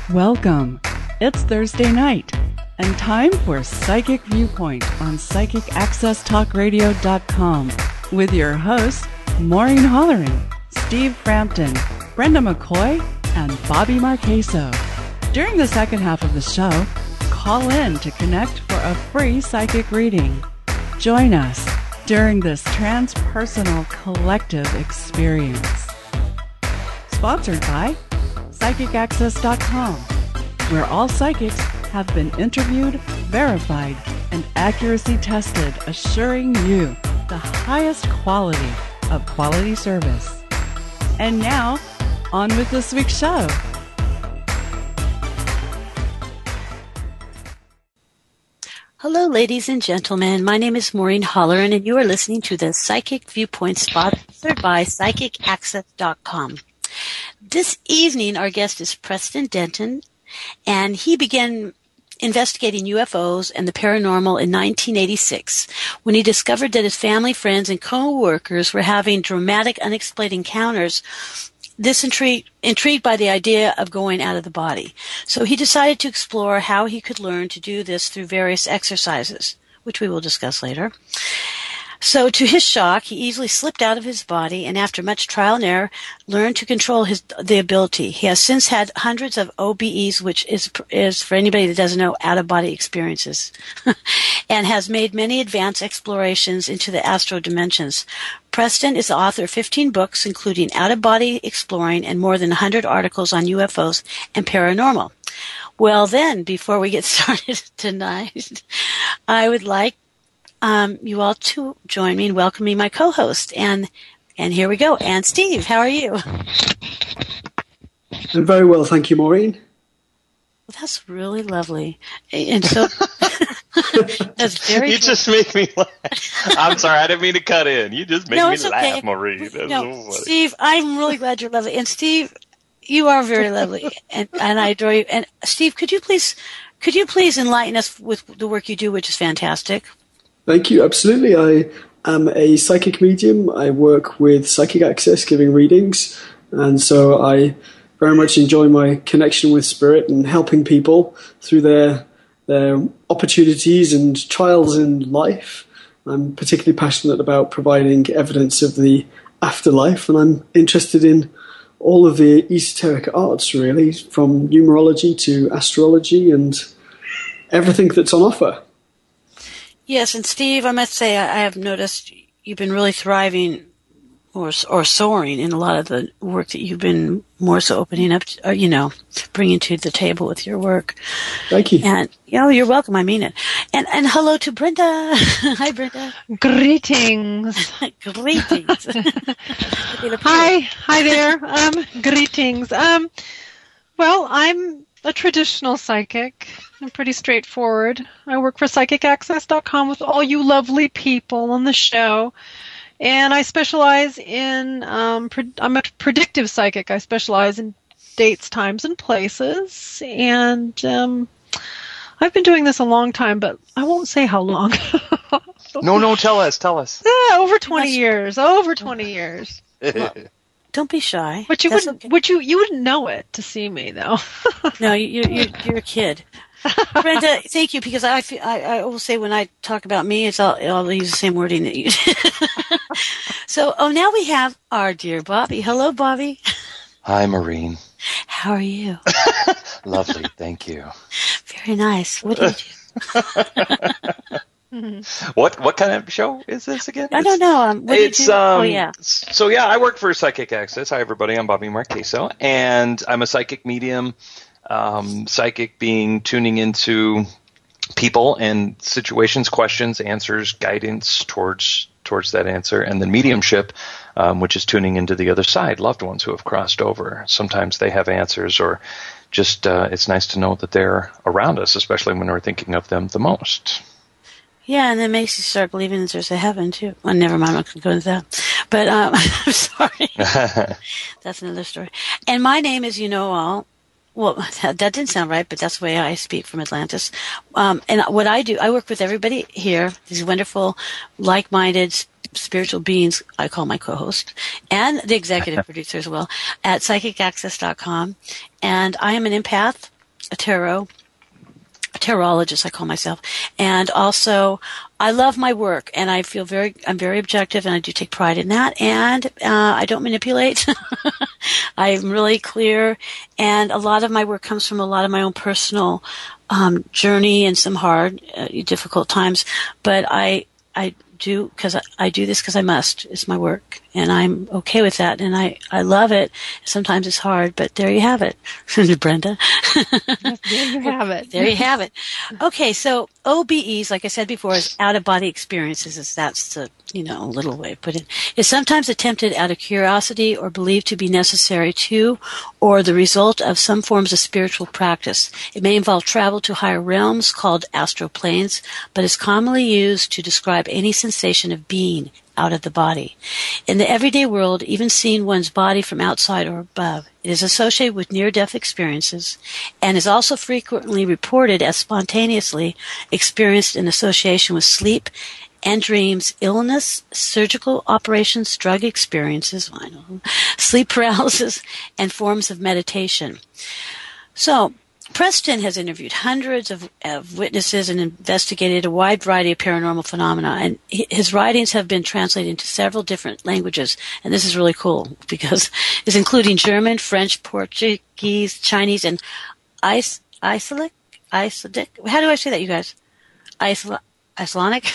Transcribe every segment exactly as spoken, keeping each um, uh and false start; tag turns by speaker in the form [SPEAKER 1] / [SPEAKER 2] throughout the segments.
[SPEAKER 1] Welcome. It's Thursday night and time for Psychic Viewpoint on psychic access talk radio dot com with your hosts, Maureen Holleran, Steve Frampton, Brenda McCoy, and Bobby Marqueso. During the second half of the show, call in to connect for a free psychic reading. Join us during this transpersonal collective experience. Sponsored by psychic access dot com, where all psychics have been interviewed, verified, and accuracy tested, assuring you the highest quality of quality service. And now, on with this week's show.
[SPEAKER 2] Hello, ladies and gentlemen. My name is Maureen Holleran, and you are listening to the Psychic Viewpoint sponsored by psychic access dot com. This evening, our guest is Preston Denton, and he began investigating U F Os and the paranormal in nineteen eighty-six when he discovered that his family, friends, and co-workers were having dramatic, unexplained encounters. This intrigued, intrigued by the idea of going out of the body. So he decided to explore how he could learn to do this through various exercises, which we will discuss later. So to his shock, he easily slipped out of his body and after much trial and error, learned to control his the ability. He has since had hundreds of O B Es, which is, is for anybody that doesn't know, out-of-body experiences, and has made many advanced explorations into the astral dimensions. Preston is the author of fifteen books, including Out-of-Body Exploring and more than one hundred articles on U F Os and paranormal. Well then, before we get started tonight, I would like Um, you all to join me in welcoming my co-host. And and here we go. And Steve, how are you?
[SPEAKER 3] I'm very well, thank you, Maureen.
[SPEAKER 2] Well, that's really lovely. And so that's very
[SPEAKER 4] You
[SPEAKER 2] cool.
[SPEAKER 4] just make me laugh. I'm sorry, I didn't mean to cut in. You just make
[SPEAKER 2] no,
[SPEAKER 4] me
[SPEAKER 2] it's
[SPEAKER 4] laugh,
[SPEAKER 2] okay.
[SPEAKER 4] Maureen. That's
[SPEAKER 2] No,
[SPEAKER 4] so funny.
[SPEAKER 2] Steve, I'm really glad you're lovely. And Steve, you are very lovely, and and I adore you. And Steve, could you please could you please enlighten us with the work you do, which is fantastic?
[SPEAKER 3] Thank you, absolutely. I am a psychic medium. I work with Psychic Access, giving readings, and so I very much enjoy my connection with spirit and helping people through their their opportunities and trials in life. I'm particularly passionate about providing evidence of the afterlife, and I'm interested in all of the esoteric arts, really, from numerology to astrology and everything that's on offer.
[SPEAKER 2] Yes, and Steve, I must say, I have noticed you've been really thriving or or soaring in a lot of the work that you've been more so opening up, to, or, you know, bringing to the table with your work.
[SPEAKER 3] Thank you.
[SPEAKER 2] And, you know, you're welcome. I mean it. And and hello to Brenda. Hi, Brenda.
[SPEAKER 5] Greetings.
[SPEAKER 2] Greetings.
[SPEAKER 5] Hi. Hi there. Um, greetings. Um, well, I'm a traditional psychic. I'm pretty straightforward. I work for psychic access dot com with all you lovely people on the show. And I specialize in, um, pre- I'm a predictive psychic. I specialize in dates, times, and places. And um, I've been doing this a long time, but I won't say how long.
[SPEAKER 4] No, no, tell us, tell us.
[SPEAKER 5] Ah, over twenty years. Over twenty years.
[SPEAKER 2] Well, don't be shy.
[SPEAKER 5] But you
[SPEAKER 2] That's
[SPEAKER 5] wouldn't,
[SPEAKER 2] okay.
[SPEAKER 5] would you, you wouldn't know it to see me, though.
[SPEAKER 2] No, you, you, you're a kid. Brenda, thank you, because I, feel, I, I will say when I talk about me, it's all, I'll use the same wording that you did. So, oh, now we have our dear Bobby. Hello, Bobby.
[SPEAKER 4] Hi, Maureen.
[SPEAKER 2] How are you?
[SPEAKER 4] Lovely, thank you.
[SPEAKER 2] Very nice. What did you
[SPEAKER 4] What what kind of show is this again?
[SPEAKER 2] I don't know. Um, what do you
[SPEAKER 4] It's
[SPEAKER 2] do?
[SPEAKER 4] um.
[SPEAKER 2] Oh, yeah.
[SPEAKER 4] So yeah, I work for Psychic Access. Hi, everybody. I'm Bobby Marqueso, and I'm a psychic medium. Um, psychic being tuning into people and situations, questions, answers, guidance towards towards that answer, and then mediumship, um, which is tuning into the other side, loved ones who have crossed over. Sometimes they have answers, or just uh, it's nice to know that they're around us, especially when we're thinking of them the most.
[SPEAKER 2] Yeah, and it makes you start believing that there's a heaven, too. Well, never mind, I'm not going to go into that. But um, I'm sorry. That's another story. And my name, as you know all, well, that, that didn't sound right, but that's the way I speak from Atlantis. Um, and what I do, I work with everybody here, these wonderful, like-minded, spiritual beings, I call my co-host, and the executive producer as well, at psychic access dot com. And I am an empath. a tarot, a tarologist, I call myself. And also, I love my work, and I feel very, I'm very objective, and I do take pride in that. And uh, I don't manipulate. I'm really clear, and a lot of my work comes from a lot of my own personal um, journey and some hard, uh, difficult times. But I, I do because I, I do this because I must. It's my work, and I'm okay with that, and I, I love it. Sometimes it's hard, but there you have it, Brenda.
[SPEAKER 5] There you have it.
[SPEAKER 2] There you have it. Okay, so O B Es, like I said before, is out-of-body experiences. Is that's the you know little way of putting it. Is sometimes attempted out of curiosity or believed to be necessary to, or the result of some forms of spiritual practice. It may involve travel to higher realms called astral planes, but is commonly used to describe any sensation of being out of the body. In the everyday world, even seeing one's body from outside or above, it is associated with near-death experiences and is also frequently reported as spontaneously experienced in association with sleep and dreams, illness, surgical operations, drug experiences, I don't know, sleep paralysis, and forms of meditation. So, Preston has interviewed hundreds of, of witnesses and investigated a wide variety of paranormal phenomena, and his writings have been translated into several different languages, and this is really cool because it's including German, French, Portuguese, Chinese, and Ice, Icelandic? Icelandic? How do I say that, you guys? Icelandic? Icelandic?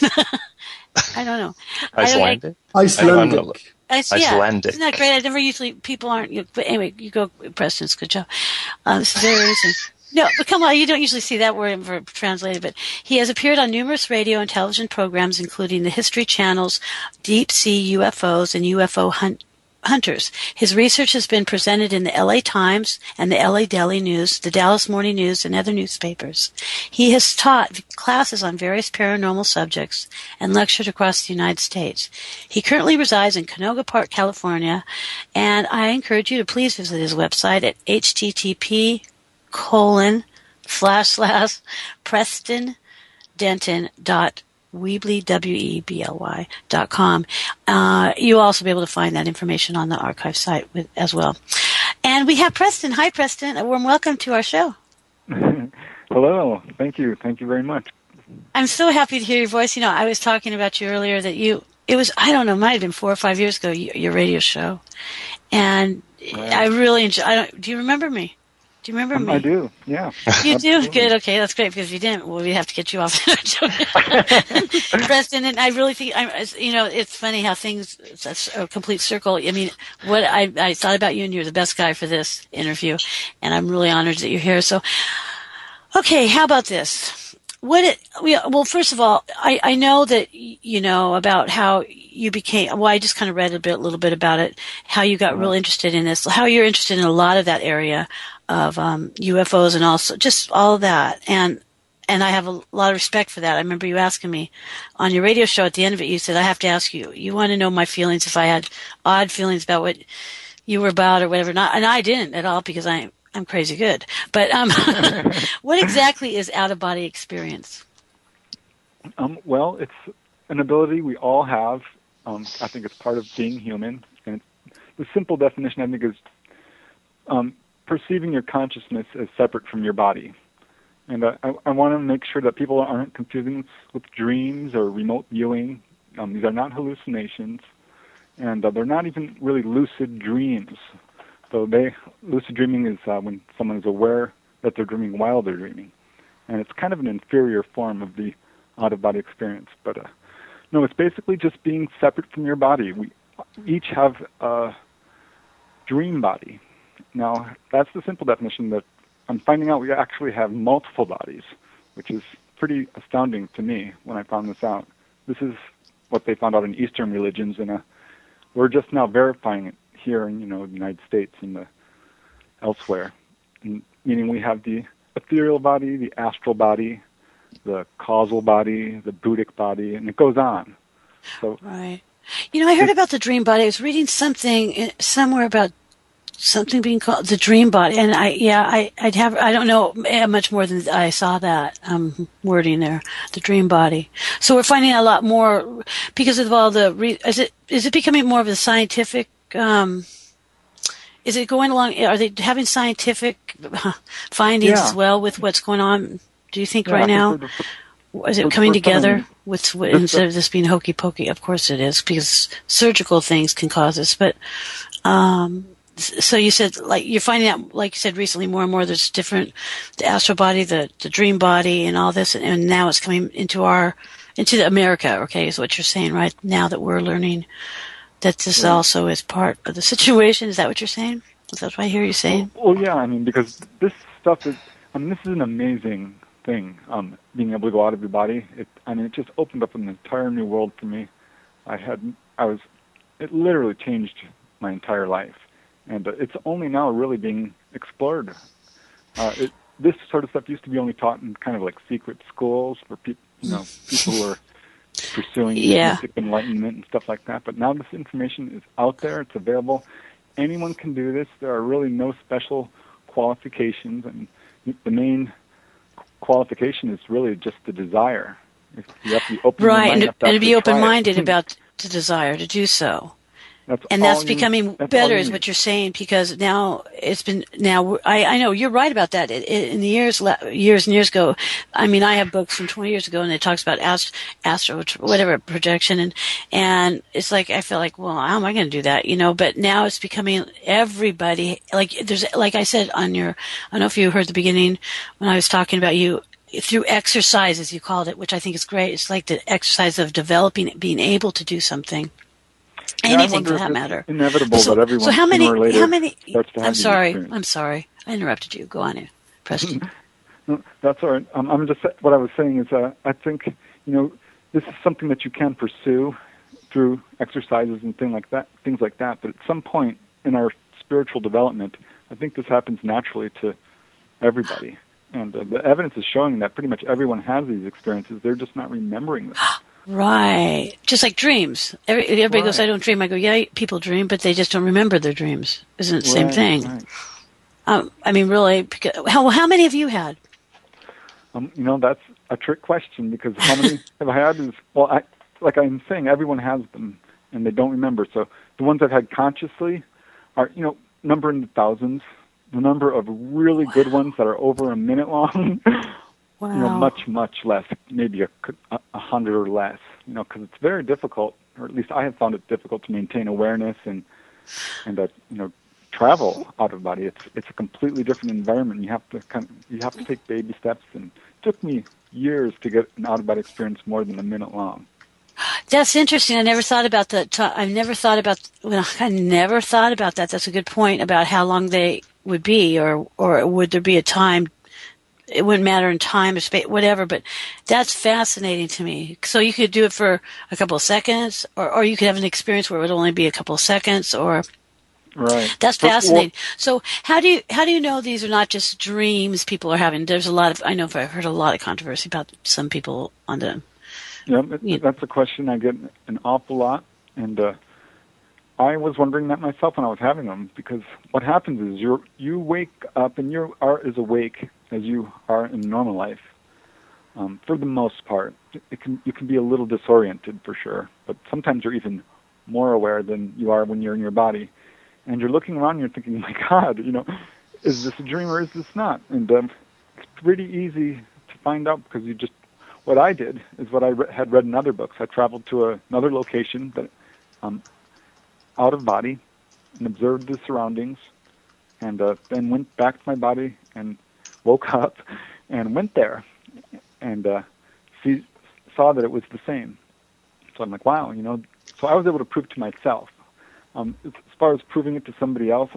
[SPEAKER 2] I don't know.
[SPEAKER 4] Icelandic?
[SPEAKER 3] Icelandic.
[SPEAKER 2] Ice, yeah, Icelandic. Isn't that great? I never usually, people aren't, you, but anyway, you go, Preston's good job. Uh, this is very interesting. No, but come on, you don't usually see that word ever translated, but he has appeared on numerous radio and television programs, including the History Channel's Deep Sea U F Os and U F O Hunt, Hunters. His research has been presented in the L A Times and the L A Daily News, the Dallas Morning News, and other newspapers. He has taught classes on various paranormal subjects and lectured across the United States. He currently resides in Canoga Park, California, and I encourage you to please visit his website at H T T P colon slash slash Preston Denton dot Weebly, W E B L Y dot com. Uh, you'll also be able to find that information on the archive site with, as well. And we have Preston. Hi, Preston. A warm welcome to our show.
[SPEAKER 6] Hello. Thank you. Thank you very much.
[SPEAKER 2] I'm so happy to hear your voice. You know, I was talking about you earlier that you, it was, I don't know, might have been four or five years ago, your radio show. And right. I really enjoy, I don't, do you remember me? Do you remember
[SPEAKER 6] um,
[SPEAKER 2] me?
[SPEAKER 6] I do, yeah.
[SPEAKER 2] You do? Good, okay, that's great, because if you didn't, well, we'd have to get you off. Preston, and I really think, I, you know, it's funny how things, it's a complete circle. I mean, what I, I thought about you, and you're the best guy for this interview, and I'm really honored that you're here. So, okay, how about this? What it, well, first of all, I, I know that, you know, about how you became, well, I just kind of read a bit, a little bit about it, how you got real interested in this, how you're interested in a lot of that area of um, U F Os and also just all of that. And and I have a lot of respect for that. I remember you asking me on your radio show at the end of it, you said, I have to ask you, you want to know my feelings if I had odd feelings about what you were about or whatever. Not, and I didn't at all because I, I'm crazy good. But um, what exactly is out-of-body experience?
[SPEAKER 6] Um, well, it's an ability we all have. Um, I think it's part of being human. And the simple definition, I think, is um, perceiving your consciousness as separate from your body. And uh, I, I want to make sure that people aren't confusing this with dreams or remote viewing. Um, these are not hallucinations, and uh, they're not even really lucid dreams. So they, lucid dreaming is uh, when someone is aware that they're dreaming while they're dreaming. And it's kind of an inferior form of the out-of-body experience. But uh, no, it's basically just being separate from your body. We each have a dream body. Now, that's the simple definition. That I'm finding out we actually have multiple bodies, which is pretty astounding to me when I found this out. This is what they found out in Eastern religions, and uh, we're just now verifying it here in, you know, the United States and the elsewhere. And, meaning we have the ethereal body, the astral body, the causal body, the Buddhic body, and it goes on. So,
[SPEAKER 2] right. You know, I heard about the dream body. I was reading something somewhere about something being called the dream body, and I, yeah, I, I'd have, I don't know much more than I saw that um, wording there, the dream body. So we're finding a lot more because of all the. Re, is it is it becoming more of a scientific? Um, is it going along? Are they having scientific findings
[SPEAKER 6] yeah.
[SPEAKER 2] as well with what's going on? Do you think
[SPEAKER 6] yeah,
[SPEAKER 2] right now?
[SPEAKER 6] The,
[SPEAKER 2] is it coming together with, with instead of this being hokey pokey? Of course it is, because surgical things can cause this. But um, so you said, like, you're finding out, like you said recently, more and more there's different, the astral body, the, the dream body, and all this, and, and now it's coming into our, into America, okay, is what you're saying, right? Now that we're learning that this yeah. also is part of the situation. Is that what you're saying? Is that what I hear you saying?
[SPEAKER 6] Well, well, yeah, I mean, because this stuff is, I mean, this is an amazing thing, um, being able to go out of your body. It, I mean, it just opened up an entire new world for me. I had, I was, it literally changed my entire life. And uh, it's only now really being explored. Uh, it, this sort of stuff used to be only taught in kind of like secret schools for people, you know, people who are pursuing
[SPEAKER 2] yeah.
[SPEAKER 6] mystic enlightenment and stuff like that. But now this information is out there. It's available. Anyone can do this. There are really no special qualifications. And the main qualification is really just the desire. You have to be open
[SPEAKER 2] right,
[SPEAKER 6] mind,
[SPEAKER 2] and, and to be open-minded about the desire to do so.
[SPEAKER 6] That's
[SPEAKER 2] and that's
[SPEAKER 6] you,
[SPEAKER 2] becoming
[SPEAKER 6] that's
[SPEAKER 2] better, is what you're saying, because now it's been, now, I, I know you're right about that. It, it, in the years, years and years ago, I mean, I have books from twenty years ago, and it talks about ast- astro, whatever, projection, and, and it's like, I feel like, well, how am I going to do that, you know, but now it's becoming everybody, like, there's, like I said on your, I don't know if you heard the beginning when I was talking about you, through exercise, as you called it, which I think is great. It's like the exercise of developing, being able to do something.
[SPEAKER 6] Yeah,
[SPEAKER 2] anything for that matter.
[SPEAKER 6] Inevitable
[SPEAKER 2] so,
[SPEAKER 6] that everyone
[SPEAKER 2] so how many,
[SPEAKER 6] sooner or later
[SPEAKER 2] how many,
[SPEAKER 6] starts to have
[SPEAKER 2] I'm sorry,
[SPEAKER 6] experience.
[SPEAKER 2] I'm sorry. I interrupted you. Go on here, Preston.
[SPEAKER 6] No, that's all right. Um, I'm just, what I was saying is uh, I think, you know, this is something that you can pursue through exercises and things like that, things like that. But at some point in our spiritual development, I think this happens naturally to everybody. And uh, the evidence is showing that pretty much everyone has these experiences. They're just not remembering them.
[SPEAKER 2] Right. Just like dreams. Every, everybody
[SPEAKER 6] right.
[SPEAKER 2] goes, I don't dream. I go, yeah, people dream, but they just don't remember their dreams. Isn't it the same
[SPEAKER 6] right,
[SPEAKER 2] thing?
[SPEAKER 6] Right.
[SPEAKER 2] Um, I mean, really, because, how, how many have you had?
[SPEAKER 6] Um, you know, that's a trick question, because how many have I had is, well, I, like I'm saying, everyone has them, and they don't remember. So the ones I've had consciously are, you know, number in the thousands. The number of really good ones that are over a minute long,
[SPEAKER 2] wow.
[SPEAKER 6] you know, much, much less, maybe a, a hundred or less, you know, because it's very difficult, or at least I have found it difficult to maintain awareness and, and uh, you know, travel out of body. It's it's a completely different environment. You have to kind of, you have to take baby steps, and it took me years to get an out of body experience more than a minute long.
[SPEAKER 2] That's interesting. I never thought about that. I've never thought about. Well, I never thought about that. That's a good point about how long they would be, or or would there be a time? It wouldn't matter in time or space, whatever. But that's fascinating to me. So you could do it for a couple of seconds, or or you could have an experience where it would only be a couple of seconds, or.
[SPEAKER 6] Right.
[SPEAKER 2] That's fascinating. So how do you how do you know these are not just dreams people are having? There's a lot of I know I've heard a lot of controversy about some people on the.
[SPEAKER 6] Yeah, that's a question I get an awful lot, and uh, I was wondering that myself when I was having them, because what happens is you you wake up and you are as awake as you are in normal life. Um, for the most part, it can you can be a little disoriented for sure, but sometimes you're even more aware than you are when you're in your body, and you're looking around and you're thinking, my God, you know, is this a dream or is this not? And um, it's pretty easy to find out, because you just. What I did is what I re- had read in other books. I traveled to a, another location, that, um, out of body, and observed the surroundings, and uh, then went back to my body and woke up and went there, and uh, see, saw that it was the same. So I'm like, wow, you know. So I was able to prove to myself. Um, as far as proving it to somebody else,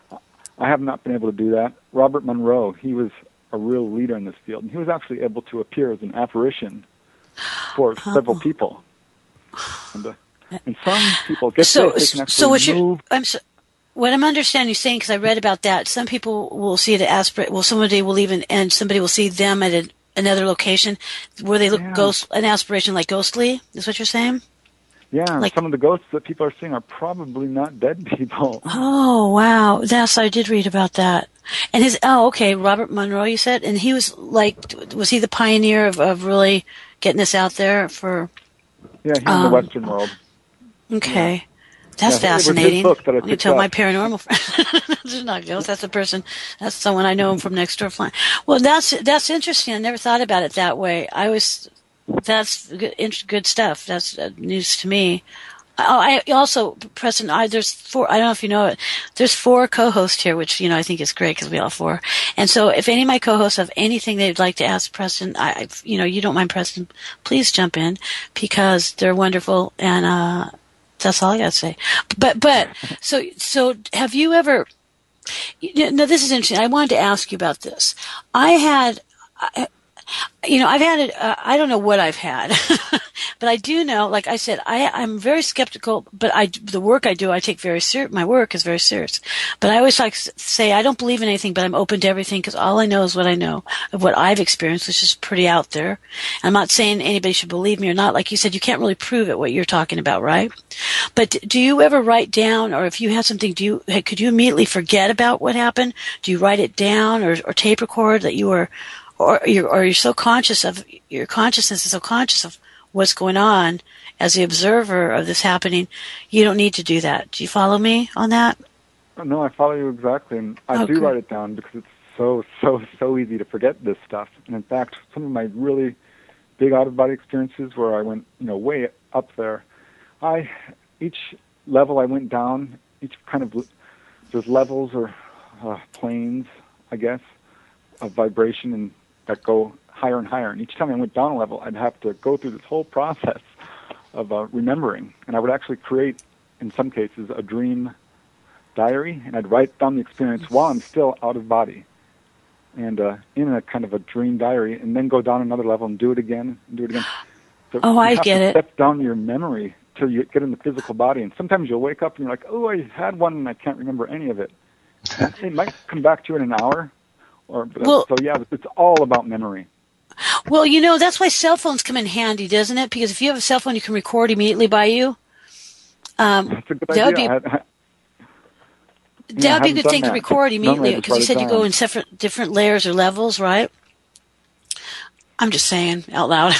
[SPEAKER 6] I have not been able to do that. Robert Monroe, he was a real leader in this field, and he was actually able to appear as an apparition for oh. several people. And, uh, and some people get
[SPEAKER 2] so,
[SPEAKER 6] this, they can actually
[SPEAKER 2] so what
[SPEAKER 6] move.
[SPEAKER 2] I'm so, what I'm understanding you saying, because I read about that, some people will see it as aspirate. Well, somebody will even, and somebody will see them at a, another location where they look
[SPEAKER 6] yeah.
[SPEAKER 2] ghost, an aspiration like ghostly. Is what you're saying?
[SPEAKER 6] Yeah,
[SPEAKER 2] like,
[SPEAKER 6] some of the ghosts that people are seeing are probably not dead people.
[SPEAKER 2] Oh, wow. Yes, I did read about that. And his, oh, okay, Robert Monroe, you said? And he was like, was he the pioneer of, of really getting this out there for...
[SPEAKER 6] Yeah, he in
[SPEAKER 2] um,
[SPEAKER 6] the Western world.
[SPEAKER 2] Okay.
[SPEAKER 6] Yeah.
[SPEAKER 2] That's
[SPEAKER 6] yeah,
[SPEAKER 2] fascinating.
[SPEAKER 6] Book that I
[SPEAKER 2] you tell
[SPEAKER 6] up.
[SPEAKER 2] my paranormal friend. This is not ghost. That's a person. That's someone I know from next door flying. Well, that's that's interesting. I never thought about it that way. I was. That's good, good stuff. That's uh, news to me. I, I also, Preston, I, there's four, I don't know if you know it, there's four co-hosts here, which, you know, I think is great because we all have four. And so if any of my co-hosts have anything they'd like to ask Preston, I, I you know, you don't mind Preston, please jump in because they're wonderful and, uh, that's all I gotta say. But, but, so, so have you ever, you know, this is interesting. I wanted to ask you about this. I had, I, You know, I've had it, uh, I don't know what I've had, but I do know, like I said, I, I'm very skeptical, but I, the work I do, I take very serious, my work is very serious. But I always like to say, I don't believe in anything, but I'm open to everything because all I know is what I know of what I've experienced, which is pretty out there. I'm not saying anybody should believe me or not. Like you said, you can't really prove it, what you're talking about, right? But do you ever write down, or if you had something, do you, could you immediately forget about what happened? Do you write it down or, or tape record that you were, Or you're, or you're so conscious of, your consciousness is so conscious of what's going on as the observer of this happening, you don't need to do that. Do you follow me on that?
[SPEAKER 6] No, I follow you exactly. And I
[SPEAKER 2] okay.
[SPEAKER 6] do write it down because it's so, so, so easy to forget this stuff. And in fact, some of my really big out-of-body experiences where I went, you know, way up there, I, each level I went down, each kind of, there's levels or uh, planes, I guess, of vibration and that go higher and higher. And each time I went down a level, I'd have to go through this whole process of uh, remembering. And I would actually create, in some cases, a dream diary, and I'd write down the experience while I'm still out of body. And uh, in a kind of a dream diary, and then go down another level and do it again, and do it again. So
[SPEAKER 2] oh, I
[SPEAKER 6] you have
[SPEAKER 2] get
[SPEAKER 6] to
[SPEAKER 2] it.
[SPEAKER 6] Step down your memory till you get in the physical body. And sometimes you'll wake up and you're like, oh, I had one and I can't remember any of it. It might come back to you in an hour. Or,
[SPEAKER 2] well,
[SPEAKER 6] so yeah, it's all about memory.
[SPEAKER 2] Well, you know, that's why cell phones come in handy, doesn't it? Because if you have a cell phone, you can record immediately by you. Um,
[SPEAKER 6] that's a good
[SPEAKER 2] that
[SPEAKER 6] idea.
[SPEAKER 2] would be,
[SPEAKER 6] I, I,
[SPEAKER 2] that would be a good thing
[SPEAKER 6] that.
[SPEAKER 2] to record immediately because you said you go in separate, different layers or levels, right? I'm just saying out loud.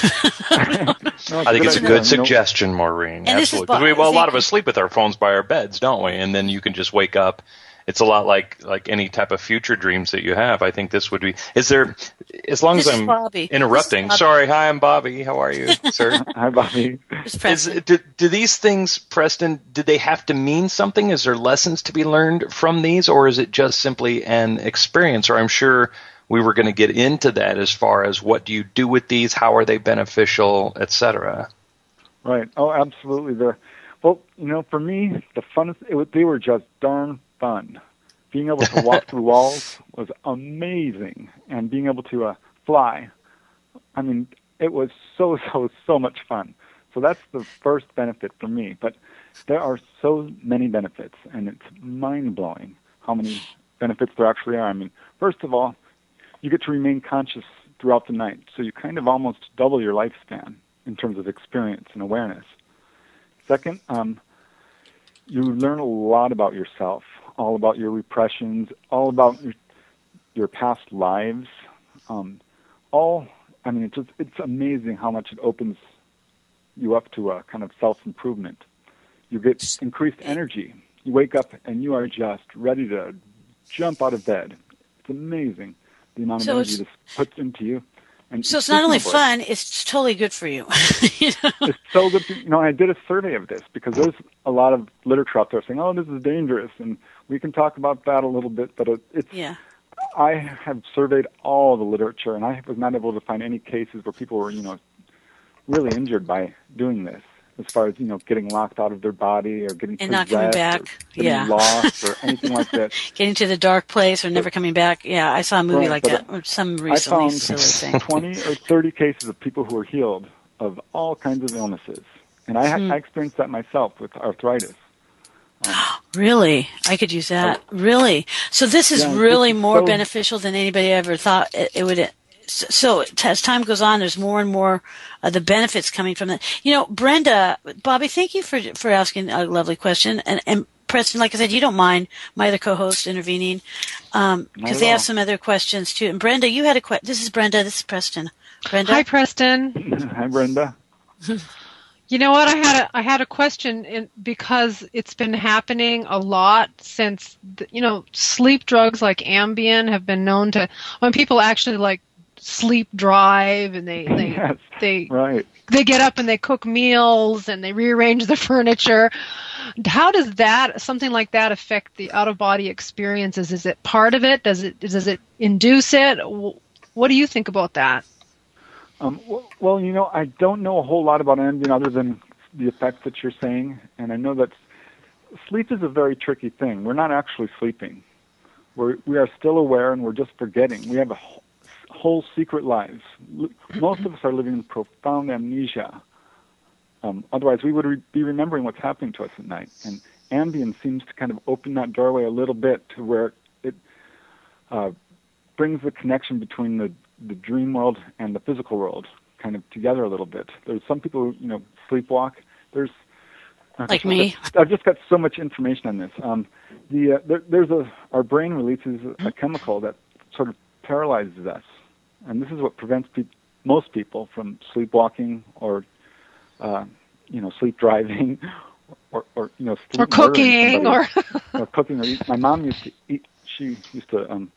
[SPEAKER 4] no, I think it's a good suggestion, Maureen.
[SPEAKER 2] And
[SPEAKER 4] Absolutely. Because we, well, a lot of us sleep with our phones by our beds, don't we? And then you can just wake up. It's a lot like like any type of future dreams that you have. I think this would be. Is there? As long
[SPEAKER 2] this
[SPEAKER 4] as I'm
[SPEAKER 2] Bobby.
[SPEAKER 4] interrupting. Sorry. Hi, I'm Bobby. How are you, sir?
[SPEAKER 6] Hi, Bobby.
[SPEAKER 4] Is, do, do these things, Preston? Do they have to mean something? Is there lessons to be learned from these, or is it just simply an experience? Or I'm sure we were going to get into that as far as what do you do with these, how are they beneficial, et cetera.
[SPEAKER 6] Right. Oh, absolutely. They're, well, you know, for me, the funnest. It, they were just darn fun. Being able to walk through walls was amazing, and being able to uh, fly, I mean, it was so, so, so much fun. So that's the first benefit for me. But there are so many benefits, and it's mind-blowing how many benefits there actually are. I mean, first of all, you get to remain conscious throughout the night, so you kind of almost double your lifespan in terms of experience and awareness. Second, um, you learn a lot about yourself, all about your repressions, all about your, your past lives. Um, all, I mean, it's just, it's amazing how much it opens you up to a kind of self-improvement. You get increased energy. You wake up and you are just ready to jump out of bed. It's amazing the amount of
[SPEAKER 2] so
[SPEAKER 6] energy this puts into you. And
[SPEAKER 2] so it's not only fun, it's totally good for you. you know?
[SPEAKER 6] It's so good. For, you know, I did a survey of this because there's a lot of literature out there saying, "Oh, this is dangerous," and we can talk about that a little bit. But it, it's.
[SPEAKER 2] Yeah.
[SPEAKER 6] I have surveyed all the literature, and I was not able to find any cases where people were, you know, really injured by doing this. As far as, you know, getting locked out of their body or getting
[SPEAKER 2] and not coming back,
[SPEAKER 6] or
[SPEAKER 2] yeah,
[SPEAKER 6] lost or anything like that.
[SPEAKER 2] Getting to the dark place or never coming back. Yeah, I saw a movie
[SPEAKER 6] right,
[SPEAKER 2] like that, or some recently.
[SPEAKER 6] I
[SPEAKER 2] silly
[SPEAKER 6] found
[SPEAKER 2] thing.
[SPEAKER 6] twenty or thirty cases of people who were healed of all kinds of illnesses, and I, hmm. I experienced that myself with arthritis. Um,
[SPEAKER 2] really? I could use that. Oh, really? So this is
[SPEAKER 6] yeah,
[SPEAKER 2] really
[SPEAKER 6] is
[SPEAKER 2] more
[SPEAKER 6] so,
[SPEAKER 2] beneficial than anybody ever thought it, it would. So as time goes on, there's more and more of the benefits coming from that. You know, Brenda, Bobby, thank you for for asking a lovely question. And, and Preston, like I said, you don't mind my other co-host intervening because um, they have some other questions too. And Brenda, you had a question. This is Brenda. This is Preston. Brenda.
[SPEAKER 5] Hi, Preston.
[SPEAKER 6] Hi, Brenda.
[SPEAKER 5] You know what? I had a I had a question in, because it's been happening a lot since the, you know sleep drugs like Ambien have been known to when people actually like sleep drive and they they
[SPEAKER 6] yes,
[SPEAKER 5] they
[SPEAKER 6] right.
[SPEAKER 5] they get up and they cook meals and they rearrange the furniture. How does that something like that affect the out of body experiences? Is it part of it? Does it does it induce it? What do you think about that?
[SPEAKER 6] Um, well, you know, I don't know a whole lot about Ambien other than the effects that you're saying, and I know that sleep is a very tricky thing. We're not actually sleeping. We're, we are still aware, and we're just forgetting. We have a whole, whole secret lives. Most of us are living in profound amnesia. Um, otherwise, we would re- be remembering what's happening to us at night, and Ambien seems to kind of open that doorway a little bit to where it uh, brings the connection between the the dream world and the physical world kind of together a little bit. There's some people who, you know, sleepwalk. There's
[SPEAKER 2] like me.
[SPEAKER 6] I've just got so much information on this. Um, the uh, there, there's a our brain releases a chemical that sort of paralyzes us, and this is what prevents pe- most people from sleepwalking or uh, you know sleep driving or, or you know sleep
[SPEAKER 5] or cooking or
[SPEAKER 6] or cooking or eat. My mom used to eat. She used to um,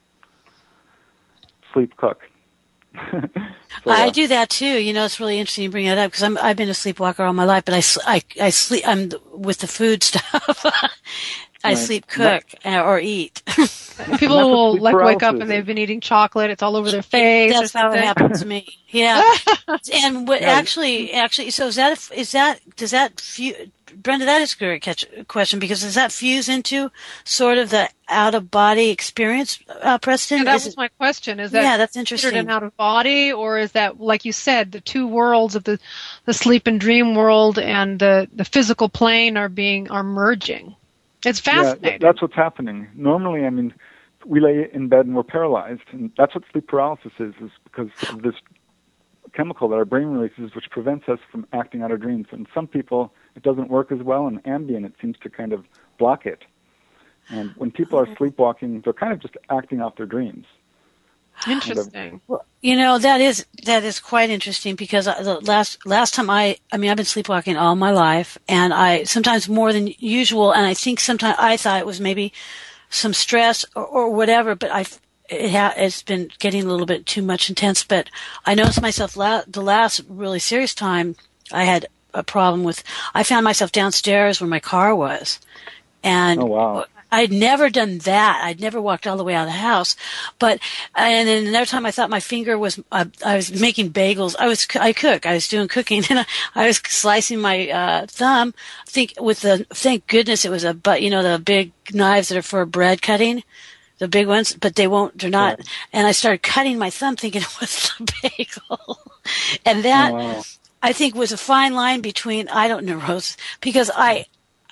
[SPEAKER 6] sleep cook. so,
[SPEAKER 2] I
[SPEAKER 6] uh,
[SPEAKER 2] do that too. You know, it's really interesting you bring that up because I'm I've been a sleepwalker all my life, but I I, I sleep. I'm with the food stuff. I
[SPEAKER 6] right.
[SPEAKER 2] sleep cook
[SPEAKER 6] that,
[SPEAKER 2] or eat.
[SPEAKER 5] People will like wake up and they've been eating chocolate. It's all over their face.
[SPEAKER 2] That's how it happens to me. Yeah, and what, actually, actually, so is that is that does that fu- Brenda? That is a great catch, question because does that fuse into sort of the out of body experience, uh, Preston?
[SPEAKER 5] Yeah, that
[SPEAKER 2] is
[SPEAKER 5] was
[SPEAKER 2] it,
[SPEAKER 5] my question. Is that
[SPEAKER 2] yeah, that's interesting.
[SPEAKER 5] An out of body, or is that like you said, the two worlds of the the sleep and dream world and the the physical plane are being are merging? It's fascinating.
[SPEAKER 6] Yeah, that's what's happening. Normally, I mean, we lay in bed and we're paralyzed, and that's what sleep paralysis is, is because of this chemical that our brain releases, which prevents us from acting out our dreams. And some people, it doesn't work as well, and Ambien, it seems to kind of block it. And when people are sleepwalking, they're kind of just acting out their dreams.
[SPEAKER 5] Interesting.
[SPEAKER 2] Well, you know, that is that is quite interesting because the last last time I I mean I've been sleepwalking all my life, and I sometimes more than usual, and I think sometimes I thought it was maybe some stress or, or whatever, but I it ha, it's been getting a little bit too much intense. But I noticed myself la- the last really serious time I had a problem with. I found myself downstairs where my car was, and
[SPEAKER 6] oh, wow.
[SPEAKER 2] I'd never done that. I'd never walked all the way out of the house. But, and then another time I thought my finger was, uh, I was making bagels. I was, I cook. I was doing cooking and I, I was slicing my, uh, thumb. I think with the, thank goodness it was a, but you know, the big knives that are for bread cutting, the big ones, but they won't, they're not. Yeah. And I started cutting my thumb thinking it was the bagel. And that, oh, wow. I think was a fine line between, I don't know, Rose, because I,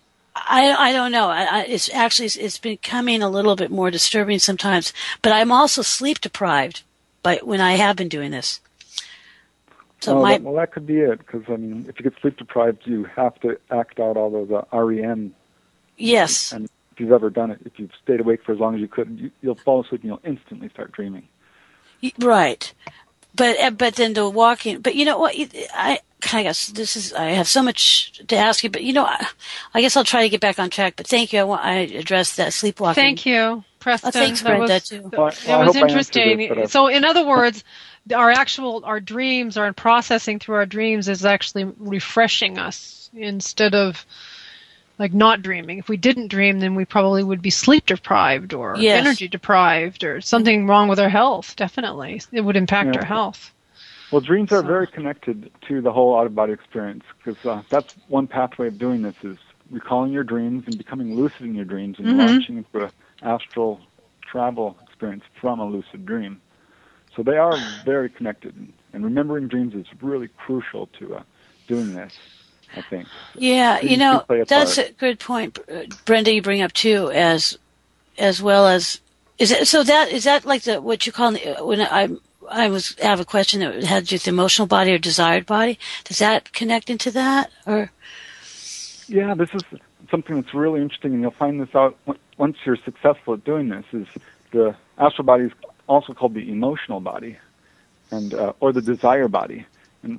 [SPEAKER 2] I, I don't know. I, it's actually it's becoming a little bit more disturbing sometimes. But I'm also sleep deprived, by when I have been doing this. So
[SPEAKER 6] oh,
[SPEAKER 2] my,
[SPEAKER 6] that, well, that could be it. Because I mean, if you get sleep deprived, you have to act out all those uh, R E M.
[SPEAKER 2] Yes.
[SPEAKER 6] And if you've ever done it, if you've stayed awake for as long as you could, you, you'll fall asleep and you'll instantly start dreaming.
[SPEAKER 2] Right. But but then the walking. But you know what? I. I guess this is, I have so much to ask you, but you know, I, I guess I'll try to get back on track, but thank you. I want, I addressed that sleepwalking.
[SPEAKER 5] Thank you, Preston.
[SPEAKER 2] Oh, thanks, Brenda, that too.
[SPEAKER 6] Well,
[SPEAKER 5] it
[SPEAKER 6] well,
[SPEAKER 5] was interesting.
[SPEAKER 6] It,
[SPEAKER 5] so in other words, our actual, our dreams, our processing through our dreams is actually refreshing us instead of like not dreaming. If we didn't dream, then we probably would be sleep deprived or
[SPEAKER 2] yes.
[SPEAKER 5] energy deprived or something wrong with our health. Definitely. It would impact
[SPEAKER 6] yeah.
[SPEAKER 5] our health.
[SPEAKER 6] Well, dreams are
[SPEAKER 5] so.
[SPEAKER 6] very connected to the whole out-of-body experience because uh, that's one pathway of doing this is recalling your dreams and becoming lucid in your dreams and mm-hmm. launching into an astral travel experience from a lucid dream. So they are very connected, and remembering dreams is really crucial to uh, doing this, I think. So
[SPEAKER 2] yeah, you know, a that's part. a good point, Brenda, you bring up too, as as well as, is it, so that, is that like the, what you call, when I'm, I was I have a question that had to do with the emotional body or desired body. Does that connect into that? Or
[SPEAKER 6] yeah, this is something that's really interesting, and you'll find this out once you're successful at doing this. Is the astral body is also called the emotional body, and uh, or the desire body. And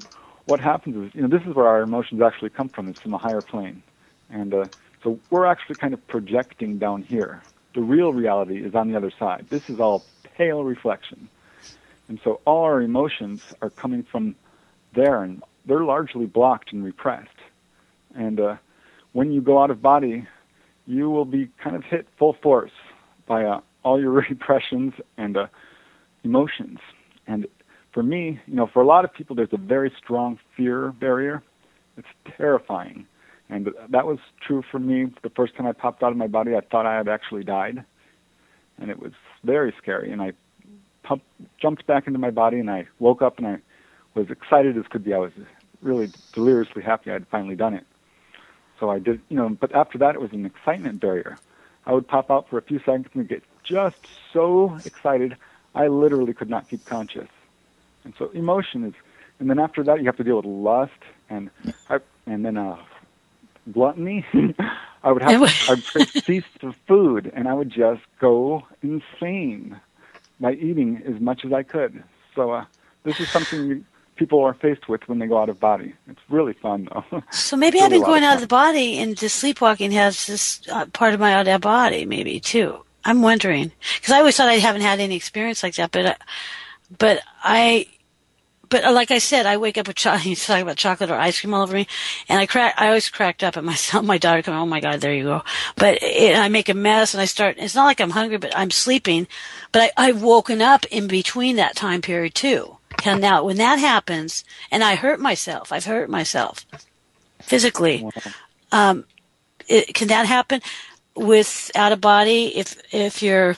[SPEAKER 6] what happens is, you know, this is where our emotions actually come from. It's from a higher plane. And uh, so we're actually kind of projecting down here. The real reality is on the other side. This is all pale reflection. And so all our emotions are coming from there, and they're largely blocked and repressed. And uh, when you go out of body, you will be kind of hit full force by uh, all your repressions and uh, emotions. And for me, you know, for a lot of people, there's a very strong fear barrier. It's terrifying. And that was true for me. The first time I popped out of my body, I thought I had actually died. And it was very scary. And I pumped, jumped back into my body, and I woke up, and I was excited as could be. I was really deliriously happy I had finally done it. So I did, you know, but after that, it was an excitement barrier. I would pop out for a few seconds and get just so excited, I literally could not keep conscious. And so emotion is, and then after that, you have to deal with lust and and then uh, gluttony. I would have to, I'd create feasts of food, and I would just go insane by eating as much as I could. So uh, this is something you, people are faced with when they go out of body. It's really fun, though.
[SPEAKER 2] So maybe
[SPEAKER 6] really
[SPEAKER 2] I've been going
[SPEAKER 6] of
[SPEAKER 2] out of the body, and the sleepwalking has this uh, part of my out of body, maybe too. I'm wondering, because I always thought I haven't had any experience like that, but uh, but I. But uh, like I said, I wake up with chocolate. You talk about chocolate or ice cream all over me, and I crack. I always cracked up at myself. My daughter coming, oh my God, there you go. But it, I make a mess, and I start. It's not like I'm hungry, but I'm sleeping. But I, I've woken up in between that time period too. And now, when that happens, and I hurt myself, I've hurt myself physically. Um, it, can that happen with out of body? If if you're,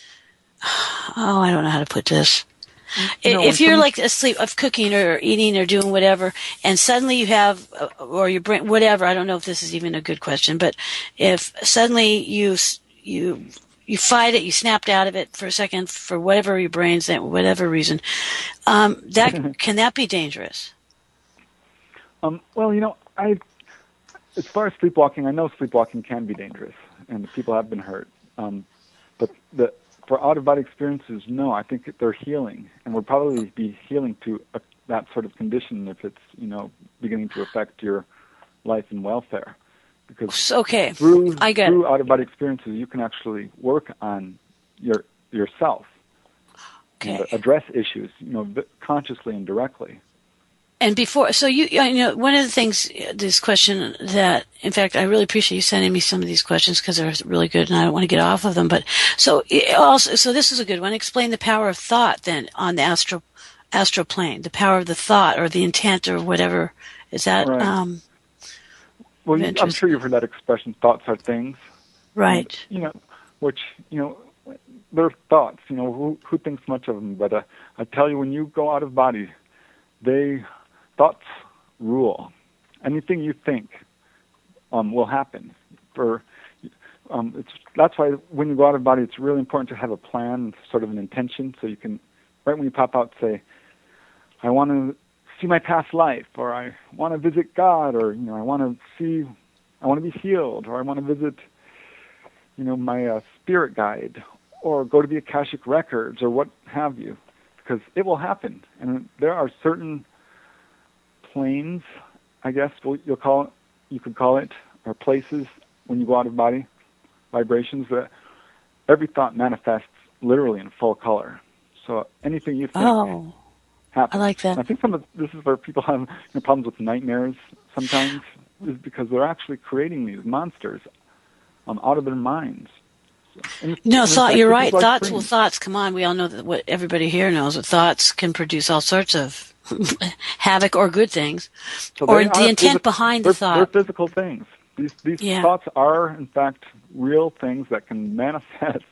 [SPEAKER 2] oh, I don't know how to put this. No, if you're like asleep of cooking or eating or doing whatever, and suddenly you have, or your brain, whatever, I don't know if this is even a good question, but if suddenly you, you, you fight it, you snapped out of it for a second for whatever your brain's, whatever reason, um, that, can that be dangerous?
[SPEAKER 6] Um, well, you know, I, as far as sleepwalking, I know sleepwalking can be dangerous, and people have been hurt. Um, but the, For out-of-body experiences, no, I think they're healing, and we'll probably be healing to a, that sort of condition if it's, you know, beginning to affect your life and welfare. Because
[SPEAKER 2] okay,
[SPEAKER 6] through,
[SPEAKER 2] I get
[SPEAKER 6] through
[SPEAKER 2] it.
[SPEAKER 6] out-of-body experiences, you can actually work on your yourself
[SPEAKER 2] okay.
[SPEAKER 6] and address issues, you know, consciously and directly. And
[SPEAKER 2] before, so you, you know, one of the things, this question that, in fact, I really appreciate you sending me some of these questions because they're really good and I don't want to get off of them. But so also, so this is a good one. Explain the power of thought then on the astral, astral plane, the power of the thought or the intent or whatever. Is that,
[SPEAKER 6] right.
[SPEAKER 2] um,
[SPEAKER 6] well, you, I'm sure you've heard that expression, thoughts are things.
[SPEAKER 2] Right.
[SPEAKER 6] And, you know, which, you know, they're thoughts, you know, who, who thinks much of them? But uh, I tell you, when you go out of body, they, thoughts rule. Anything you think um, will happen. For um, it's that's why when you go out of body, it's really important to have a plan, sort of an intention, so you can, right when you pop out, say, "I want to see my past life," or "I want to visit God," or you know, "I want to see, I want to be healed," or "I want to visit, you know, my uh, spirit guide," or go to the Akashic records, or what have you, because it will happen, and there are certain planes, I guess you'll call it, you could call it, or places when you go out of body, vibrations that every thought manifests literally in full color. So anything you think
[SPEAKER 2] oh,
[SPEAKER 6] happens.
[SPEAKER 2] I like that.
[SPEAKER 6] I think some of this is where people have you know, problems with nightmares sometimes, is because they're actually creating these monsters um, out of their minds. So,
[SPEAKER 2] no, thought. You're right. Like thoughts. Dreams. Well, thoughts. Come on, we all know that. What everybody here knows that thoughts can produce all sorts of havoc or good things, so or the intent behind the thought.
[SPEAKER 6] They're physical things. These these yeah. thoughts are, in fact, real things that can manifest.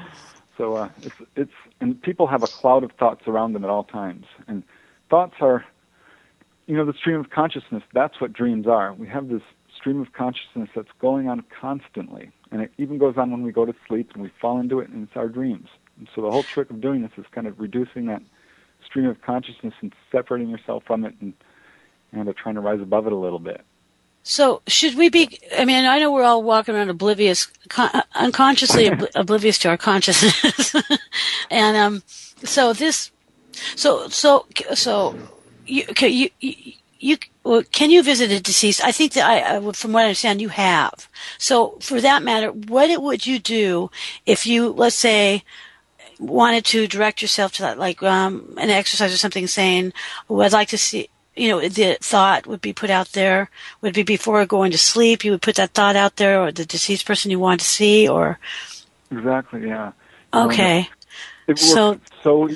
[SPEAKER 6] So uh, it's it's and people have a cloud of thoughts around them at all times. And thoughts are, you know, the stream of consciousness. That's what dreams are. We have this stream of consciousness that's going on constantly, and it even goes on when we go to sleep and we fall into it, and it's our dreams. And so the whole trick of doing this is kind of reducing that stream of consciousness and separating yourself from it and and uh, trying to rise above it a little bit.
[SPEAKER 2] So should we be, I mean, I know we're all walking around oblivious, con- unconsciously ob- oblivious to our consciousness. and um, so this, so, so, so you, you, you, you well, can you visit a deceased? I think that I, from what I understand, you have. So, for that matter, what would you do if you, let's say, wanted to direct yourself to that, like um, an exercise or something, saying, "Oh, I'd like to see." You know, the thought would be put out there. Would be before going to sleep. You would put that thought out there, or the deceased person you want to see, or
[SPEAKER 6] exactly, yeah.
[SPEAKER 2] Okay.
[SPEAKER 6] You know, it, it
[SPEAKER 2] so,
[SPEAKER 6] works so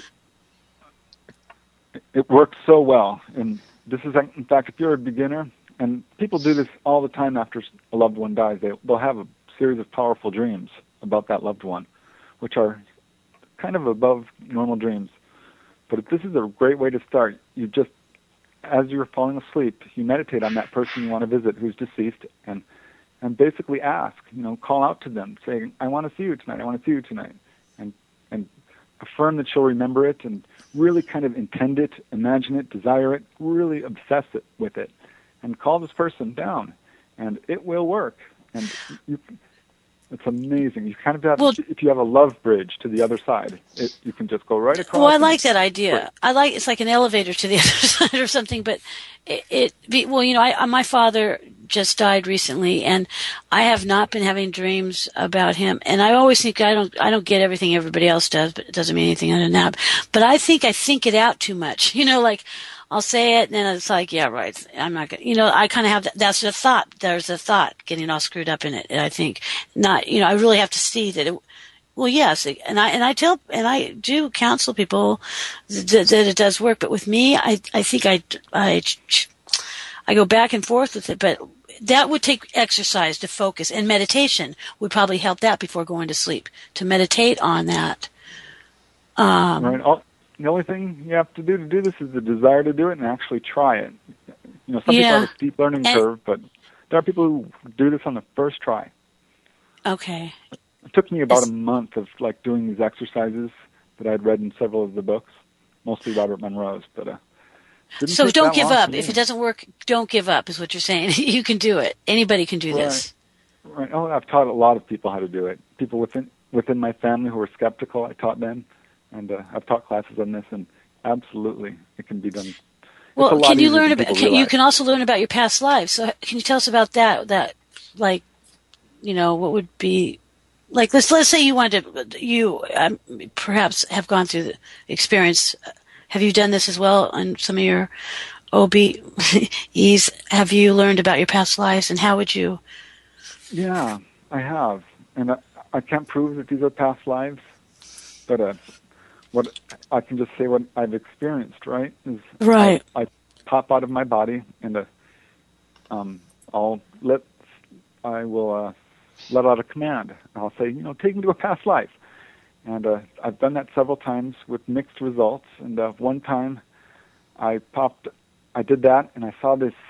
[SPEAKER 6] it works so well, and this is, in fact, if you're a beginner, and people do this all the time after a loved one dies, they, they'll have a series of powerful dreams about that loved one, which are kind of above normal dreams. But if this is a great way to start, you just, as you're falling asleep, you meditate on that person you want to visit who's deceased, and and basically ask, you know, call out to them, saying, I want to see you tonight, I want to see you tonight, and and affirm that she'll remember it, and really kind of intend it, imagine it, desire it, really obsess it with it, and call this person down, and it will work. And you, it's amazing. You kind of have, well, if you have a love bridge to the other side, it, you can just go right across.
[SPEAKER 2] Well, I like that idea. Right. I like, it's like an elevator to the other side or something, but it, it be, well, you know, I, my father just died recently, and I have not been having dreams about him. And I always think I don't, I don't get everything everybody else does, but it doesn't mean anything other than that. But I think I think it out too much. You know, like I'll say it, and then it's like, yeah, right. I'm not gonna, you know, I kind of have that. That's the thought. There's a thought getting all screwed up in it. I think not, you know, I really have to see that it, well, yes. And I, and I tell, and I do counsel people that, that it does work. But with me, I, I think I, I, I go back and forth with it, but that would take exercise to focus, and meditation would probably help that before going to sleep, to meditate on that. Um,
[SPEAKER 6] right. All, the only thing you have to do to do this is the desire to do it and actually try it. You know, some
[SPEAKER 2] yeah.
[SPEAKER 6] people have a steep learning and, curve, but there are people who do this on the first try.
[SPEAKER 2] Okay.
[SPEAKER 6] It took me about
[SPEAKER 2] it's,
[SPEAKER 6] a month of like doing these exercises that I'd read in several of the books, mostly Robert Monroe's, but uh,
[SPEAKER 2] so don't give up. If it doesn't work, don't give up is what you're saying. You can do it. Anybody can do
[SPEAKER 6] right.
[SPEAKER 2] this.
[SPEAKER 6] Right. Oh, I've taught a lot of people how to do it. People within within my family who were skeptical, I taught them, and uh, I've taught classes on this, and absolutely, it can be done.
[SPEAKER 2] Well, can you learn about? Can, you can also learn about your past lives. So, can you tell us about that? That, like, you know, what would be, like, let's let's say you wanted to, you um, perhaps have gone through the experience. Have you done this as well on some of your O B Es? Have you learned about your past lives, and how would you?
[SPEAKER 6] Yeah, I have, and I, I can't prove that these are past lives, but uh, what I can just say what I've experienced. Right? Is
[SPEAKER 2] right.
[SPEAKER 6] I, I pop out of my body, and uh, um, I'll let I will uh, let out a command. I'll say, you know, take me to a past life. And uh, I've done that several times with mixed results. And uh, one time I popped, I did that, and I saw this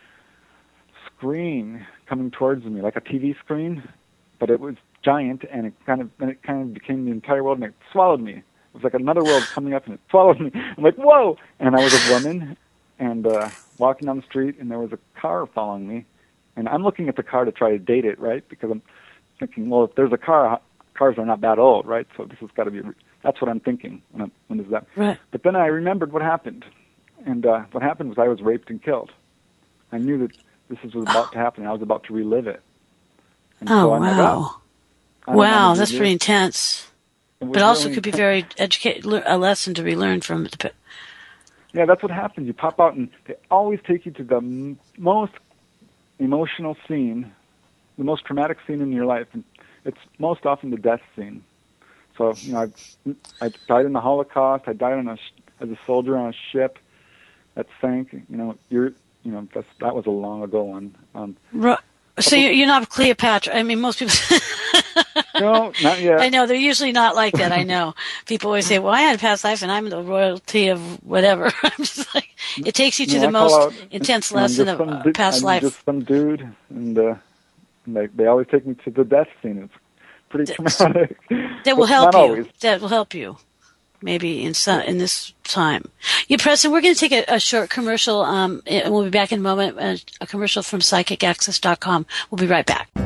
[SPEAKER 6] screen coming towards me, like a T V screen, but it was giant, and it kind of, and it kind of became the entire world, and it swallowed me. It was like another world coming up, and it swallowed me. I'm like, whoa! And I was a woman, and uh, walking down the street, and there was a car following me. And I'm looking at the car to try to date it, right? Because I'm thinking, well, if there's a car, cars are not that old, right? So this has got to be, that's what I'm thinking when, I'm, when is that.
[SPEAKER 2] Right.
[SPEAKER 6] But then I remembered what happened. And uh, what happened was I was raped and killed. I knew that this was about to happen, and I was about to relive it. And
[SPEAKER 2] oh,
[SPEAKER 6] so I'm
[SPEAKER 2] wow.
[SPEAKER 6] like, oh,
[SPEAKER 2] wow, that's pretty intense. But also
[SPEAKER 6] really
[SPEAKER 2] could be
[SPEAKER 6] intense.
[SPEAKER 2] very educate, a lesson to be learned from it.
[SPEAKER 6] Yeah, that's what happens. You pop out, and they always take you to the m- most emotional scene, the most traumatic scene in your life, and it's most often the death scene. So, you know, I I died in the Holocaust. I died on a as a soldier on a ship that sank. You know, you're you know that's, that was a long ago one. Um,
[SPEAKER 2] right. So you're not Cleopatra. I mean, most people.
[SPEAKER 6] No, not yet.
[SPEAKER 2] I know they're usually not like that. I know people always say, "Well, I had a past life, and I'm the royalty of whatever." I'm just like, it takes you to
[SPEAKER 6] no,
[SPEAKER 2] the
[SPEAKER 6] I
[SPEAKER 2] most
[SPEAKER 6] out,
[SPEAKER 2] intense lesson of uh, past
[SPEAKER 6] I'm
[SPEAKER 2] life.
[SPEAKER 6] Just some dude, and, uh, and they they always take me to the death scene. It's pretty traumatic.
[SPEAKER 2] That will help
[SPEAKER 6] not
[SPEAKER 2] you.
[SPEAKER 6] Always.
[SPEAKER 2] That will help you. Maybe in some, in this time. Yeah, Preston, we're going to take a, a short commercial, um, and we'll be back in a moment. Uh, a commercial from psychic access dot com. We'll be right back.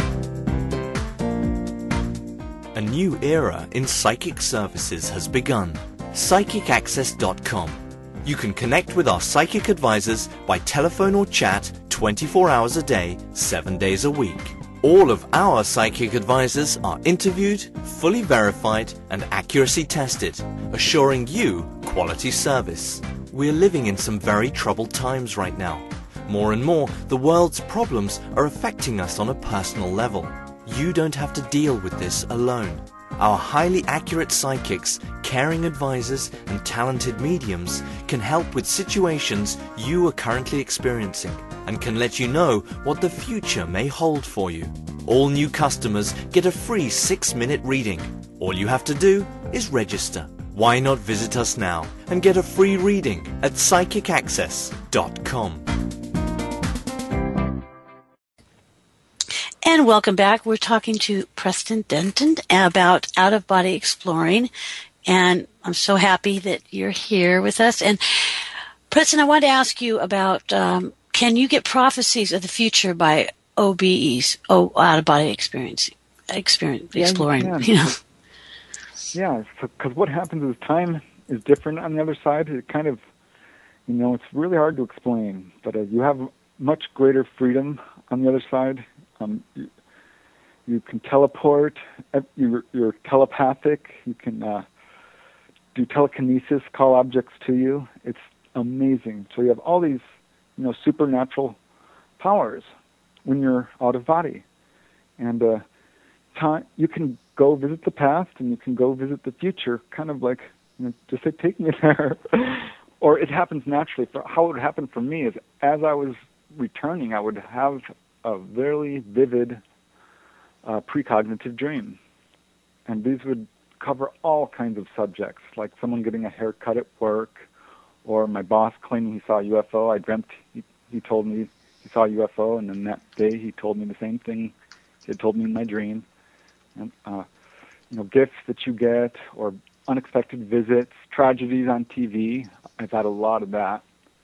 [SPEAKER 7] A new era in psychic services has begun. psychic access dot com. You can connect with our psychic advisors by telephone or chat twenty-four hours a day, seven days a week. All of our psychic advisors are interviewed, fully verified, and accuracy tested, assuring you quality service. We're living in some very troubled times right now. More and more, the world's problems are affecting us on a personal level. You don't have to deal with this alone. Our highly accurate psychics, caring advisors, and talented mediums can help with situations you are currently experiencing and can let you know what the future may hold for you. All new customers get a free six-minute reading. All you have to do is register. Why not visit us now and get a free reading at psychic access dot com.
[SPEAKER 2] And welcome back. We're talking to Preston Denton about out-of-body exploring, and I'm so happy that you're here with us. And Preston, I wanted to ask you about, um, can you get prophecies of the future by O B Es, oh, out-of-body experience, experience
[SPEAKER 6] yeah,
[SPEAKER 2] exploring?
[SPEAKER 6] You,
[SPEAKER 2] you know?
[SPEAKER 6] Yeah, because what happens is time is different on the other side. It kind of, you know, it's really hard to explain, but uh, you have much greater freedom on the other side. Um, you, you can teleport. You're, you're telepathic. You can uh, do telekinesis, call objects to you. It's amazing. So you have all these, you know, supernatural powers when you're out of body, and uh, time you can go visit the past and you can go visit the future. Kind of like, you know, just like taking it there, or it happens naturally. For how it would happen for me is as I was returning, I would have a very vivid uh, precognitive dream. And these would cover all kinds of subjects, like someone getting a haircut at work, or my boss claiming he saw a U F O. I dreamt he, he told me he saw a U F O, and then that day he told me the same thing he had told me in my dream. And, uh, you know, gifts that you get, or unexpected visits, tragedies on T V. I've had a lot of that,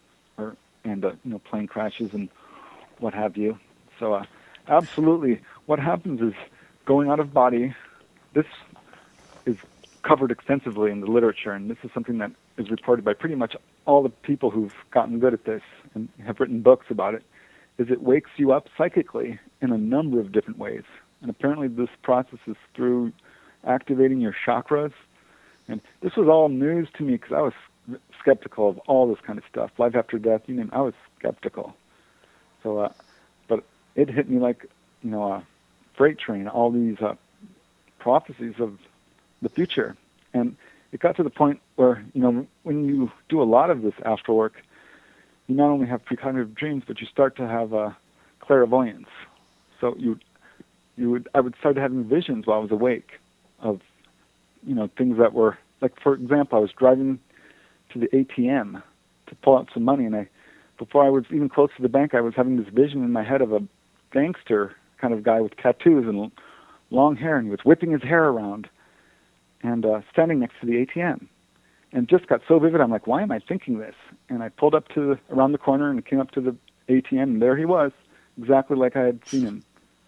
[SPEAKER 6] or and uh, you know, plane crashes and what have you. So, uh, absolutely, what happens is going out of body. This is covered extensively in the literature, and this is something that is reported by pretty much all the people who've gotten good at this and have written books about it. Is it wakes you up psychically in a number of different ways, and apparently this process is through activating your chakras. And this was all news to me because I was skeptical of all this kind of stuff. Life after death, you name it, I was skeptical. So, uh, but it hit me like, you know, a freight train, all these uh, prophecies of the future. And it got to the point where, you know, when you do a lot of this astral work, you not only have precognitive dreams, but you start to have uh, clairvoyance. So you, you would, I would start having visions while I was awake of, you know, things that were, like, for example, I was driving to the A T M to pull out some money, and I, before I was even close to the bank, I was having this vision in my head of a gangster kind of guy with tattoos and long hair, and he was whipping his hair around and uh, standing next to the A T M. And it just got so vivid, I'm like, why am I thinking this? And I pulled up to the, around the corner and came up to the A T M, and there he was, exactly like I had seen him.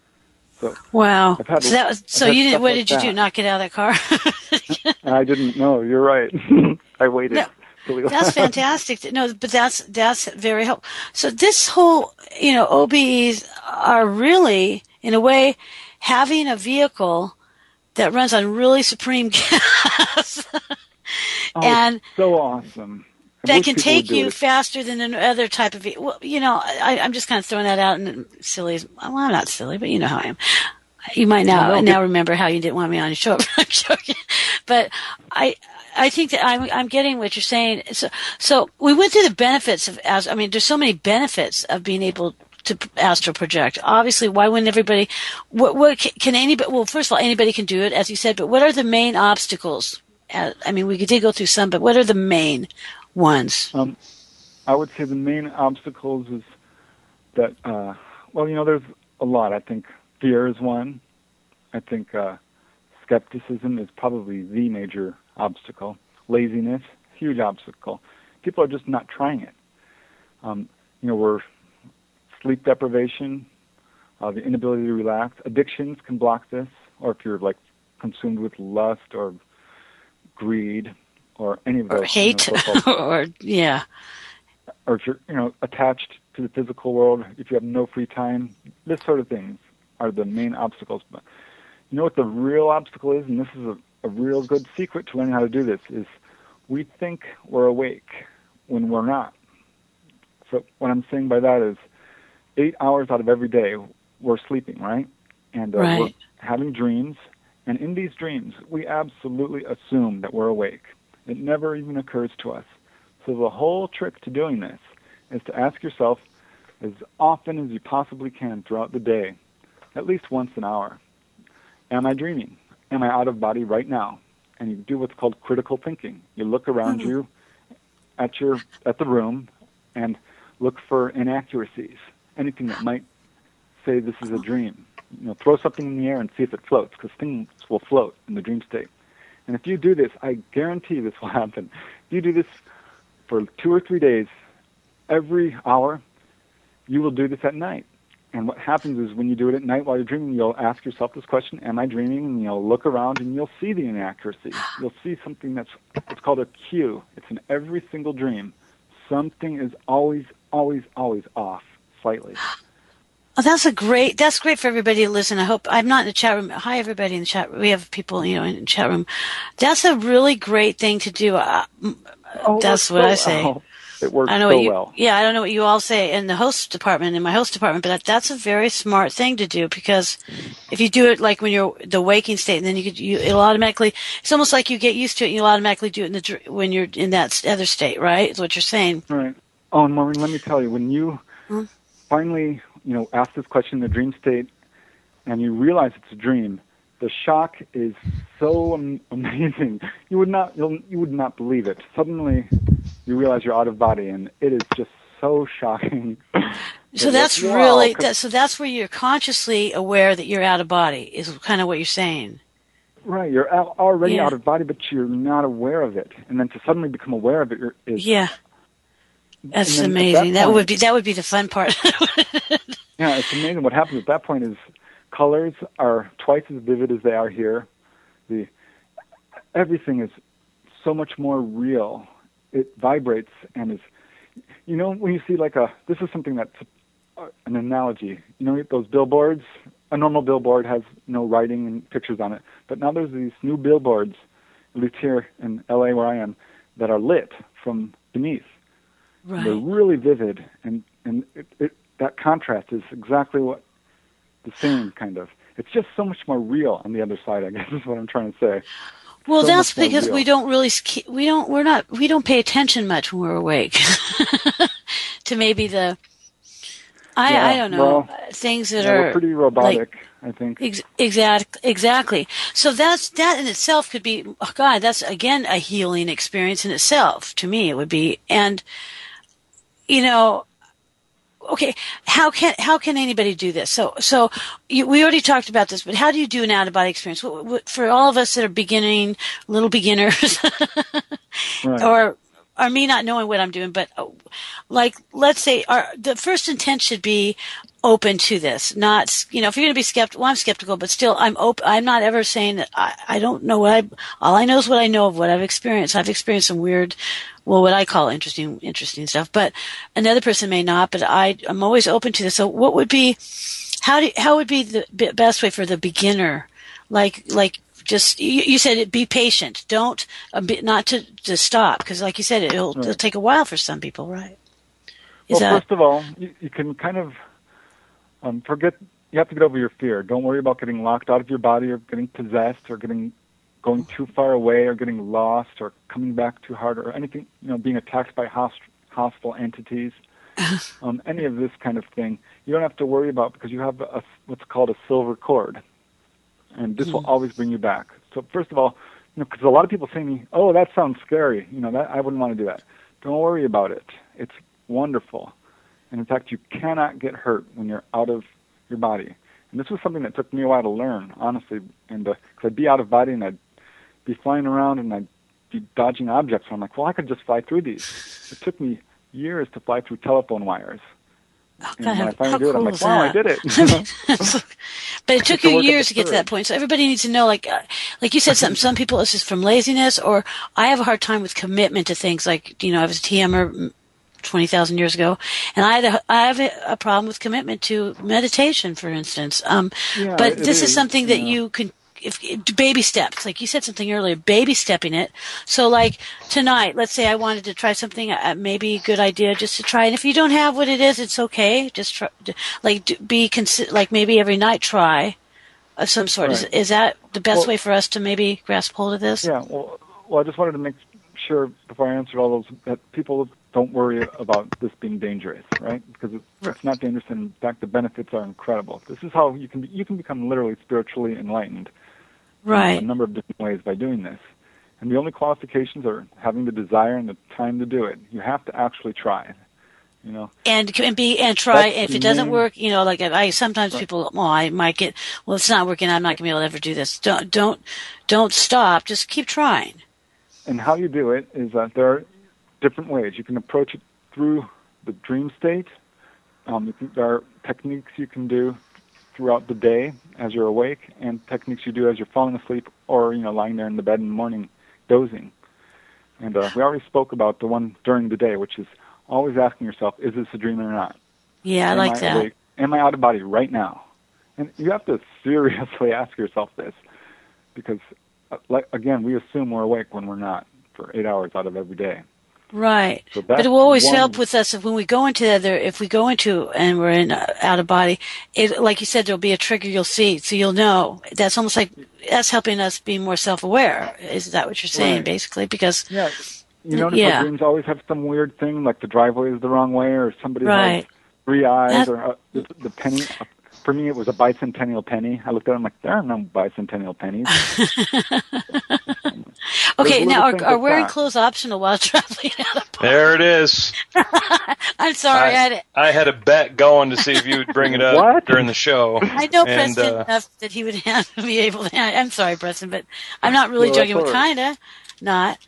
[SPEAKER 6] So
[SPEAKER 2] wow.
[SPEAKER 6] Had,
[SPEAKER 2] so that was, so you did, what like did you that. do? Not get out of that car?
[SPEAKER 6] I didn't know. You're right. I waited.
[SPEAKER 2] No, that's fantastic. No, but that's that's very helpful. So this whole, you know, O B Es are really, in a way, having a vehicle that runs on really supreme gas,
[SPEAKER 6] oh,
[SPEAKER 2] and
[SPEAKER 6] so awesome. I
[SPEAKER 2] that can take you faster than another type of vehicle. Well, you know, I, I'm just kind of throwing that out, and silly. Well, I'm not silly, but you know how I am. You might now no, now remember how you didn't want me on your show. I'm joking, but I. I think that I'm, I'm getting what you're saying. So, so we went through the benefits of, as I mean, there's so many benefits of being able to astral project. Obviously, why wouldn't everybody? What, what can anybody? Well, first of all, anybody can do it, as you said. But what are the main obstacles? Uh, I mean, we did go through some, but what are the main ones?
[SPEAKER 6] Um, I would say the main obstacles is that. Uh, well, you know, there's a lot. I think fear is one. I think uh, skepticism is probably the major obstacle. Laziness, huge obstacle. People are just not trying it. Um, you know, we're sleep deprivation, uh, the inability to relax. Addictions can block this, or if you're like consumed with lust or greed, or any of those.
[SPEAKER 2] Or hate,
[SPEAKER 6] you know, so-called,
[SPEAKER 2] or, yeah.
[SPEAKER 6] Or if you're, you know, attached to the physical world, if you have no free time, this sort of things are the main obstacles. But you know what the real obstacle is, and this is a, a real good secret to learning how to do this, is we think we're awake when we're not. So what I'm saying by that is eight hours out of every day we're sleeping, right? And uh,
[SPEAKER 2] right.
[SPEAKER 6] we're having dreams. And in these dreams, we absolutely assume that we're awake. It never even occurs to us. So the whole trick to doing this is to ask yourself as often as you possibly can throughout the day, at least once an hour, am I dreaming? Am I out of body right now? And you do what's called critical thinking. You look around mm-hmm. you at your at the room and look for inaccuracies, anything that might say this is a dream. You know, throw something in the air and see if it floats, because things will float in the dream state. And if you do this, I guarantee this will happen. If you do this for two or three days, every hour, you will do this at night. And what happens is when you do it at night while you're dreaming, you'll ask yourself this question, am I dreaming? And you'll look around and you'll see the inaccuracy. You'll see something that's it's called a cue. It's in every single dream. Something is always, always, always off, slightly.
[SPEAKER 2] Oh, that's a great, that's great for everybody to listen. I hope, I'm not in the chat room. Hi, everybody in the chat room. We have people, you know, in the chat room. That's a really great thing to do. Uh,
[SPEAKER 6] oh,
[SPEAKER 2] that's what so, I say.
[SPEAKER 6] Oh, it works
[SPEAKER 2] I know
[SPEAKER 6] so
[SPEAKER 2] what you,
[SPEAKER 6] well.
[SPEAKER 2] Yeah, I don't know what you all say in the host department, in my host department, but that, that's a very smart thing to do, because if you do it like when you're the waking state, and then you could, you, it'll automatically, it's almost like you get used to it and you'll automatically do it in the, when you're in that other state, right? Is what you're saying.
[SPEAKER 6] Right. Oh, and Maureen, let me tell you, when you hmm? finally, you know, ask this question in the dream state and you realize it's a dream, the shock is so am- amazing. You would not, you'll, you would not believe it. Suddenly, you realize you're out of body, and it is just so shocking.
[SPEAKER 2] So that's like, wow, really that, so that's where you're consciously aware that you're out of body, is kind of what you're saying.
[SPEAKER 6] Right, you're out, already
[SPEAKER 2] yeah.
[SPEAKER 6] out of body, but you're not aware of it, and then to suddenly become aware of it is
[SPEAKER 2] yeah. That's amazing. That, that point, would be that would be the fun part.
[SPEAKER 6] Yeah, it's amazing. What happens at that point is colors are twice as vivid as they are here. The everything is so much more real. It vibrates and is, you know, when you see like a, this is something that's an analogy. You know, those billboards, a normal billboard has no writing and pictures on it, but now there's these new billboards, at least here in L A where I am, that are lit from beneath.
[SPEAKER 2] Right.
[SPEAKER 6] They're really vivid, and, and it, it, that contrast is exactly what the same kind of. It's just so much more real on the other side, I guess is what I'm trying to say.
[SPEAKER 2] Well,
[SPEAKER 6] so
[SPEAKER 2] that's because
[SPEAKER 6] real.
[SPEAKER 2] we don't really, we don't, we're not, we don't pay attention much when we're awake to maybe the, I,
[SPEAKER 6] yeah,
[SPEAKER 2] I don't know,
[SPEAKER 6] well,
[SPEAKER 2] things that
[SPEAKER 6] yeah,
[SPEAKER 2] are
[SPEAKER 6] we're pretty robotic,
[SPEAKER 2] like,
[SPEAKER 6] I think.
[SPEAKER 2] Ex- exact, exactly. So that's, that in itself could be, oh God, that's again a healing experience in itself. To me, it would be, and, you know, okay, how can how can anybody do this? So so you, we already talked about this, but how do you do an out of body experience? What, what, for all of us that are beginning, little beginners,
[SPEAKER 6] right.
[SPEAKER 2] or or me not knowing what I'm doing, but like let's say our the first intent should be open to this. Not, you know, if you're going to be skeptical, well, I'm skeptical, but still, I'm open. I'm not ever saying that I, I don't know what I. All I know is what I know of what I've experienced. I've experienced some weird. Well, what I call interesting, interesting stuff, but another person may not. But I, I'm always open to this. So, what would be, how do, how would be the best way for the beginner? Like, like, just you, you said it. Be patient. Don't, uh, be, not to to stop, because, like you said, it'll, right. it'll take a while for some people, right?
[SPEAKER 6] Is well, that, first of all, you, you can kind of um, forget. You have to get over your fear. Don't worry about getting locked out of your body or getting possessed or getting. Going too far away or getting lost or coming back too hard or anything, you know, being attacked by host, hostile entities, um, any of this kind of thing, you don't have to worry about, because you have a, what's called a silver cord, and this mm. will always bring you back. So first of all, you know, because a lot of people say to me, oh, that sounds scary, you know, that I wouldn't want to do that. Don't worry about it. It's wonderful. And in fact, you cannot get hurt when you're out of your body. And this was something that took me a while to learn, honestly, and because uh, I'd be out of body and I'd be flying around and I'd be dodging objects. And I'm like, well, I could just fly through these. It took me years to fly through telephone wires.
[SPEAKER 2] Oh,
[SPEAKER 6] and
[SPEAKER 2] God,
[SPEAKER 6] when I finally
[SPEAKER 2] how
[SPEAKER 6] do it,
[SPEAKER 2] cool
[SPEAKER 6] I'm like,
[SPEAKER 2] is
[SPEAKER 6] wow,
[SPEAKER 2] that?
[SPEAKER 6] I did it.
[SPEAKER 2] But it took
[SPEAKER 6] To
[SPEAKER 2] you
[SPEAKER 6] work at
[SPEAKER 2] years
[SPEAKER 6] the
[SPEAKER 2] to get to
[SPEAKER 6] courage.
[SPEAKER 2] that point. So everybody needs to know, like, uh, like you said, something. Some people it's just from laziness, or I have a hard time with commitment to things. Like, you know, I was a T M-er twenty thousand years ago, and I had a, I have a, a problem with commitment to meditation, for instance. Um,
[SPEAKER 6] Yeah,
[SPEAKER 2] but
[SPEAKER 6] it
[SPEAKER 2] this is
[SPEAKER 6] is,
[SPEAKER 2] something that
[SPEAKER 6] yeah.
[SPEAKER 2] you can. If, baby steps, like you said something earlier, baby stepping it. So like tonight, let's say I wanted to try something, uh, maybe a good idea just to try. And if you don't have what it is, it's okay. Just try, like be consi- like maybe every night try of some sort. Is,
[SPEAKER 6] Right.
[SPEAKER 2] is that the best
[SPEAKER 6] Well,
[SPEAKER 2] way for us to maybe grasp hold of this?
[SPEAKER 6] Yeah, well, well, I just wanted to make sure before I answered all those that people don't worry about this being dangerous, right? Because it's, it's not dangerous, and in fact, the benefits are incredible. This is how you can be, you can become literally spiritually enlightened,
[SPEAKER 2] right?
[SPEAKER 6] In a number of different ways by doing this. And the only qualifications are having the desire and the time to do it. You have to actually try. You know,
[SPEAKER 2] and and be and try.
[SPEAKER 6] That's
[SPEAKER 2] If it doesn't
[SPEAKER 6] main,
[SPEAKER 2] work, you know, like I sometimes
[SPEAKER 6] right.
[SPEAKER 2] people, well, I might get, well, it's not working. I'm not going to be able to ever do this. Don't don't don't stop. Just keep trying.
[SPEAKER 6] And how you do it is that there are different ways. You can approach it through the dream state. Um, you can, there are techniques you can do throughout the day as you're awake, and techniques you do as you're falling asleep or, you know, lying there in the bed in the morning dozing. And uh, we already spoke about the one during the day, which is always asking yourself, is this a dream or not?
[SPEAKER 2] Yeah, I
[SPEAKER 6] Am
[SPEAKER 2] like
[SPEAKER 6] I
[SPEAKER 2] that.
[SPEAKER 6] awake? Am I out of body right now? And you have to seriously ask yourself this, because, uh, like again, we assume we're awake when we're not for eight hours out of every day.
[SPEAKER 2] Right.
[SPEAKER 6] So
[SPEAKER 2] But it will always
[SPEAKER 6] one,
[SPEAKER 2] help with us if when we go into the other, if we go into and we're in uh, out of body, it, like you said, there'll be a trigger you'll see. So you'll know. That's almost like, that's helping us be more self-aware. Is that what you're saying,
[SPEAKER 6] right.
[SPEAKER 2] basically? Because,
[SPEAKER 6] yeah, you notice
[SPEAKER 2] yeah.
[SPEAKER 6] how dreams always have some weird thing, like the driveway is the wrong way, or somebody
[SPEAKER 2] right.
[SPEAKER 6] has three eyes,
[SPEAKER 2] That's,
[SPEAKER 6] or uh, the, the penny. Uh, for me, it was a bicentennial penny. I looked at it, I'm like, there are no bicentennial pennies.
[SPEAKER 2] Okay, now are, are wearing
[SPEAKER 6] that.
[SPEAKER 2] clothes optional while traveling out of body?
[SPEAKER 4] There it is.
[SPEAKER 2] I'm sorry. I,
[SPEAKER 4] I,
[SPEAKER 2] had it.
[SPEAKER 4] I had a bet going to see if you would bring it up
[SPEAKER 6] What?
[SPEAKER 4] during the show.
[SPEAKER 2] I know
[SPEAKER 4] and,
[SPEAKER 2] Preston
[SPEAKER 4] uh,
[SPEAKER 2] enough that he would have, be able to. I'm sorry, Preston, but I'm not really
[SPEAKER 6] No,
[SPEAKER 2] joking,
[SPEAKER 6] that's
[SPEAKER 2] but
[SPEAKER 6] all right.
[SPEAKER 2] kind of not.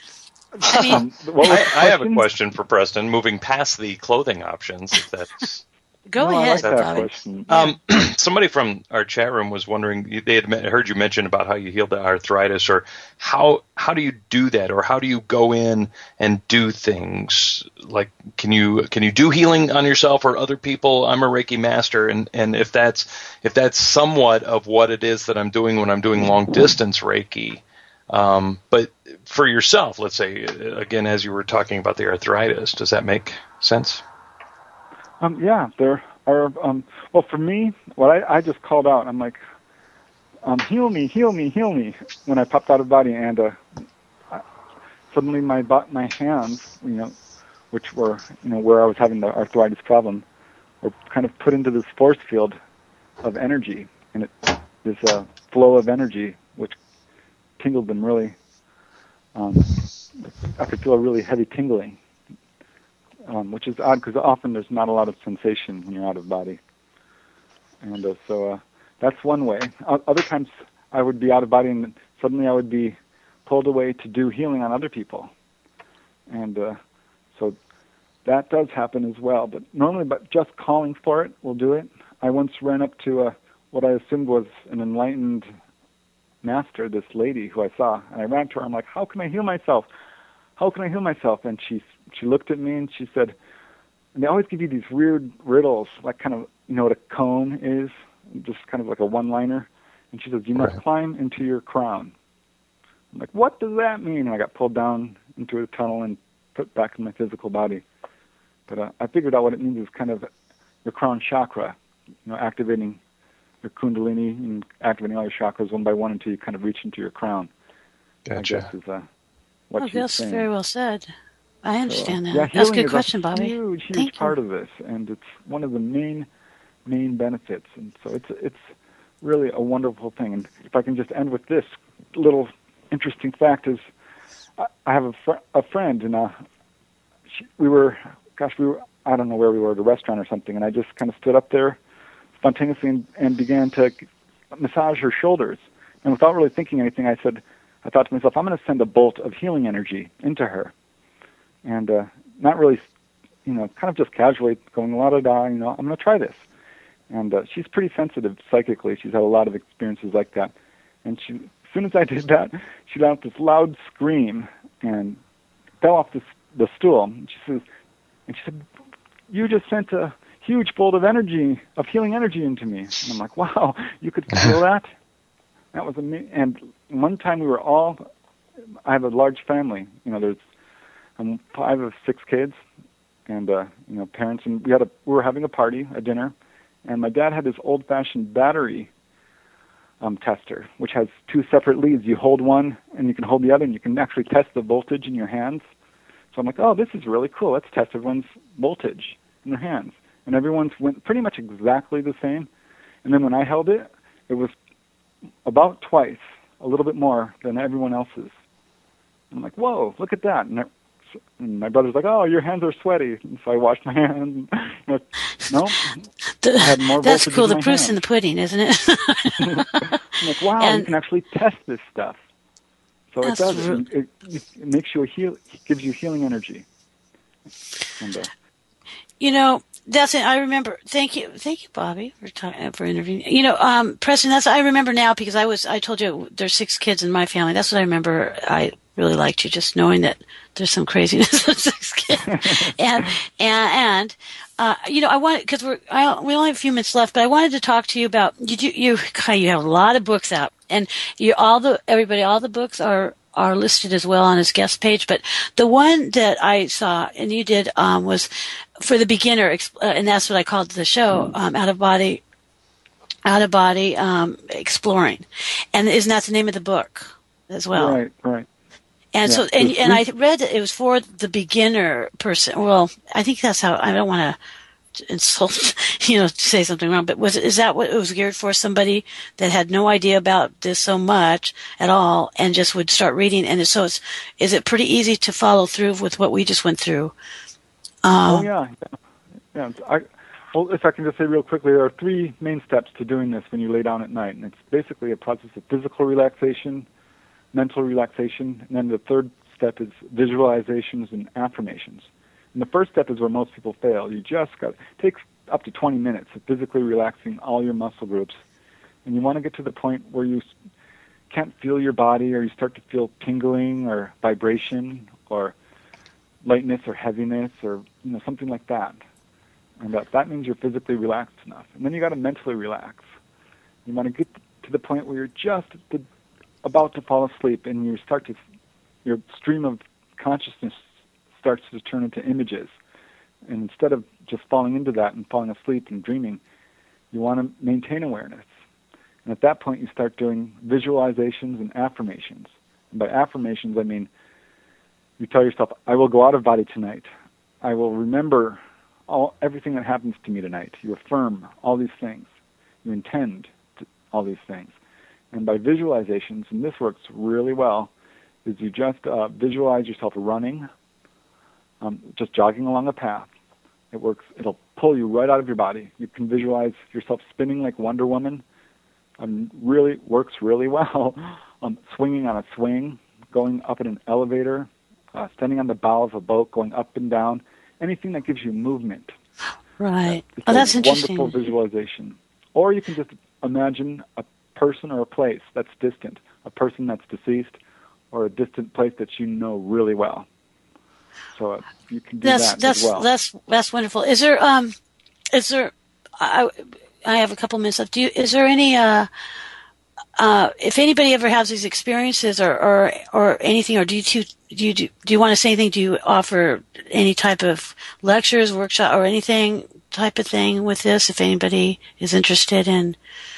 [SPEAKER 2] I mean,
[SPEAKER 6] Um, what was
[SPEAKER 4] I,
[SPEAKER 6] the
[SPEAKER 4] I have a
[SPEAKER 6] question?
[SPEAKER 4] question for Preston, moving past the clothing options, if that's...
[SPEAKER 2] go
[SPEAKER 6] No, I
[SPEAKER 2] ahead,
[SPEAKER 6] like that
[SPEAKER 2] Bobby.
[SPEAKER 6] question.
[SPEAKER 4] Um, somebody from our chat room was wondering, they had heard you mention about how you healed the arthritis, or how how do you do that, or how do you go in and do things? Like, can you can you do healing on yourself or other people? I'm a Reiki master, and, and if that's if that's somewhat of what it is that I'm doing when I'm doing long distance Reiki, um, but for yourself, let's say, again, as you were talking about the arthritis, does that make sense?
[SPEAKER 6] Um, yeah, there are. Um, well, for me, what I, I just called out, I'm like, um, heal me, heal me, heal me. When I popped out of body, and uh, I, suddenly my my hands, you know, which were, you know, where I was having the arthritis problem, were kind of put into this force field of energy, and it this uh, flow of energy, which tingled them really. Um, I could feel a really heavy tingling. Um, which is odd because often there's not a lot of sensation when you're out of body. And uh, so uh, that's one way. O- other times I would be out of body and suddenly I would be pulled away to do healing on other people. And uh, so that does happen as well. But normally, but just calling for it will do it. I once ran up to uh, what I assumed was an enlightened master, this lady who I saw, and I ran to her. I'm like, how can I heal myself? How can I heal myself? And she she looked at me and she said, and they always give you these weird riddles, like kind of, you know what a cone is, just kind of like a one-liner. And she says, you must
[SPEAKER 4] Right.
[SPEAKER 6] climb into your crown. I'm like, what does that mean? And I got pulled down into a tunnel and put back in my physical body. But uh, I figured out what it means is kind of your crown chakra, you know, activating your kundalini and activating all your chakras one by one until you kind of reach into your crown.
[SPEAKER 4] Gotcha.
[SPEAKER 6] I guess is uh, what
[SPEAKER 2] Oh,
[SPEAKER 6] she's
[SPEAKER 2] that's
[SPEAKER 6] saying.
[SPEAKER 2] very well said. I understand
[SPEAKER 6] So,
[SPEAKER 2] that.
[SPEAKER 6] yeah,
[SPEAKER 2] That's a
[SPEAKER 6] healing
[SPEAKER 2] good
[SPEAKER 6] is
[SPEAKER 2] question, Bobby.
[SPEAKER 6] Huge, huge
[SPEAKER 2] Thank
[SPEAKER 6] part
[SPEAKER 2] you.
[SPEAKER 6] of this, and it's one of the main, main benefits. And so it's it's really a wonderful thing. And if I can just end with this little interesting fact is, I, I have a fr- a friend, and uh, she, we were, gosh, we were, I don't know where we were, at a restaurant or something, and I just kind of stood up there spontaneously and, and began to massage her shoulders. And without really thinking anything, I said, I thought to myself, I'm going to send a bolt of healing energy into her. And uh, not really you know, kind of just casually going, la da da, you know, I'm going to try this. And uh, she's pretty sensitive psychically. She's had a lot of experiences like that. And she, as soon as I did that, she let out this loud scream and fell off the, the stool. And she says, and she said, "You just sent a huge bolt of energy, of healing energy into me." And I'm like, "Wow, you could feel that?" That was amazing. And one time we were all, I have a large family. You know, there's um, five of six kids, and uh, you know, parents, and we had a, we were having a party, a dinner, and my dad had this old-fashioned battery um, tester, which has two separate leads. You hold one, and you can hold the other, and you can actually test the voltage in your hands. So I'm like, "Oh, this is really cool. Let's test everyone's voltage in their hands." And everyone's went pretty much exactly the same. And then when I held it, it was about twice, a little bit more than everyone else's. I'm like, "Whoa, look at that." And, and my brother's like, "Oh, your hands are sweaty." And so I washed my hands. You know, no,
[SPEAKER 2] the,
[SPEAKER 6] I had more
[SPEAKER 2] that's cool.
[SPEAKER 6] in
[SPEAKER 2] The
[SPEAKER 6] my
[SPEAKER 2] proof's
[SPEAKER 6] hands.
[SPEAKER 2] in the pudding, isn't it?
[SPEAKER 6] I'm like, wow,
[SPEAKER 2] and,
[SPEAKER 6] you can actually test this stuff. So it does. It, it, it makes you a heal. It gives you healing energy. And, uh,
[SPEAKER 2] you know, that's it. I remember. Thank you, thank you, Bobby, for talking, for interviewing. You know, um, Preston. That's I remember now because I was. I told you there's six kids in my family. That's what I remember. I really liked you, just knowing that there's some craziness with six kids, and and and uh, you know, I wanted because we're I, we only have a few minutes left, but I wanted to talk to you about you. Do, you God, you have a lot of books out, and you all the everybody all the books are. are listed as well on his guest page, but the one that I saw and you did um, was for the beginner, uh, and that's what I called the show, um, out of body, out of body um, exploring, and isn't that the name of the book as well?
[SPEAKER 6] Right, right.
[SPEAKER 2] And
[SPEAKER 6] yeah.
[SPEAKER 2] so, and and I read that it was for the beginner person. Well, I think that's how. I don't want to insult, you know, say something wrong, but was is that what it was geared for? Somebody that had no idea about this so much at all and just would start reading, and so it's, is it pretty easy to follow through with what we just went through? Um,
[SPEAKER 6] oh yeah, yeah. yeah. I, well, if I can just say real quickly, there are three main steps to doing this when you lay down at night, and it's basically a process of physical relaxation, mental relaxation, and then the third step is visualizations and affirmations. And the first step is where most people fail. You just got, it takes up to twenty minutes of physically relaxing all your muscle groups. And you want to get to the point where you can't feel your body, or you start to feel tingling or vibration or lightness or heaviness or, you know, something like that. And that, that means you're physically relaxed enough. And then you got to mentally relax. You want to get to the point where you're just the, about to fall asleep, and you start to, your stream of consciousness starts to turn into images. And instead of just falling into that and falling asleep and dreaming, you want to maintain awareness. And at that point, you start doing visualizations and affirmations. And by affirmations, I mean you tell yourself, "I will go out of body tonight. I will remember all everything that happens to me tonight." You affirm all these things. You intend to, all these things. And by visualizations, and this works really well, is you just uh, visualize yourself running, Um, just jogging along a path. It works. It'll pull you right out of your body. You can visualize yourself spinning like Wonder Woman. Um, really works really well. Um, swinging on a swing, going up in an elevator, uh, standing on the bow of a boat, going up and down. Anything that gives you movement.
[SPEAKER 2] right.
[SPEAKER 6] Uh,
[SPEAKER 2] oh, that's interesting.
[SPEAKER 6] Wonderful visualization. Or you can just imagine a person or a place that's distant, a person that's deceased, or a distant place that you know really well. So uh, you can do
[SPEAKER 2] that's,
[SPEAKER 6] that
[SPEAKER 2] that's,
[SPEAKER 6] as well.
[SPEAKER 2] That's that's wonderful. Is there um, is there? I I have a couple minutes left. Do you? Is there any uh, uh, if anybody ever has these experiences or or, or anything, or do you do you do, do you want to say anything? Do you offer any type of lectures, workshop, or anything type of thing with this? If anybody is interested in,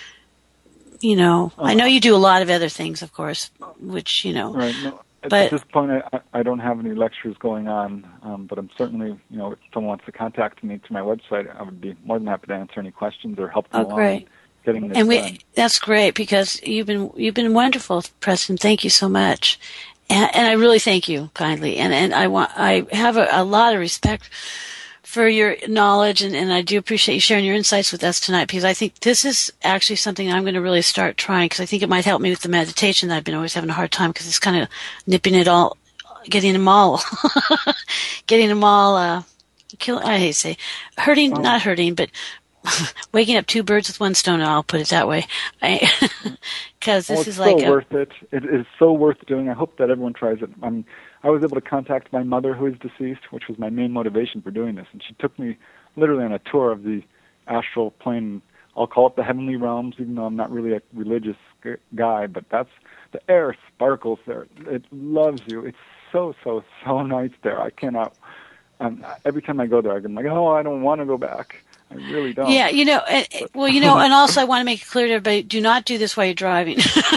[SPEAKER 2] you know, uh, I know you do a lot of other things, of course, which you know.
[SPEAKER 6] Right. No. At
[SPEAKER 2] But,
[SPEAKER 6] this point, I, I don't have any lectures going on, um, but I'm certainly, you know, if someone wants to contact me to my website, I would be more than happy to answer any questions or help them
[SPEAKER 2] oh,
[SPEAKER 6] along
[SPEAKER 2] great.
[SPEAKER 6] getting this
[SPEAKER 2] and we,
[SPEAKER 6] done.
[SPEAKER 2] That's great because you've been you've been wonderful, Preston. Thank you so much, and, and I really thank you kindly. And and I want I have a, a lot of respect for your knowledge, and, and I do appreciate you sharing your insights with us tonight, because I think this is actually something I'm going to really start trying, because I think it might help me with the meditation that I've been always having a hard time, because it's kind of nipping it all, getting them all, getting them all uh, killing, I hate to say, hurting, oh. not hurting, but waking up two birds with one stone, I'll put it that way. Because this
[SPEAKER 6] well,
[SPEAKER 2] is like...
[SPEAKER 6] It's so
[SPEAKER 2] a,
[SPEAKER 6] worth it. It is so worth doing. I hope that everyone tries it. I'm, I was able to contact my mother, who is deceased, which was my main motivation for doing this. And she took me literally on a tour of the astral plane. I'll call it the heavenly realms, even though I'm not really a religious guy. But that's... The air sparkles there. It loves you. It's so, so, so nice there. I cannot... Um, every time I go there, I'm like, oh, I don't want to go back. I really don't.
[SPEAKER 2] Yeah, you know, uh, well, you know, and also I want to make it clear to everybody, do not do this while you're driving.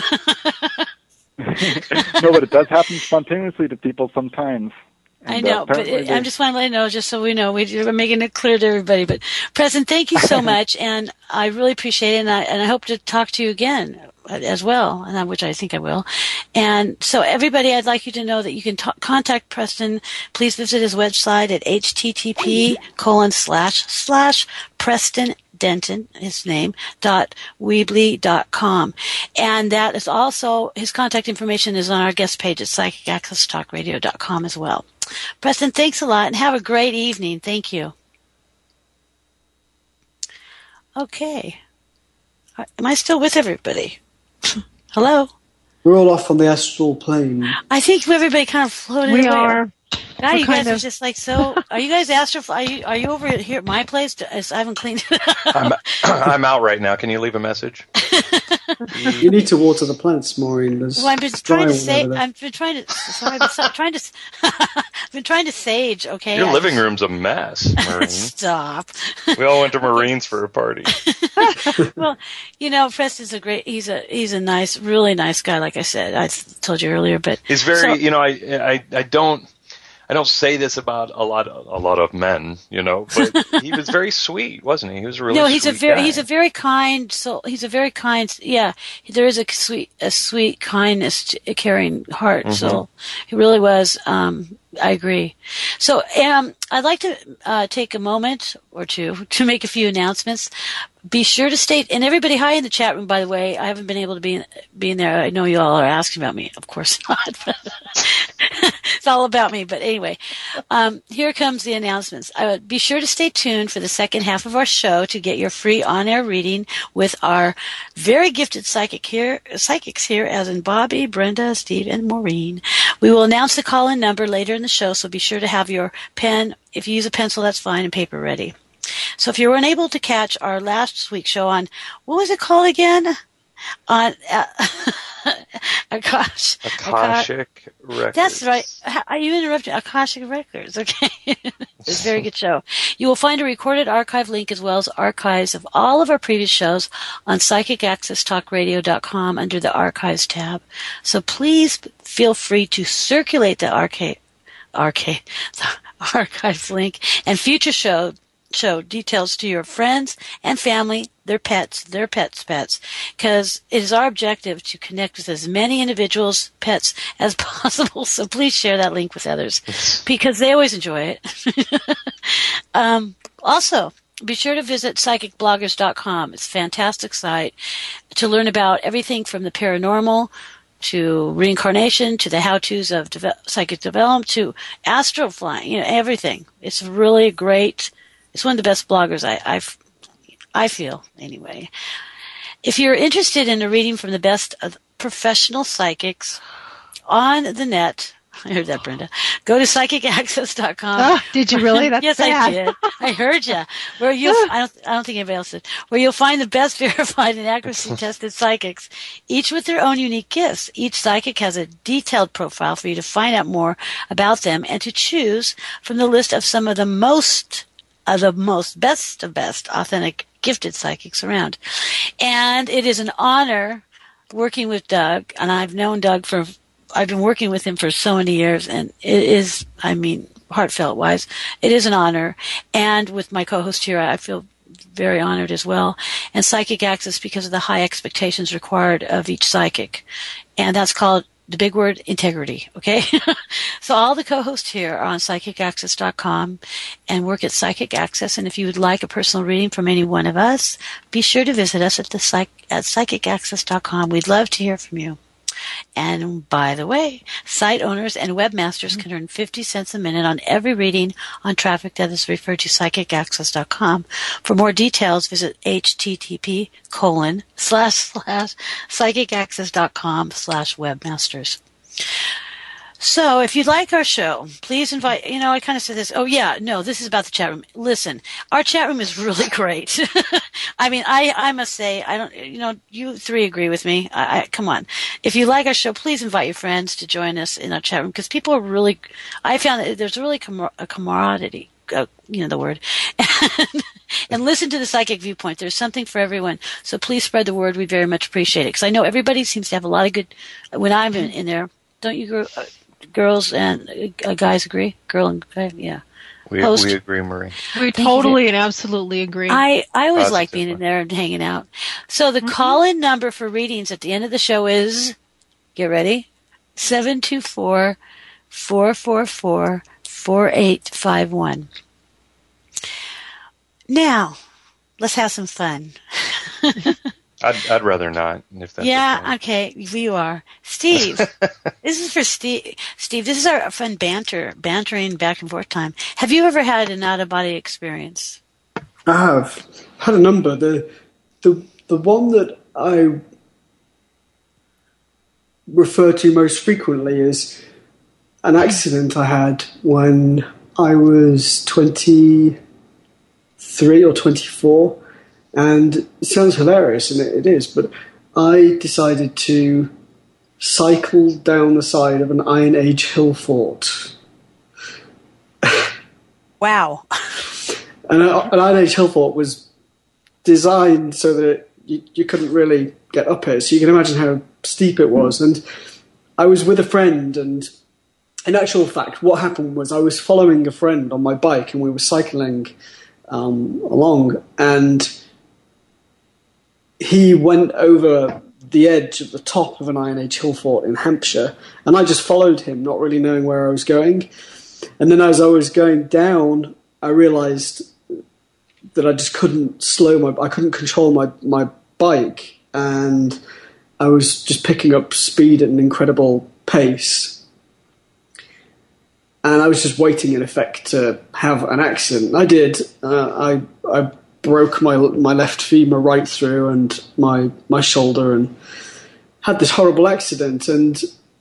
[SPEAKER 6] No, but it does happen spontaneously to people sometimes. And,
[SPEAKER 2] I know,
[SPEAKER 6] uh,
[SPEAKER 2] but it, I just want to let you know, just so we know, we, we're making it clear to everybody. But, Preston, thank you so much, and I really appreciate it, and I, and I hope to talk to you again as well, and which I think I will. And so, everybody, I'd like you to know that you can t- contact Preston. Please visit his website at http colon slash slash Preston Denton, his name, dot weebly dot com. And that is also, his contact information is on our guest page at psychic access talk radio dot com as well. Preston, thanks a lot and have a great evening. Thank you. Okay. Am I still with everybody? Hello?
[SPEAKER 3] We're all off on the astral plane.
[SPEAKER 2] I think everybody kind of floated
[SPEAKER 5] we
[SPEAKER 2] away.
[SPEAKER 5] Are.
[SPEAKER 2] God,
[SPEAKER 5] We're
[SPEAKER 2] you guys
[SPEAKER 5] of...
[SPEAKER 2] are just like so. Are you guys astro? Are you are you over here at my place? I haven't cleaned it up.
[SPEAKER 4] I'm, I'm out right now. Can you leave a message?
[SPEAKER 3] You need to water the plants, Maureen. There's
[SPEAKER 2] well, I've been trying to sage. I've been trying to. Sorry, I've been trying to. I've been trying to sage. Okay.
[SPEAKER 4] Your
[SPEAKER 2] I
[SPEAKER 4] living
[SPEAKER 2] just,
[SPEAKER 4] room's a mess, Maureen.
[SPEAKER 2] Stop.
[SPEAKER 4] We all went to Marine's for a party.
[SPEAKER 2] Well, you know, Preston's a great. He's a he's a nice, really nice guy. Like I said, I told you earlier, but
[SPEAKER 4] he's very.
[SPEAKER 2] So,
[SPEAKER 4] you know, I I I don't. I don't say this about a lot of a lot of men, you know, but he was very sweet, wasn't he? He was a really
[SPEAKER 2] no. He's
[SPEAKER 4] sweet
[SPEAKER 2] a very
[SPEAKER 4] guy.
[SPEAKER 2] he's a very kind. So he's a very kind. Yeah, there is a sweet a sweet kindness, a caring heart. Mm-hmm. So he really was. Um, I agree. So um, I'd like to uh, take a moment or two to make a few announcements. Be sure to state, and everybody, hi in the chat room, by the way. I haven't been able to be in, be in there. I know you all are asking about me. Of course not. It's all about me. But anyway, um, here comes the announcements. Uh, be sure to stay tuned for the second half of our show to get your free on-air reading with our very gifted psychic here, psychics here, as in Bobby, Brenda, Steve, and Maureen. We will announce the call-in number later in the show, so be sure to have your pen. If you use a pencil, that's fine, and paper ready. So if you were unable to catch our last week's show on, what was it called again? On, uh, Akash.
[SPEAKER 4] Akashic Records.
[SPEAKER 2] That's right. You interrupted. Akashic Records. Okay. It's a very good show. You will find a recorded archive link as well as archives of all of our previous shows on psychic access talk radio dot com under the Archives tab. So please feel free to circulate the archive, archive, the archives link and future show show details to your friends and family, their pets, their pets' pets, because it is our objective to connect with as many individuals, pets, as possible. So please share that link with others because they always enjoy it. um, also, be sure to visit psychic bloggers dot com. It's a fantastic site to learn about everything from the paranormal to reincarnation, to the how-tos of de- psychic development, to astral flying, you know, everything. It's really great. It's one of the best bloggers I I've, I feel, anyway. If you're interested in a reading from the best of professional psychics on the net, I heard that, Brenda, go to psychic access dot com.
[SPEAKER 5] Oh, did you really? That's
[SPEAKER 2] yes,
[SPEAKER 5] sad.
[SPEAKER 2] I did. I heard you. Where you, I don't, I don't think anybody else did. Where you'll find the best verified and accuracy tested psychics, each with their own unique gifts. Each psychic has a detailed profile for you to find out more about them and to choose from the list of some of the most Uh, the most best of best authentic gifted psychics around. And it is an honor working with Doug, and I've known Doug for, I've been working with him for so many years, and it is, I mean, heartfelt wise, it is an honor. And with my co-host here, I feel very honored as well. And Psychic Access because of the high expectations required of each psychic. And that's called the big word, integrity, okay? So all the co-hosts here are on psychic access dot com and work at Psychic Access. And if you would like a personal reading from any one of us, be sure to visit us at the psych- at psychic access dot com. We'd love to hear from you. And by the way, site owners and webmasters can earn fifty cents a minute on every reading on traffic that is referred to psychic access dot com. For more details, visit http colon slash slash psychicaccess.com slash webmasters. So if you'd like our show, please invite, you know, I kind of said this. Oh, yeah, no, this is about the chat room. Listen, our chat room is really great. I mean, I, I must say, I don't, you know, you three agree with me. I, I, come on. If you like our show, please invite your friends to join us in our chat room because people are really, I found that there's really camar- a camaraderie, uh, you know, the word. and, and listen to the Psychic Viewpoint. There's something for everyone. So please spread the word. We very much appreciate it because I know everybody seems to have a lot of good, when I'm in, in there, don't you go? Uh, Girls and uh, guys agree? Girl and guy, yeah.
[SPEAKER 4] We, we agree, Marie.
[SPEAKER 5] We totally and absolutely agree.
[SPEAKER 2] I, I always Positively. like being in there and hanging out. So the mm-hmm. call-in number for readings at the end of the show is, get ready, seven two four, four four four, four eight five one. Now, let's have some fun.
[SPEAKER 4] I'd, I'd rather not. If that's
[SPEAKER 2] yeah, okay. okay, you are. Steve, this is for Steve. Steve, this is our fun banter, bantering back and forth time. Have you ever had an out-of-body experience?
[SPEAKER 3] I have. Had a number. The, the, the one that I refer to most frequently is an accident I had when I was twenty-three or twenty-four. And it sounds hilarious, and it, it is, but I decided to cycle down the side of an Iron Age hill fort.
[SPEAKER 2] Wow.
[SPEAKER 3] And a, an Iron Age hill fort was designed so that you, you couldn't really get up it, so you can imagine how steep it was. And I was with a friend, and in actual fact, what happened was I was following a friend on my bike, and we were cycling um, along, and he went over the edge at the top of an Iron Age hill fort in Hampshire, and I just followed him, not really knowing where I was going. And then as I was going down, I realised that I just couldn't slow my, I couldn't control my, my bike, and I was just picking up speed at an incredible pace. And I was just waiting, in effect, to have an accident. I did. Uh, I I. broke my my left femur right through and my my shoulder and had this horrible accident. And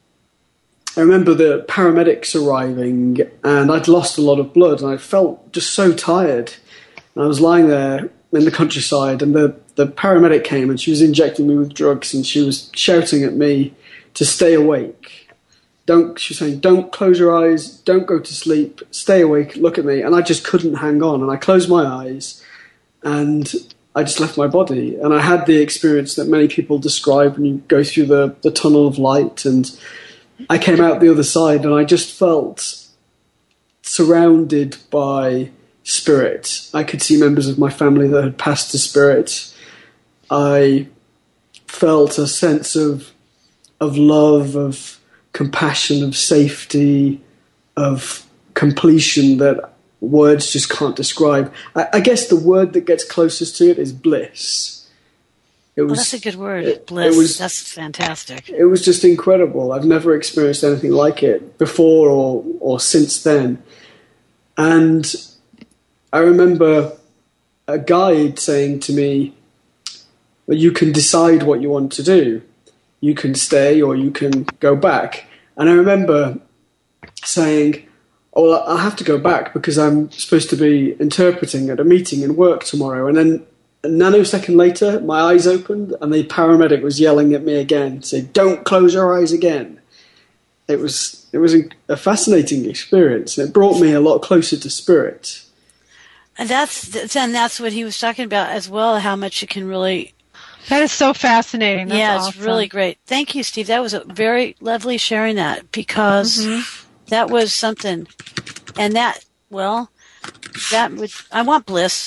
[SPEAKER 3] I remember the paramedics arriving, and I'd lost a lot of blood, and I felt just so tired. And I was lying there in the countryside, and the, the paramedic came, and she was injecting me with drugs, and she was shouting at me to stay awake. Don't, she was saying, don't close your eyes, don't go to sleep, stay awake, look at me. And I just couldn't hang on, and I closed my eyes, and I just left my body. And I had the experience that many people describe when you go through the, the tunnel of light. And I came out the other side, and I just felt surrounded by spirit. I could see members of my family that had passed to spirit. I felt a sense of of love, of compassion, of safety, of completion that words just can't describe. I, I guess the word that gets closest to it is bliss. It was,
[SPEAKER 2] well, that's a good word,
[SPEAKER 3] it,
[SPEAKER 2] bliss.
[SPEAKER 3] It was,
[SPEAKER 2] that's fantastic.
[SPEAKER 3] It was just incredible. I've never experienced anything like it before or, or since then. And I remember a guide saying to me, well, you can decide what you want to do. You can stay or you can go back. And I remember saying, oh, well, I'll have to go back because I'm supposed to be interpreting at a meeting in work tomorrow. And then a nanosecond later, my eyes opened and the paramedic was yelling at me again, saying, don't close your eyes again. It was it was a fascinating experience. It brought me a lot closer to spirit.
[SPEAKER 2] And that's and that's what he was talking about as well, how much it can really...
[SPEAKER 5] That is so fascinating. That's
[SPEAKER 2] yeah,
[SPEAKER 5] awesome.
[SPEAKER 2] It's really great. Thank you, Steve. That was a very lovely sharing that, because mm-hmm. that was something. And that, well, that would, I want bliss.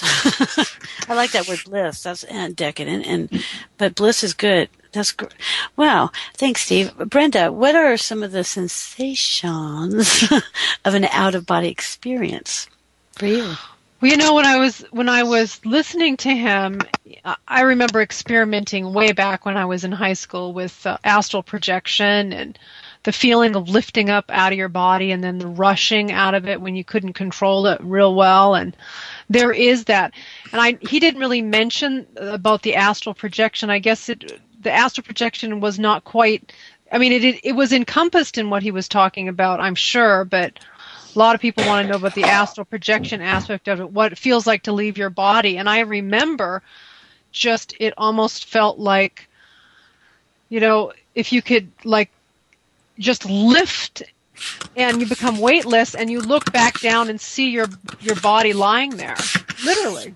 [SPEAKER 2] I like that word bliss. That's and decadent, and but bliss is good. That's good. Wow. Thanks, Steve. Brenda, what are some of the sensations of an out-of-body experience for you?
[SPEAKER 5] Well, you know, when I was when I was listening to him, I remember experimenting way back when I was in high school with uh, astral projection and the feeling of lifting up out of your body and then the rushing out of it when you couldn't control it real well. And there is that. And I he didn't really mention about the astral projection. I guess it, the astral projection was not quite. I mean, it, it it was encompassed in what he was talking about, I'm sure, but a lot of people want to know about the astral projection aspect of it, what it feels like to leave your body. And I remember just it almost felt like, you know, if you could like just lift and you become weightless and you look back down and see your your body lying there, literally.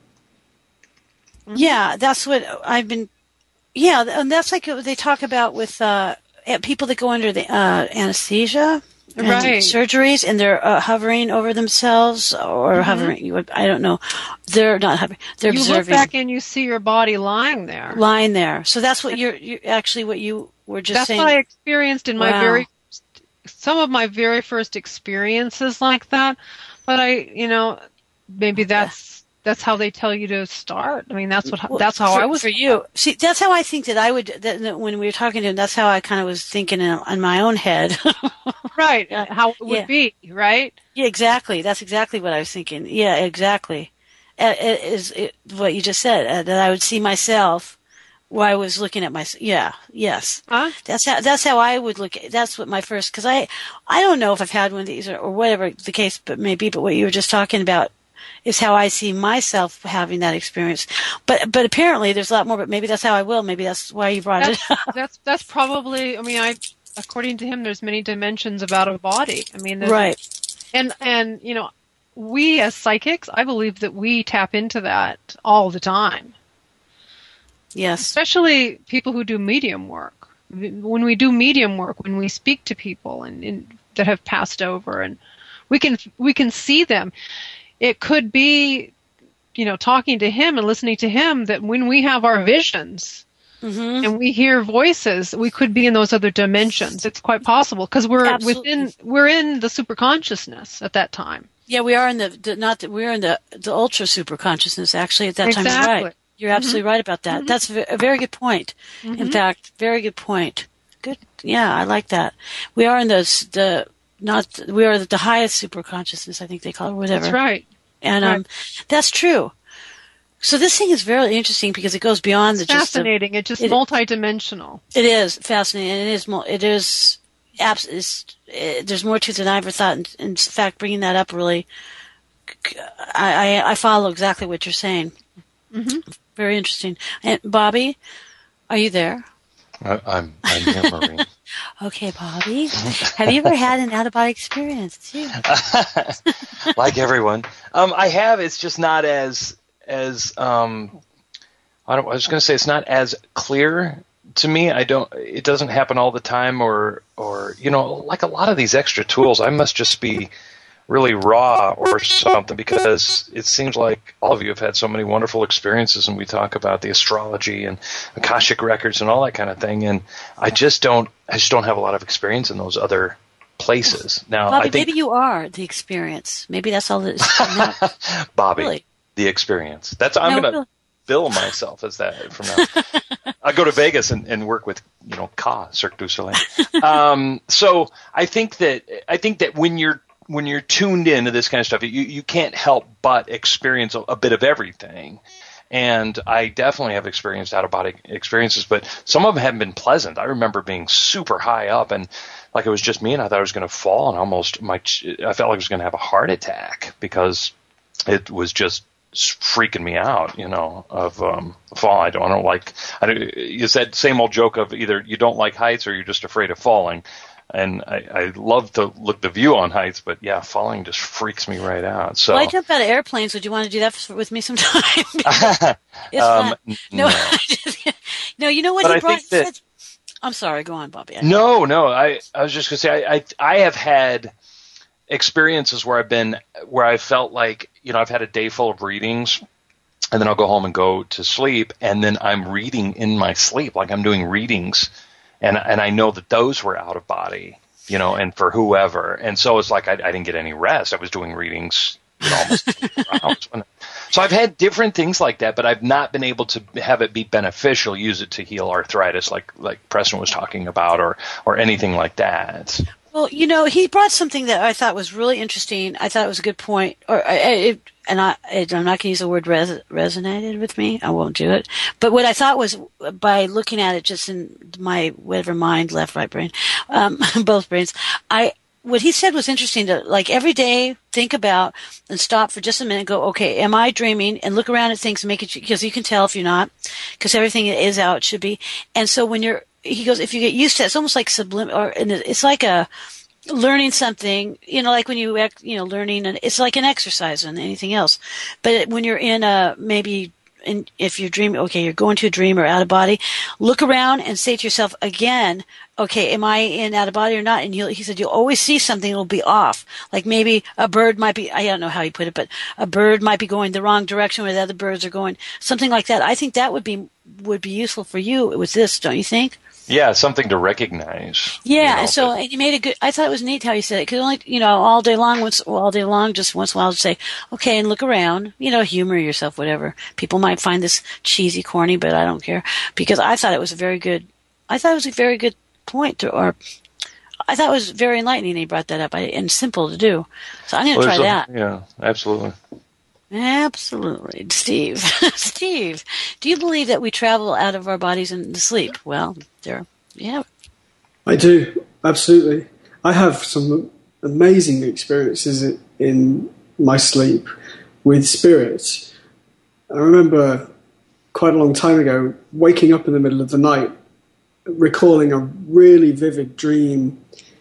[SPEAKER 2] Yeah, that's what I've been, yeah, and that's like what they talk about with uh, people that go under the uh, anesthesia. And
[SPEAKER 5] right.
[SPEAKER 2] surgeries, and they're uh, hovering over themselves, or mm-hmm. hovering. I don't know. They're not hovering. They're
[SPEAKER 5] you
[SPEAKER 2] observing.
[SPEAKER 5] You look back and you see your body lying there.
[SPEAKER 2] Lying there. So that's what you're, you're actually what you were just
[SPEAKER 5] that's
[SPEAKER 2] saying.
[SPEAKER 5] That's what I experienced in
[SPEAKER 2] wow.
[SPEAKER 5] my very, some of my very first experiences like that. But I, you know, maybe that's. That's how they tell you to start. I mean, that's what.
[SPEAKER 2] Well,
[SPEAKER 5] that's how
[SPEAKER 2] for,
[SPEAKER 5] I was
[SPEAKER 2] for you. See, that's how I think that I would. That, that when we were talking to him, that's how I kind of was thinking in, in my own head.
[SPEAKER 5] Right. How it would
[SPEAKER 2] yeah.
[SPEAKER 5] be. Right.
[SPEAKER 2] Yeah. Exactly. That's exactly what I was thinking. Yeah. Exactly. Uh, it is it, what you just said. Uh, that I would see myself while I was looking at my. Yeah. Yes.
[SPEAKER 5] Huh?
[SPEAKER 2] That's how. That's how I would look. That's what my first. Because I, I don't know if I've had one of these or, or whatever the case, but maybe. But what you were just talking about is how I see myself having that experience. But but apparently there's a lot more, but maybe that's how I will. Maybe that's why you brought
[SPEAKER 5] that's,
[SPEAKER 2] it up.
[SPEAKER 5] That's, that's probably, I mean, I, according to him, there's many dimensions about a body. I mean,
[SPEAKER 2] right.
[SPEAKER 5] And, and, you know, we as psychics, I believe that we tap into that all the time.
[SPEAKER 2] Yes.
[SPEAKER 5] Especially people who do medium work. When we do medium work, when we speak to people and, and that have passed over, and we can, we can see them. It could be, you know, talking to him and listening to him that when we have our visions mm-hmm. and we hear voices, we could be in those other dimensions. It's quite possible because we're
[SPEAKER 2] Absolutely.
[SPEAKER 5] within, we're in the super consciousness at that time.
[SPEAKER 2] Yeah, we are in the, the not that we're in the the ultra super consciousness actually at that
[SPEAKER 5] exactly.
[SPEAKER 2] time. You're right. You're absolutely
[SPEAKER 5] mm-hmm.
[SPEAKER 2] right about that. Mm-hmm. That's a very good point. Mm-hmm. In fact, very good point. Good. Yeah, I like that. We are in those the. Not we are the highest super consciousness, I think they call it, whatever.
[SPEAKER 5] That's right,
[SPEAKER 2] and
[SPEAKER 5] right.
[SPEAKER 2] um, that's true. So this thing is very interesting because it goes beyond
[SPEAKER 5] it's
[SPEAKER 2] the
[SPEAKER 5] fascinating.
[SPEAKER 2] Just
[SPEAKER 5] it's just
[SPEAKER 2] it,
[SPEAKER 5] multidimensional. It
[SPEAKER 2] is fascinating, and it is. It is. Abs- it's, it, there's more to it than I ever thought. And, in fact, bringing that up really, I, I, I follow exactly what you're saying.
[SPEAKER 5] Mm-hmm.
[SPEAKER 2] Very interesting. And Bobby, are you there?
[SPEAKER 4] I, I'm. I'm here, Maureen.
[SPEAKER 2] Okay, Bobby. Have you ever had an out-of-body experience too?
[SPEAKER 4] Like everyone, um, I have. It's just not as as um, I, don't, I was going to say it's not as clear to me. I don't. It doesn't happen all the time, or or you know, like a lot of these extra tools. I must just be really raw or something, because it seems like all of you have had so many wonderful experiences, and we talk about the astrology and Akashic records and all that kind of thing, and I just don't I just don't have a lot of experience in those other places. Now,
[SPEAKER 2] Bobby,
[SPEAKER 4] I think,
[SPEAKER 2] maybe you are the experience. Maybe that's all it is. No.
[SPEAKER 4] Bobby,
[SPEAKER 2] really?
[SPEAKER 4] The experience. That's I'm
[SPEAKER 2] no,
[SPEAKER 4] going to
[SPEAKER 2] really.
[SPEAKER 4] bill myself as that from now. I go to Vegas and, and work with, you know, Ka, Cirque du Soleil. Um, so I think that I think that when you're when you're tuned into this kind of stuff, you, you can't help but experience a, a bit of everything. And I definitely have experienced out-of-body experiences, but some of them haven't been pleasant. I remember being super high up, and like it was just me, and I thought I was going to fall, and almost my I felt like I was going to have a heart attack because it was just freaking me out, you know, of um, fall. I don't, I don't like. I don't, it's that same old joke of either you don't like heights or you're just afraid of falling. And I, I love to look the view on heights, but yeah, falling just freaks me right out. So
[SPEAKER 2] well, I jump out of airplanes. Would you want to do that for, with me sometime? It's
[SPEAKER 4] um,
[SPEAKER 2] no,
[SPEAKER 4] no.
[SPEAKER 2] no. You know what
[SPEAKER 4] but
[SPEAKER 2] he
[SPEAKER 4] I
[SPEAKER 2] brought?
[SPEAKER 4] Think that,
[SPEAKER 2] said, I'm sorry. Go on, Bobby.
[SPEAKER 4] No, no. I, I was just going to say I, I I have had experiences where I've been where I felt like, you know, I've had a day full of readings, and then I'll go home and go to sleep, and then I'm reading in my sleep, like I'm doing readings. And and I know that those were out of body, you know, and for whoever. And so it's like I, I didn't get any rest. I was doing readings, would almost hours. So I've had different things like that, but I've not been able to have it be beneficial, use it to heal arthritis like, like Preston was talking about, or, or anything like that.
[SPEAKER 2] Well, you know, he brought something that I thought was really interesting. I thought it was a good point. Or it, and I, I'm not going to use the word res, resonated with me. I won't do it. But what I thought was, by looking at it just in my whatever mind, left, right brain, um, both brains, I what he said was interesting. To like every day think about and stop for just a minute. And go, okay, am I dreaming? And look around at things and make it, because you can tell if you're not, because everything is how it should be. And so when you're, he goes, if you get used to it, it's almost like sublim, or it's like a learning something, you know, like when you, you know, learning, and it's like an exercise and anything else. But when you're in a, maybe, in, if you're dreaming, okay, you're going to a dream or out of body, look around and say to yourself again, okay, am I in out of body or not? And you'll, he said, you'll always see something that'll be off. Like maybe a bird might be, I don't know how he put it, but a bird might be going the wrong direction where the other birds are going, something like that. I think that would be, would be useful for you with this, don't you think?
[SPEAKER 4] Yeah, something to recognize.
[SPEAKER 2] Yeah,
[SPEAKER 4] you know,
[SPEAKER 2] so
[SPEAKER 4] but,
[SPEAKER 2] you made a good. I thought it was neat how you said it. Because only, you know, all day long, once, all day long, just once in a while, say, okay, and look around. You know, humor yourself, whatever. People might find this cheesy, corny, but I don't care, because I thought it was a very good. I thought it was a very good point, to, or I thought it was very enlightening. He brought that up, I, and simple to do. So I'm going to
[SPEAKER 4] well,
[SPEAKER 2] try
[SPEAKER 4] a,
[SPEAKER 2] that.
[SPEAKER 4] Yeah, absolutely.
[SPEAKER 2] Absolutely. Steve, Steve, do you believe that we travel out of our bodies into sleep? Well, there, yeah.
[SPEAKER 3] I do, absolutely. I have some amazing experiences in my sleep with spirits. I remember quite a long time ago waking up in the middle of the night, recalling a really vivid dream,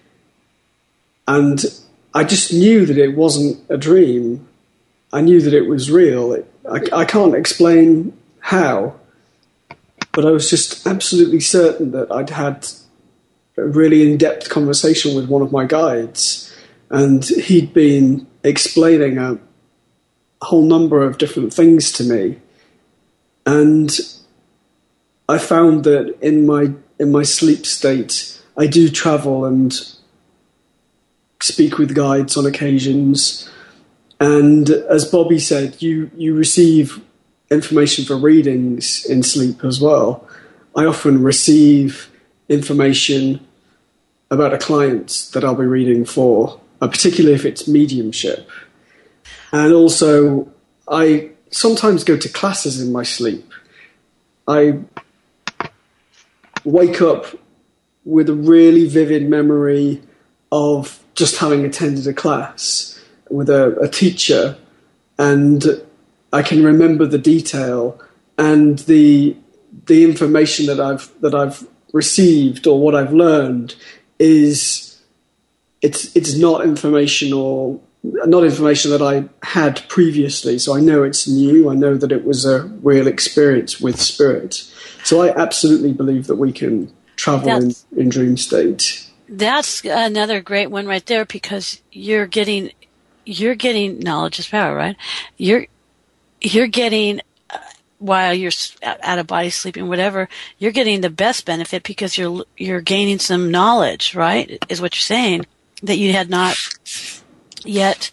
[SPEAKER 3] and I just knew that it wasn't a dream. I knew that it was real. It, I, I can't explain how, but I was just absolutely certain that I'd had a really in-depth conversation with one of my guides, and he'd been explaining a whole number of different things to me. And I found that in my in my sleep state, I do travel and speak with guides on occasions. And as Bobby said, you, you receive information for readings in sleep as well. I often receive information about a client that I'll be reading for, uh, particularly if it's mediumship. And also, I sometimes go to classes in my sleep. I wake up with a really vivid memory of just having attended a class with a, a teacher, and I can remember the detail and the the information that I've that I've received or what I've learned is it's it's not information or not information that I had previously. So I know it's new. I know that it was a real experience with spirit. So I absolutely believe that we can travel in, in dream state. That's
[SPEAKER 2] another great one right there, because you're getting. You're getting knowledge is power, right? You're you're getting uh, while you're out of body sleeping, whatever. You're getting the best benefit because you're you're gaining some knowledge, right? Is what you're saying that you had not yet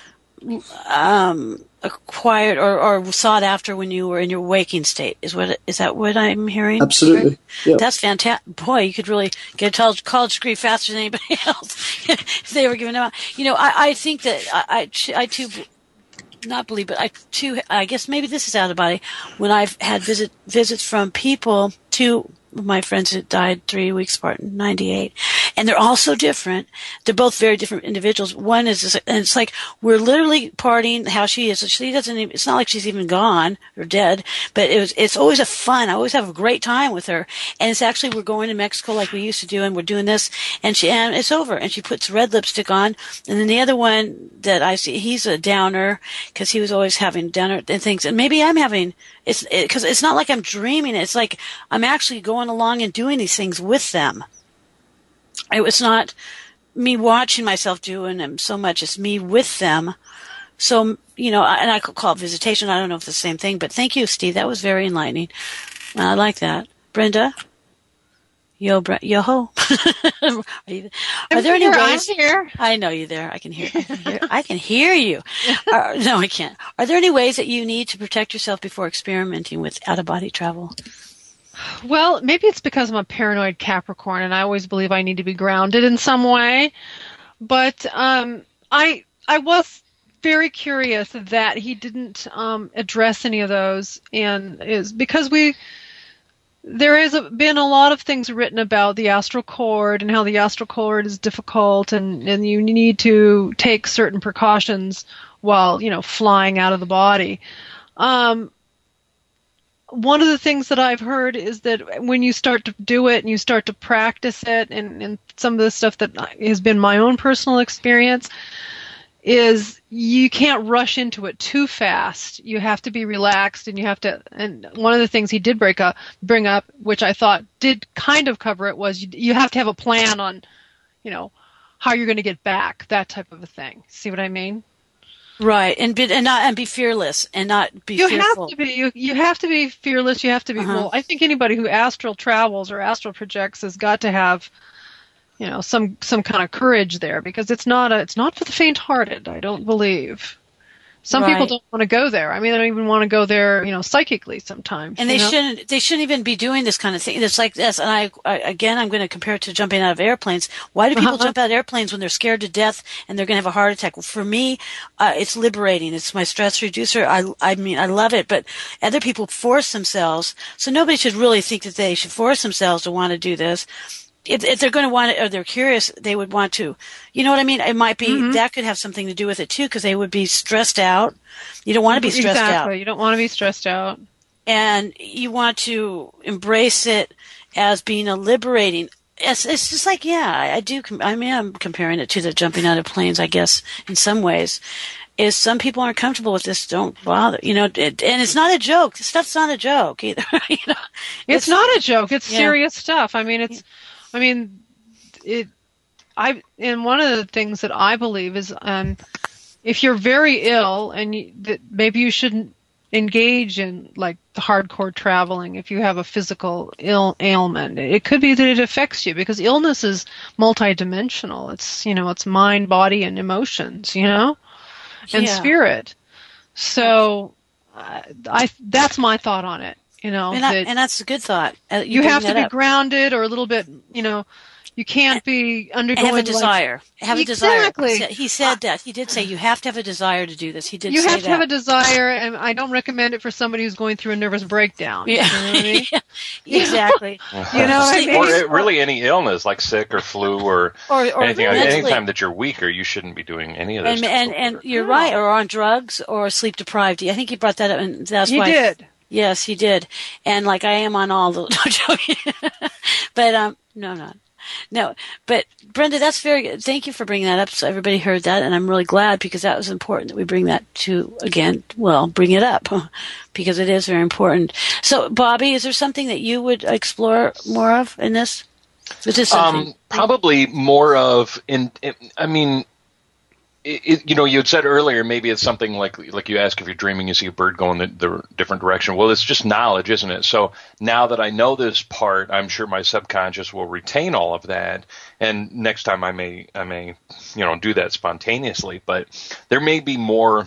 [SPEAKER 2] um, acquired or, or sought after when you were in your waking state. Is what is that what I'm hearing?
[SPEAKER 3] Absolutely. Yeah.
[SPEAKER 2] That's fantastic. Boy, you could really get a college degree faster than anybody else if they were giving them out. You know, I, I think that I, I, I too, not believe, but I too, I guess maybe this is out of body. When I've had visit visits from people, two of my friends that died three weeks apart in ninety-eight, and they're all so different. They're both very different individuals. One is, and it's like we're literally partying how she is. She doesn't even, it's not like she's even gone or dead, but it was, it's always a fun. I always have a great time with her. And it's actually, we're going to Mexico like we used to do, and we're doing this, and she, and it's over. And she puts red lipstick on. And then the other one that I see, he's a downer because he was always having downer and things. And maybe I'm having, it's, it, cause it's not like I'm dreaming. It's like I'm actually going along and doing these things with them. It was not me watching myself doing them so much as me with them. So, you know, and I could call it visitation. I don't know if it's the same thing, but thank you, Steve. That was very enlightening. I like that. Brenda? Yo, Bre- yo ho. are, you, are there any ways? I'm here. I know you there. I can hear. I can hear, I can hear you. Are, no, I can't. Are there any ways that you need to protect yourself before experimenting with out-of-body travel?
[SPEAKER 5] Well, maybe it's because I'm a paranoid Capricorn, and I always believe I need to be grounded in some way. But um, I I was very curious that he didn't um, address any of those, and is because we. There has been a lot of things written about the astral cord and how the astral cord is difficult, and, and you need to take certain precautions while, you know, flying out of the body. Um, one of the things that I've heard is that when you start to do it and you start to practice it, and, and some of the stuff that has been my own personal experience, is you can't rush into it too fast. You have to be relaxed, and you have to, and one of the things he did break up, bring up, which I thought did kind of cover it, was you, you have to have a plan on, you know, how you're going to get back, that type of a thing. See what I mean?
[SPEAKER 2] Right, and be, and not and be fearless, and not be
[SPEAKER 5] you
[SPEAKER 2] fearful.
[SPEAKER 5] have to be you you have to be fearless. You have to be. Uh-huh. Well, I think anybody who astral travels or astral projects has got to have, you know, some some kind of courage there, because it's not a it's not for the faint-hearted. I don't believe. Some right. people don't want to go there. I mean, they don't even want to go there, you know, psychically sometimes.
[SPEAKER 2] And they
[SPEAKER 5] know?
[SPEAKER 2] shouldn't. They shouldn't even be doing this kind of thing. It's like this. And I, I again, I'm going to compare it to jumping out of airplanes. Why do people uh-huh. jump out of airplanes when they're scared to death and they're going to have a heart attack? Well, for me, uh, it's liberating. It's my stress reducer. I, I mean, I love it. But other people force themselves. So nobody should really think that they should force themselves to want to do this. If, if they're going to want it, or they're curious, they would want to. You know what I mean? It might be, mm-hmm. that could have something to do with it too, because they would be stressed out. You don't want to be stressed
[SPEAKER 5] exactly.
[SPEAKER 2] out.
[SPEAKER 5] Exactly. You don't want to be stressed out.
[SPEAKER 2] And you want to embrace it as being a liberating. It's, it's just like, yeah, I, I do. I mean, I'm comparing it to the jumping out of planes, I guess, in some ways. Is some people aren't comfortable with this, don't bother. You know, it, and it's not a joke. This stuff's not a joke either. you know,
[SPEAKER 5] it's, it's not a joke. It's yeah. serious stuff. I mean, it's. I mean, it. I and one of the things that I believe is, um, if you're very ill and you, that maybe you shouldn't engage in like the hardcore traveling if you have a physical ill ailment. It could be that it affects you, because illness is multidimensional. It's, you know, it's mind, body, and emotions. You know, and yeah. spirit. So, uh, I that's my thought on it. You know,
[SPEAKER 2] and,
[SPEAKER 5] that
[SPEAKER 2] I, and that's a good thought. Uh,
[SPEAKER 5] you, you have to be
[SPEAKER 2] up.
[SPEAKER 5] grounded, or a little bit, you know, you can't be undergoing.
[SPEAKER 2] And have a desire.
[SPEAKER 5] Like,
[SPEAKER 2] have a
[SPEAKER 5] exactly.
[SPEAKER 2] desire. He said that. He did say you have to have a desire to do this. He did
[SPEAKER 5] you
[SPEAKER 2] say that.
[SPEAKER 5] You have to have a desire, and I don't recommend it for somebody who's going through a nervous breakdown.
[SPEAKER 2] Yeah.
[SPEAKER 5] You know what I mean?
[SPEAKER 2] yeah. Exactly.
[SPEAKER 5] you know what I mean?
[SPEAKER 4] Or really any illness, like sick or flu or,
[SPEAKER 2] or, or
[SPEAKER 4] anything.
[SPEAKER 2] mentally.
[SPEAKER 4] Anytime that you're weaker, you shouldn't be doing any of this.
[SPEAKER 2] And, and, and you're right, or on drugs, or sleep deprived. I think he brought that up, and that's
[SPEAKER 5] he
[SPEAKER 2] why.
[SPEAKER 5] He did.
[SPEAKER 2] Yes, he did. And like I am on all the, no, joking. but, um, no, not. No, but Brenda, that's very good. Thank you for bringing that up. So everybody heard that, and I'm really glad, because that was important that we bring that to, again, well, bring it up, because it is very important. So, Bobby, is there something that you would explore more of in this? Is this something?
[SPEAKER 4] Um, probably more of, in, in I mean, It, it, you know, you had said earlier, maybe it's something like like you ask if you're dreaming, you see a bird going the, the different direction. Well, it's just knowledge, isn't it? So now that I know this part, I'm sure my subconscious will retain all of that. And next time I may, I may, you know, do that spontaneously. But there may be more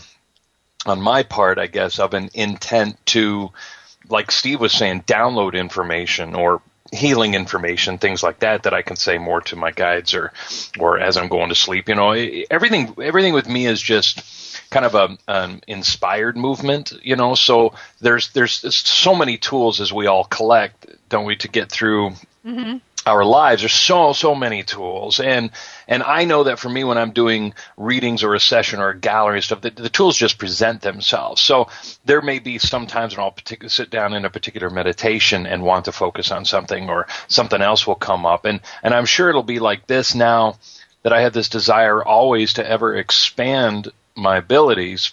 [SPEAKER 4] on my part, I guess, of an intent to, like Steve was saying, download information or healing information, things like that, that I can say more to my guides or, or as I'm going to sleep. You know, everything, everything with me is just kind of a, an inspired movement, you know, so there's, there's, there's so many tools as we all collect, don't we, to get through mm-hmm. our lives. There's so, so many tools. And, and I know that for me, when I'm doing readings or a session or a gallery and stuff, the, the tools just present themselves. So there may be sometimes when I'll particular, sit down in a particular meditation and want to focus on something, or something else will come up. And, and I'm sure it'll be like this now that I have this desire always to ever expand my abilities,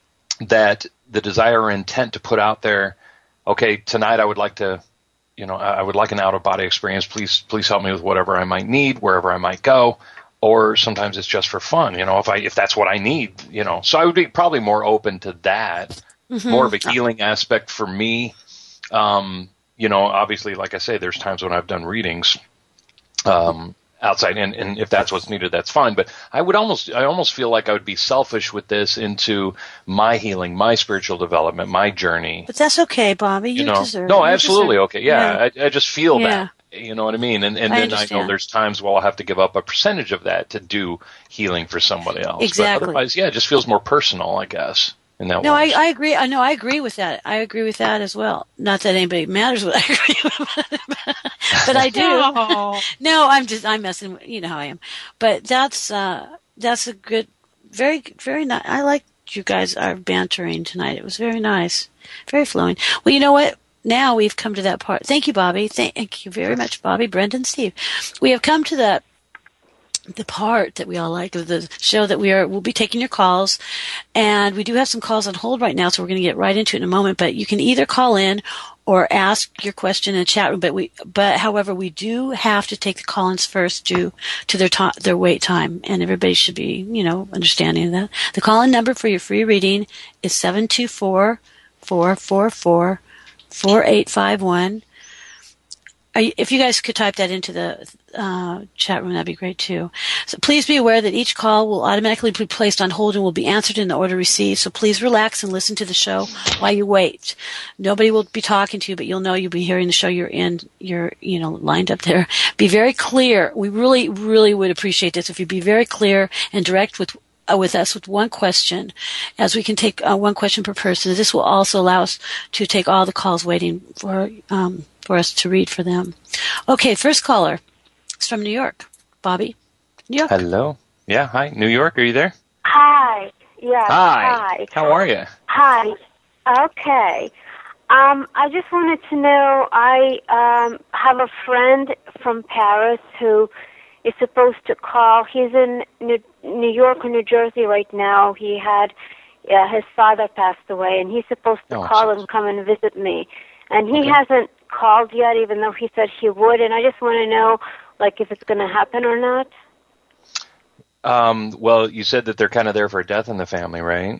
[SPEAKER 4] that the desire or intent to put out there, okay, tonight I would like to, you know, I would like an out-of-body experience. Please, please help me with whatever I might need, wherever I might go. Or sometimes it's just for fun, you know, if I, if that's what I need, you know. So I would be probably more open to that, mm-hmm. more of a healing aspect for me. Um, you know, obviously, like I say, there's times when I've done readings um, outside, and, and if that's what's needed, that's fine. But I would almost, I almost feel like I would be selfish with this into my healing, my spiritual development, my journey.
[SPEAKER 2] But that's okay, Bobby. You,
[SPEAKER 4] you know?
[SPEAKER 2] deserve
[SPEAKER 4] No,
[SPEAKER 2] it.
[SPEAKER 4] absolutely okay. Yeah,
[SPEAKER 2] yeah.
[SPEAKER 4] I, I just feel
[SPEAKER 2] yeah.
[SPEAKER 4] that. You know what I mean? And, and
[SPEAKER 2] I
[SPEAKER 4] then I know there's times where I'll have to give up a percentage of that to do healing for somebody else.
[SPEAKER 2] Exactly.
[SPEAKER 4] But otherwise, yeah, it just feels more personal, I guess. In that
[SPEAKER 2] no, I,
[SPEAKER 4] way.
[SPEAKER 2] I agree. I know I agree with that. I agree with that as well. Not that anybody matters what I agree with, but I do.
[SPEAKER 5] No.
[SPEAKER 2] no, I'm just I'm messing. You know how I am. But that's uh, that's a good, very very nice. I like you guys are bantering tonight. It was very nice, very flowing. Well, you know what? Now we've come to that part. Thank you, Bobby. Thank you very much, Bobby, Brendan, Steve. We have come to that. The part that we all like of the show that we are, we'll be taking your calls, and we do have some calls on hold right now, so we're going to get right into it in a moment. But you can either call in or ask your question in the chat room. But we, but however, we do have to take the call-ins first due to their to, their wait time, and everybody should be, you know, understanding of that. The call-in number for your free reading is seven two four, four four four, four eight five one. If you guys could type that into the uh, chat room, that'd be great too. So please be aware that each call will automatically be placed on hold and will be answered in the order received. So please relax and listen to the show while you wait. Nobody will be talking to you, but you'll know you'll be hearing the show. You're in, you're you know lined up there. Be very clear. We really, really would appreciate this if you be very clear and direct with. Uh, with us with one question, as we can take uh, one question per person. This will also allow us to take all the calls waiting for um, for us to read for them. Okay, first caller is from New York. Bobby, New York.
[SPEAKER 4] Hello. Yeah, hi. New York, are you there?
[SPEAKER 8] Hi. Yes.
[SPEAKER 4] Hi.
[SPEAKER 8] Hi.
[SPEAKER 4] How are you?
[SPEAKER 8] Hi. Okay. Um, I just wanted to know, I um, have a friend from Paris who is supposed to call. He's in New, New York or New Jersey right now. He had uh, his father passed away, and he's supposed to
[SPEAKER 4] oh,
[SPEAKER 8] call and come and visit me. And he
[SPEAKER 4] okay.
[SPEAKER 8] hasn't called yet, even though he said he would. And I just want to know, like, if it's going to happen or not.
[SPEAKER 4] Um, well, you said that they're kind of there for a death in the family, right?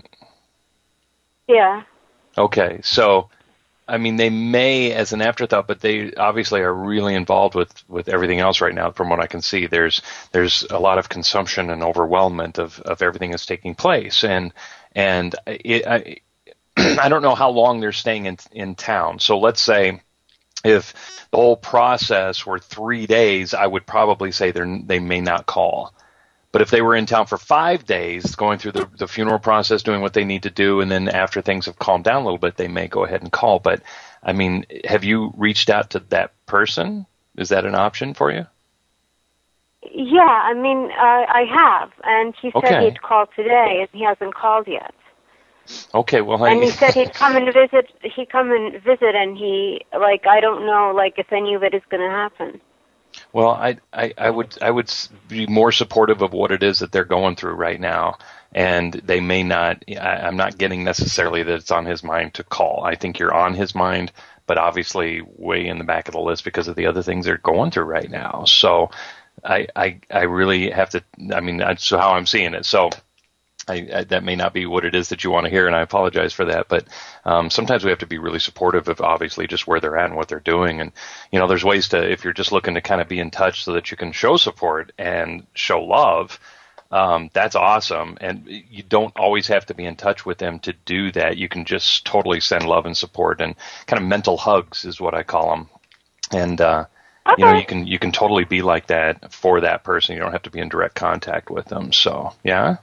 [SPEAKER 8] Yeah.
[SPEAKER 4] Okay, so I mean, they may as an afterthought, but they obviously are really involved with, with everything else right now. From what I can see, there's there's a lot of consumption and overwhelmment of, of everything that's taking place, and and it, I I don't know how long they're staying in in town. So let's say if the whole process were three days, I would probably say they they may not call. But if they were in town for five days, going through the, the funeral process, doing what they need to do, and then after things have calmed down a little bit, they may go ahead and call. But, I mean, have you reached out to that person? Is that an option for you?
[SPEAKER 8] Yeah, I mean, uh, I have. And he said
[SPEAKER 4] okay.
[SPEAKER 8] he'd call today, and he hasn't called yet.
[SPEAKER 4] Okay, well,
[SPEAKER 8] and
[SPEAKER 4] I...
[SPEAKER 8] he said he'd come and visit. He'd come and visit, and he, like, I don't know, like, if any of it is going to happen.
[SPEAKER 4] Well, I, I, I would I would be more supportive of what it is that they're going through right now, and they may not. I, I'm not getting necessarily that it's on his mind to call. I think you're on his mind, but obviously way in the back of the list because of the other things they're going through right now. So, I I, I really have to. I mean, that's how I'm seeing it. So. I, I, that may not be what it is that you want to hear, and I apologize for that. But um, sometimes we have to be really supportive of obviously just where they're at and what they're doing. And, you know, there's ways to, if you're just looking to kind of be in touch so that you can show support and show love, um, that's awesome. And you don't always have to be in touch with them to do that. You can just totally send love and support and kind of mental hugs is what I call them. And, uh,
[SPEAKER 8] okay.
[SPEAKER 4] you know, you can you can totally be like that for that person. You don't have to be in direct contact with them. So, yeah.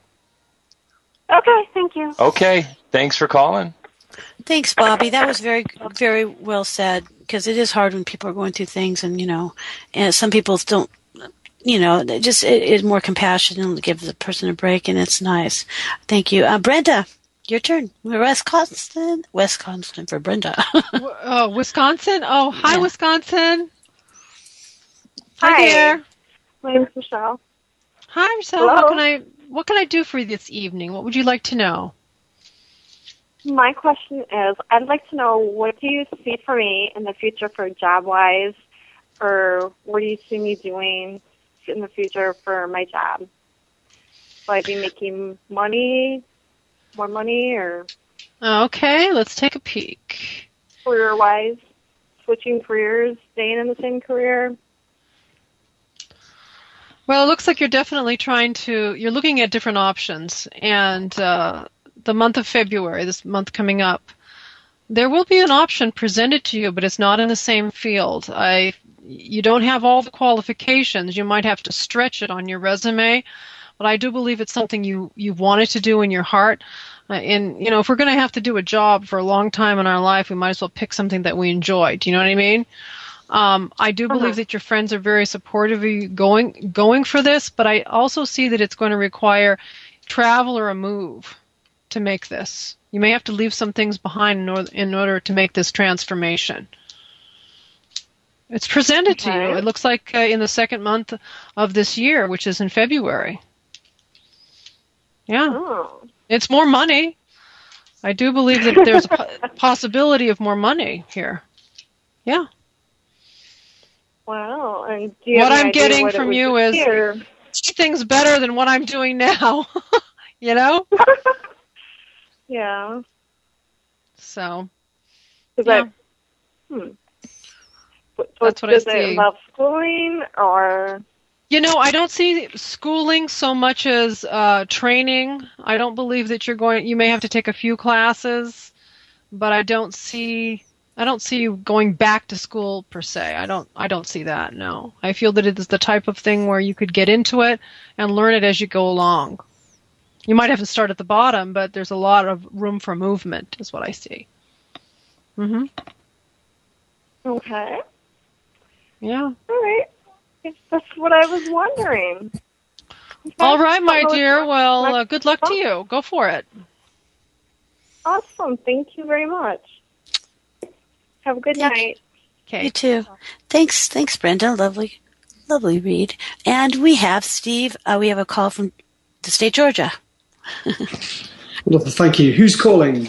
[SPEAKER 8] Okay, thank you.
[SPEAKER 4] Okay, thanks for calling.
[SPEAKER 2] Thanks, Bobby. That was very, very well said, because it is hard when people are going through things, and, you know, and some people don't, you know, just it is more compassion and give the person a break, and it's nice. Thank you. Uh, Brenda, your turn. Wisconsin. Wisconsin for Brenda.
[SPEAKER 5] uh, Wisconsin? Oh, hi,
[SPEAKER 2] yeah.
[SPEAKER 5] Wisconsin. Hi,
[SPEAKER 8] hi
[SPEAKER 5] there.
[SPEAKER 8] My name's Michelle.
[SPEAKER 5] Hi, Michelle.
[SPEAKER 8] Hello?
[SPEAKER 5] How can I... What can I do for you this evening? What would you like to know?
[SPEAKER 8] My question is, I'd like to know, what do you see for me in the future for job-wise, or what do you see me doing in the future for my job? Will I be making money, more money, or...
[SPEAKER 5] Okay, let's take a peek.
[SPEAKER 8] Career-wise, switching careers, staying in the same career?
[SPEAKER 5] Well, it looks like you're definitely trying to, you're looking at different options. And uh, the month of February, this month coming up, there will be an option presented to you, but it's not in the same field. I, you don't have all the qualifications. You might have to stretch it on your resume, but I do believe it's something you, you wanted to do in your heart. Uh, and, you know, if we're going to have to do a job for a long time in our life, we might as well pick something that we enjoy. Do you know what I mean? Um, I do believe uh-huh. that your friends are very supportive of you going going for this, but I also see that it's going to require travel or a move to make this. You may have to leave some things behind in order, in order to make this transformation. It's presented okay. to you. It looks like uh, in the second month of this year, which is in February. Yeah. Oh. It's more money. I do believe that there's a possibility of more money here. Yeah.
[SPEAKER 9] Wow. And do you
[SPEAKER 5] what
[SPEAKER 9] have
[SPEAKER 5] I'm getting
[SPEAKER 9] what
[SPEAKER 5] from you is
[SPEAKER 9] here?
[SPEAKER 5] things better than what I'm doing now. You know?
[SPEAKER 9] Yeah.
[SPEAKER 5] So.
[SPEAKER 9] Is
[SPEAKER 5] yeah.
[SPEAKER 9] that, hmm.
[SPEAKER 5] That's what
[SPEAKER 9] does
[SPEAKER 5] I see.
[SPEAKER 9] Does it involve schooling or?
[SPEAKER 5] You know, I don't see schooling so much as uh, training. I don't believe that you're going. You may have to take a few classes, but I don't see. I don't see you going back to school per se. I don't. I don't see that. No, I feel that it is the type of thing where you could get into it and learn it as you go along. You might have to start at the bottom, but there's a lot of room for movement, is what I see. Mhm.
[SPEAKER 9] Okay.
[SPEAKER 5] Yeah.
[SPEAKER 9] All right. That's what I was wondering. Okay.
[SPEAKER 5] All right, my dear. Well, uh, good luck to you. Go for it.
[SPEAKER 9] Awesome. Thank you very much. Have a good
[SPEAKER 2] Thank
[SPEAKER 9] night.
[SPEAKER 5] Okay.
[SPEAKER 2] You too. Thanks, thanks, Brenda. Lovely, lovely read. And we have Steve. Uh, we have a call from the state of Georgia.
[SPEAKER 3] Well, thank you. Who's calling?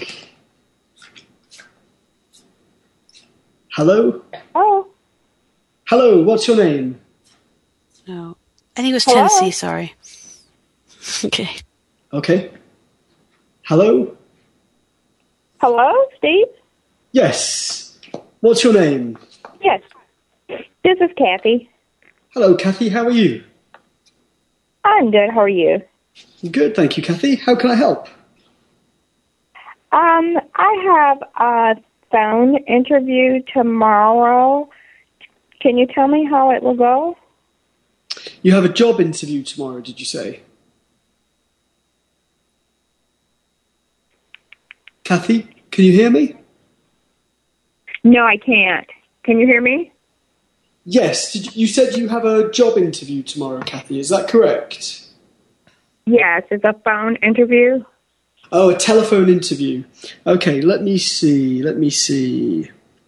[SPEAKER 3] Hello?
[SPEAKER 9] Oh.
[SPEAKER 3] Hello, what's your name?
[SPEAKER 2] No. I think it was
[SPEAKER 9] Hello?
[SPEAKER 2] Tennessee, sorry. Okay.
[SPEAKER 3] Okay. Hello?
[SPEAKER 9] Hello, Steve?
[SPEAKER 3] Yes. What's your name?
[SPEAKER 9] Yes. This is Kathy.
[SPEAKER 3] Hello, Kathy. How are you?
[SPEAKER 9] I'm good. How are you?
[SPEAKER 3] Good, thank you, Kathy. How can I help?
[SPEAKER 9] Um, I have a phone interview tomorrow. Can you tell me how it will go?
[SPEAKER 3] You have a job interview tomorrow, did you say? Kathy, can you hear me?
[SPEAKER 9] No, I can't. Can you hear me?
[SPEAKER 3] Yes. Did you, you said you have a job interview tomorrow, Kathy. Is that correct?
[SPEAKER 9] Yes, it's a phone interview.
[SPEAKER 3] Oh, a telephone interview. Okay, let me see. Let me see.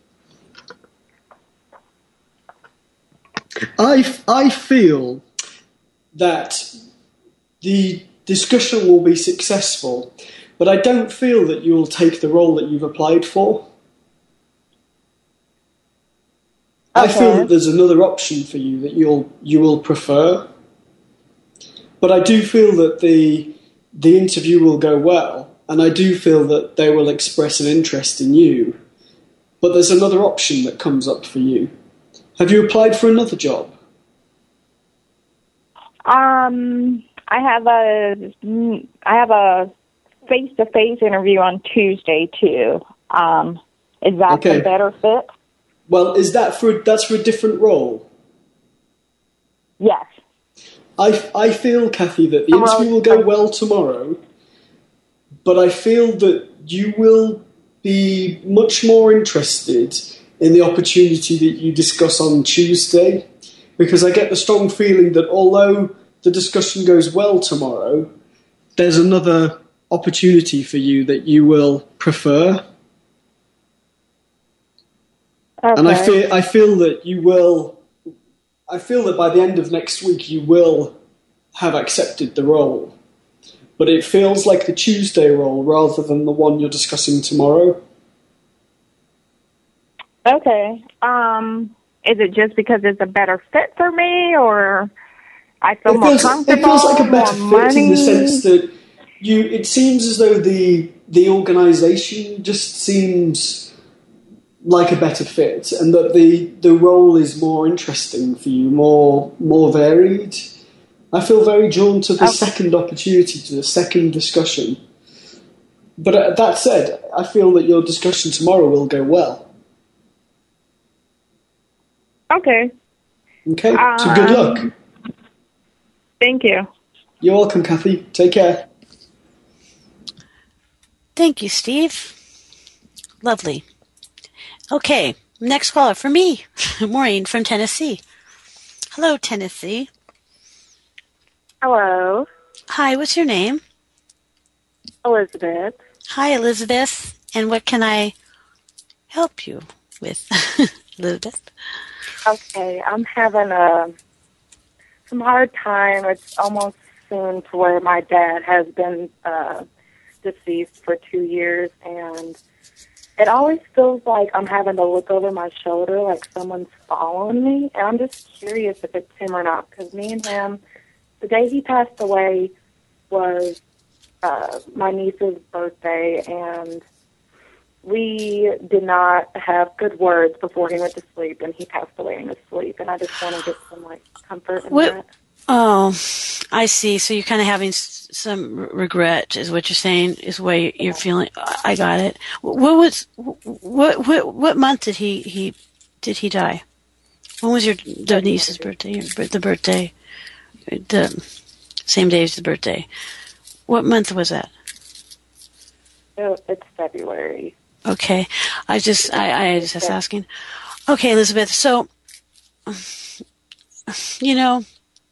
[SPEAKER 3] I, I feel that the discussion will be successful, but I don't feel that you'll take the role that you've applied for. Okay. I feel that there's another option for you that you'll you will prefer. But I do feel that the the interview will go well, and I do feel that they will express an interest in you. But there's another option that comes up for you. Have you applied for another job?
[SPEAKER 9] Um, I have a I have a face-to-face interview on Tuesday too. Um, is that
[SPEAKER 3] okay.
[SPEAKER 9] the better fit?
[SPEAKER 3] Well, is that for that's for a different role?
[SPEAKER 9] Yes.
[SPEAKER 3] I, I feel, Kathy, that the interview will go well tomorrow, but I feel that you will be much more interested in the opportunity that you discuss on Tuesday, because I get the strong feeling that although the discussion goes well tomorrow, there's another opportunity for you that you will prefer. Okay. And I feel I feel that you will. I feel that by the end of next week you will have accepted the role, but it feels like the Tuesday role rather than the one you're discussing tomorrow.
[SPEAKER 9] Okay. Um, is it just because it's a better fit for me, or I feel
[SPEAKER 3] it
[SPEAKER 9] more
[SPEAKER 3] feels,
[SPEAKER 9] comfortable?
[SPEAKER 3] It feels like a better fit
[SPEAKER 9] money?
[SPEAKER 3] in the sense that you. It seems as though the the organisation just seems like a better fit, and that the, the role is more interesting for you, more more varied. I feel very drawn to the
[SPEAKER 9] Okay.
[SPEAKER 3] second opportunity, to the second discussion. But uh, that said, I feel that your discussion tomorrow will go well.
[SPEAKER 9] Okay.
[SPEAKER 3] Okay, so good
[SPEAKER 9] Um,
[SPEAKER 3] luck.
[SPEAKER 9] Thank you.
[SPEAKER 3] You're welcome, Kathy. Take care.
[SPEAKER 2] Thank you, Steve. Lovely. Okay, next caller for me, Maureen from Tennessee. Hello, Tennessee.
[SPEAKER 10] Hello,
[SPEAKER 2] Hi, what's your name?
[SPEAKER 10] Elizabeth.
[SPEAKER 2] Hi, Elizabeth. And what can I help you with, Elizabeth?
[SPEAKER 10] Okay, I'm having a some hard time. It's almost soon to where my dad has been uh, deceased for two years, and it always feels like I'm having to look over my shoulder, like someone's following me. And I'm just curious if it's him or not, because me and him, the day he passed away was uh, my niece's birthday, and we did not have good words before he went to sleep, and he passed away in his sleep. And I just want to get some like comfort in
[SPEAKER 2] What?
[SPEAKER 10] that.
[SPEAKER 2] Oh, I see. So you're kind of having s- some r- regret, is what you're saying, is the way you're feeling. I I got it. What was what what what month did he he did he die? When was your the niece's birthday? Your, bir- the birthday, the same day as the birthday. What month was that?
[SPEAKER 10] It- It's February.
[SPEAKER 2] Okay, I just I I just was asking. Okay, Elizabeth. So, you know,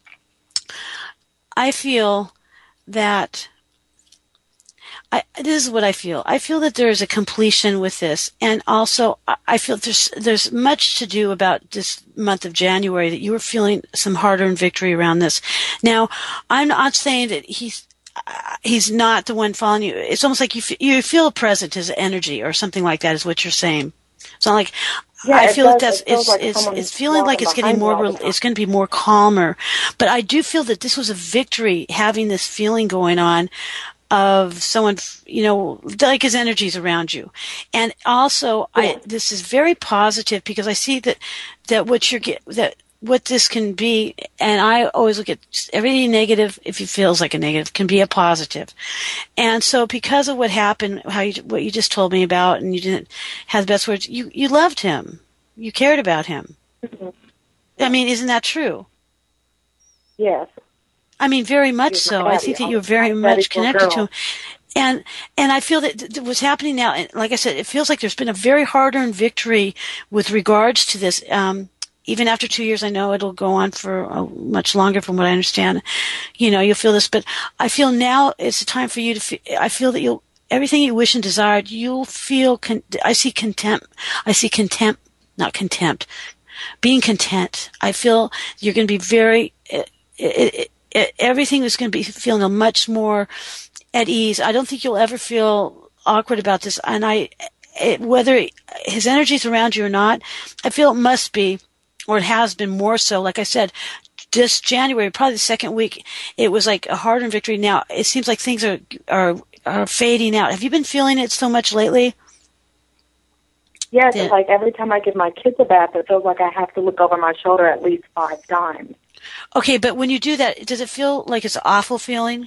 [SPEAKER 2] I feel that I, this is what I feel. I feel that there is a completion with this, and also I- I feel there's there's much to do about this month of January, that you were feeling some hard-earned victory around this. Now, I'm not saying that he's uh, he's not the one following you. It's almost like you f- you feel a present, his energy, or something like that, is what you're saying. It's not like.
[SPEAKER 10] Yeah,
[SPEAKER 2] I
[SPEAKER 10] it
[SPEAKER 2] feel that
[SPEAKER 10] does.
[SPEAKER 2] that's
[SPEAKER 10] It feels
[SPEAKER 2] it's
[SPEAKER 10] like
[SPEAKER 2] it's,
[SPEAKER 10] someone's
[SPEAKER 2] it's feeling like
[SPEAKER 10] walking
[SPEAKER 2] it's getting
[SPEAKER 10] behind me
[SPEAKER 2] more
[SPEAKER 10] all the
[SPEAKER 2] rel-
[SPEAKER 10] time.
[SPEAKER 2] it's going to be more calmer, but I do feel that this was a victory, having this feeling going on of someone, you know, like his energy's around you. And also, I, this is very positive, because I see that, that what you're get, that what this can be, and I always look at just everything negative, if it feels like a negative, can be a positive. And so because of what happened, how you, what you just told me about, and you didn't have the best words, you, you loved him. You cared about him.
[SPEAKER 10] Mm-hmm.
[SPEAKER 2] I mean, isn't that true?
[SPEAKER 10] Yes.
[SPEAKER 2] I mean, very much
[SPEAKER 10] He's
[SPEAKER 2] so.
[SPEAKER 10] my
[SPEAKER 2] I
[SPEAKER 10] daddy.
[SPEAKER 2] think that
[SPEAKER 10] I'm
[SPEAKER 2] you're very
[SPEAKER 10] my
[SPEAKER 2] much
[SPEAKER 10] daddy's little
[SPEAKER 2] connected to
[SPEAKER 10] girl.
[SPEAKER 2] him. And and I feel that th- th- what's happening now, and like I said, it feels like there's been a very hard-earned victory with regards to this. Um, even after two years, I know it'll go on for uh, much longer, from what I understand. You know, you'll feel this, but I feel now it's a time for you to. Fe- I feel that you'll everything you wish and desired. You'll feel. Con- I see contempt. I see contempt, not contempt. Being content. I feel you're going to be very. It, it, it, everything is going to be feeling a much more at ease. I don't think you'll ever feel awkward about this. And I, it, whether his energy is around you or not, I feel it must be, or it has been more so. Like I said, this January, probably the second week, it was like a hard-earned victory. Now it seems like things are are are fading out. Have you been feeling it so much lately?
[SPEAKER 10] Yes,
[SPEAKER 2] Yeah.
[SPEAKER 10] it's like every time I give my kids a bath, it feels like I have to look over my shoulder at least five times.
[SPEAKER 2] Okay, but when you do that, does it feel like it's an awful feeling?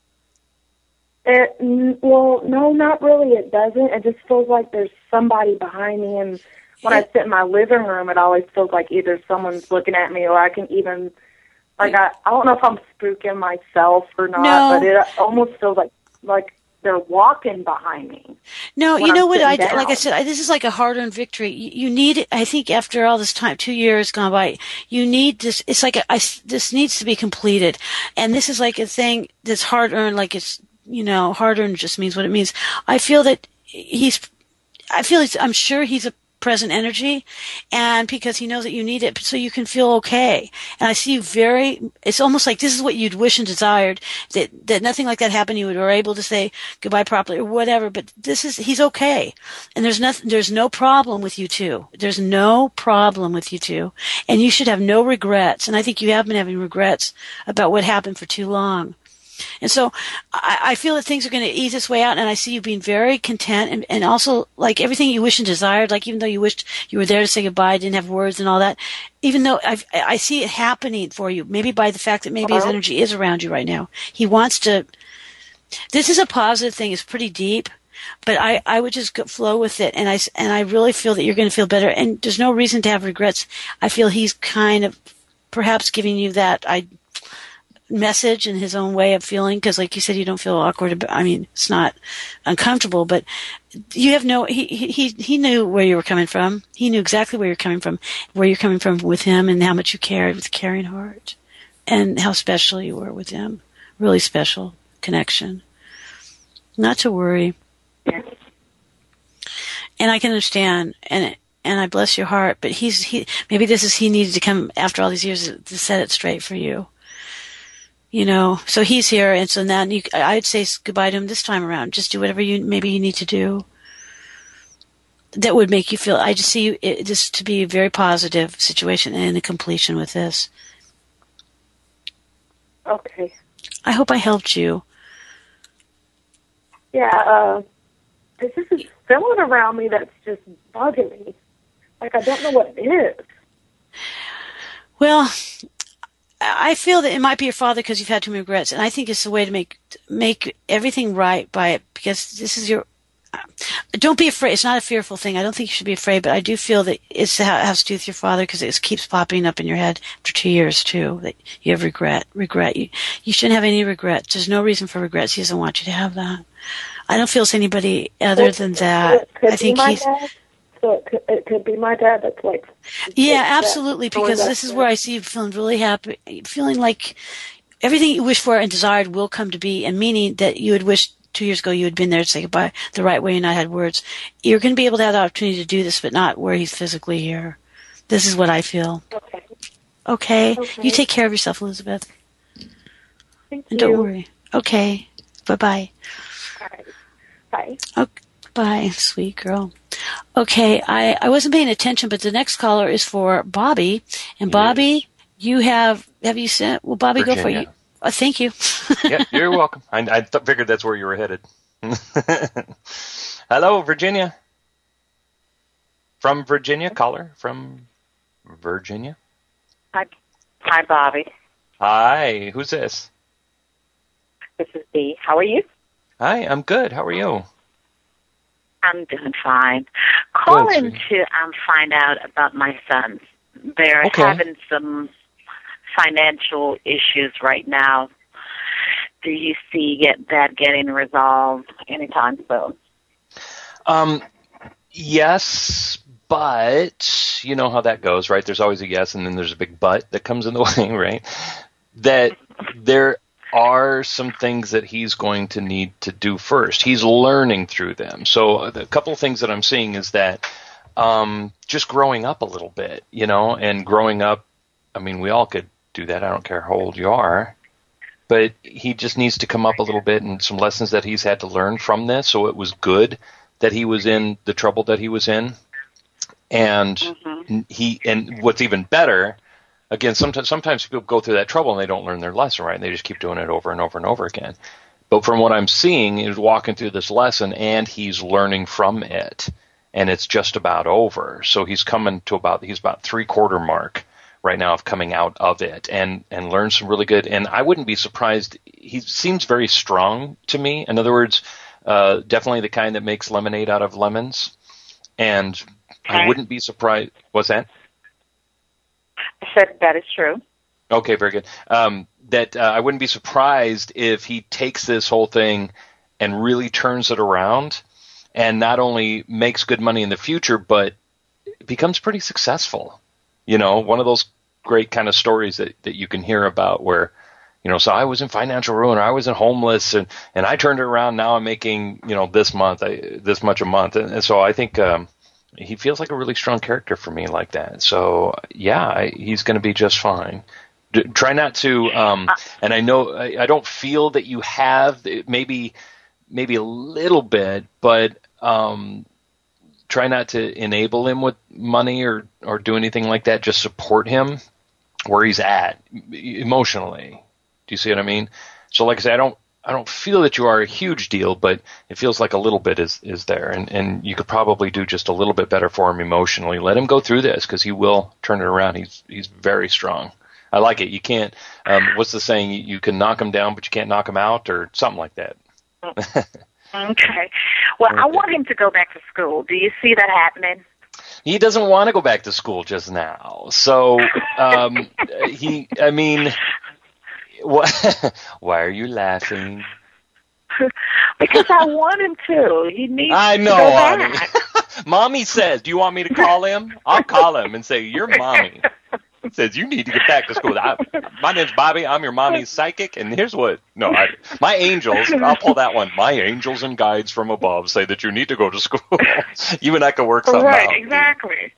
[SPEAKER 10] It, n- well, no, not really. It doesn't. It just feels like there's somebody behind me. And when I sit in my living room, it always feels like either someone's looking at me, or I can even, like, I, I don't know if I'm spooking myself or not,
[SPEAKER 2] No.
[SPEAKER 10] but it almost feels like like they're walking behind me.
[SPEAKER 2] No,
[SPEAKER 10] when
[SPEAKER 2] you know
[SPEAKER 10] I'm
[SPEAKER 2] what? I
[SPEAKER 10] sitting
[SPEAKER 2] like I
[SPEAKER 10] down.
[SPEAKER 2] said, I, this is like a hard-earned victory. You, you need, I think, after all this time, two years gone by, you need this. It's like a, I, this needs to be completed, and this is like a thing that's hard-earned. Like it's, you know, hard-earned just means what it means. I feel that he's, I feel he's, I'm sure he's a present energy, and because he knows that you need it, so you can feel okay. And I see you very, it's almost like this is what you'd wish and desired, that that nothing like that happened. You were able to say goodbye properly or whatever, but this is, he's okay. And there's nothing, there's no problem with you two. There's no problem with you two. And you should have no regrets. And I think you have been having regrets about what happened for too long. And so I, I feel that things are going to ease its way out, and I see you being very content and, and also like everything you wish and desired, like even though you wished you were there to say goodbye, didn't have words and all that, even though I've, I see it happening for you, maybe by the fact that maybe his energy is around you right now. He wants to, this is a positive thing. It's pretty deep, but I, I would just go, flow with it. And I, and I really feel that you're going to feel better, and there's no reason to have regrets. I feel he's kind of perhaps giving you that, I, message in his own way of feeling, because like you said, you don't feel awkward about, I mean, it's not uncomfortable, but you have no, he, he, he knew where you were coming from. He knew exactly where you're coming from, where you're coming from with him, and how much you cared with a caring heart, and how special you were with him. Really special connection. Not to worry. And I can understand, and and I bless your heart, but he's, he, maybe this is, he needed to come after all these years to set it straight for you. You know, so he's here, and so now you, I'd say goodbye to him this time around. Just do whatever you maybe you need to do that would make you feel. I just see it, this to be a very positive situation and a completion with this.
[SPEAKER 10] Okay.
[SPEAKER 2] I hope I helped you.
[SPEAKER 10] Yeah, uh, there's just this feeling around me that's just bugging me. Like I don't know what it is.
[SPEAKER 2] Well, I feel that it might be your father because you've had too many regrets, and I think it's a way to make make everything right by it, because this is your. Don't be afraid. It's not a fearful thing. I don't think you should be afraid, but I do feel that it's, it has to do with your father, because it keeps popping up in your head after two years too. That you have regret, regret. You you shouldn't have any regrets. There's no reason for regrets. He doesn't want you to have that. I don't feel it's anybody other
[SPEAKER 10] It,
[SPEAKER 2] than that.
[SPEAKER 10] It could
[SPEAKER 2] I think
[SPEAKER 10] be my
[SPEAKER 2] he's.
[SPEAKER 10] dad. So it could, it could be my dad that's like.
[SPEAKER 2] Yeah, absolutely, because this is where I see you feeling really happy, feeling like everything you wish for and desired will come to be, and meaning that you had wished two years ago you had been there to say goodbye the right way and not had words. You're going to be able to have the opportunity to do this, but not where he's physically here. This is what I feel.
[SPEAKER 10] Okay.
[SPEAKER 2] Okay.
[SPEAKER 10] Okay.
[SPEAKER 2] You take care of yourself, Elizabeth.
[SPEAKER 10] Thank
[SPEAKER 2] and
[SPEAKER 10] you.
[SPEAKER 2] don't worry. Okay. Bye-bye.
[SPEAKER 10] All right. Bye.
[SPEAKER 2] Okay. Bye, sweet girl. Okay, I, I wasn't paying attention, but the next caller is for Bobby. And Bobby, you have, have you sent, well, Bobby,
[SPEAKER 4] Virginia.
[SPEAKER 2] go for you. Oh, thank you.
[SPEAKER 4] Yeah, you're welcome. I, I th- figured that's where you were headed. Hello, Virginia. From Virginia, caller from Virginia.
[SPEAKER 11] Hi, hi, Bobby.
[SPEAKER 4] Hi, who's this?
[SPEAKER 11] This is Dee. How are you?
[SPEAKER 4] Hi, I'm good. How are you?
[SPEAKER 11] I'm doing fine. Calling
[SPEAKER 4] Good.
[SPEAKER 11] to um, find out about my sons. They're
[SPEAKER 4] Okay.
[SPEAKER 11] having some financial issues right now. Do you see get that getting resolved anytime soon?
[SPEAKER 4] Um, yes, but you know how that goes, right? There's always a yes, and then there's a big but that comes in the way, right? That there are some things that he's going to need to do first. He's learning through them. So a couple of things that I'm seeing is that um, just growing up a little bit, you know, and growing up, I mean, we all could do that. I don't care how old you are. But he just needs to come up a little bit, and some lessons that he's had to learn from this. So it was good that he was in the trouble that he was in. And mm-hmm. he, and what's even better, again, sometimes sometimes people go through that trouble and they don't learn their lesson, right? And they just keep doing it over and over and over again. But from what I'm seeing, he's walking through this lesson and he's learning from it, and it's just about over. So he's coming to about he's about three quarter mark right now of coming out of it, and and learned some really good. And I wouldn't be surprised. He seems very strong to me. In other words, uh, definitely the kind that makes lemonade out of lemons. And I wouldn't be surprised. What's that?
[SPEAKER 11] I said that is true.
[SPEAKER 4] Okay, very good. Um, that uh, I wouldn't be surprised if he takes this whole thing and really turns it around, and not only makes good money in the future, but becomes pretty successful. You know, one of those great kind of stories that, that you can hear about where, you know, so I was in financial ruin, or I was in homeless, and, and I turned it around. Now I'm making, you know, this month, I, this much a month. And, and so I think um, he feels like a really strong character for me like that. So, yeah, I, he's going to be just fine. D- try not to, um, and I know I, I don't feel that you have, maybe maybe a little bit, but um, try not to enable him with money or, or do anything like that. Just support him where he's at emotionally. Do you see what I mean? So like I say, I don't I don't feel that you are a huge deal, but it feels like a little bit is, is there. And, and you could probably do just a little bit better for him emotionally. Let him go through this because he will turn it around. He's he's very strong. I like it. You can't, um, what's the saying? You, you can knock him down, but you can't knock him out or something like that.
[SPEAKER 11] Okay. Well, I want him to go back to school. Do you see that happening?
[SPEAKER 4] He doesn't want to go back to school just now. So um, he, I mean... What? Why are you laughing?
[SPEAKER 11] Because I want him to. He needs
[SPEAKER 4] I know,
[SPEAKER 11] to go back.
[SPEAKER 4] Mommy says, do you want me to call him? I'll call him and say, you're mommy. Says, you need to get back to school. I, my name's Bobby. I'm your mommy's psychic. And here's what. No, I, my angels, I'll pull that one. My angels and guides from above say that you need to go to school. You and I can work something
[SPEAKER 11] right,
[SPEAKER 4] out.
[SPEAKER 11] Right, exactly.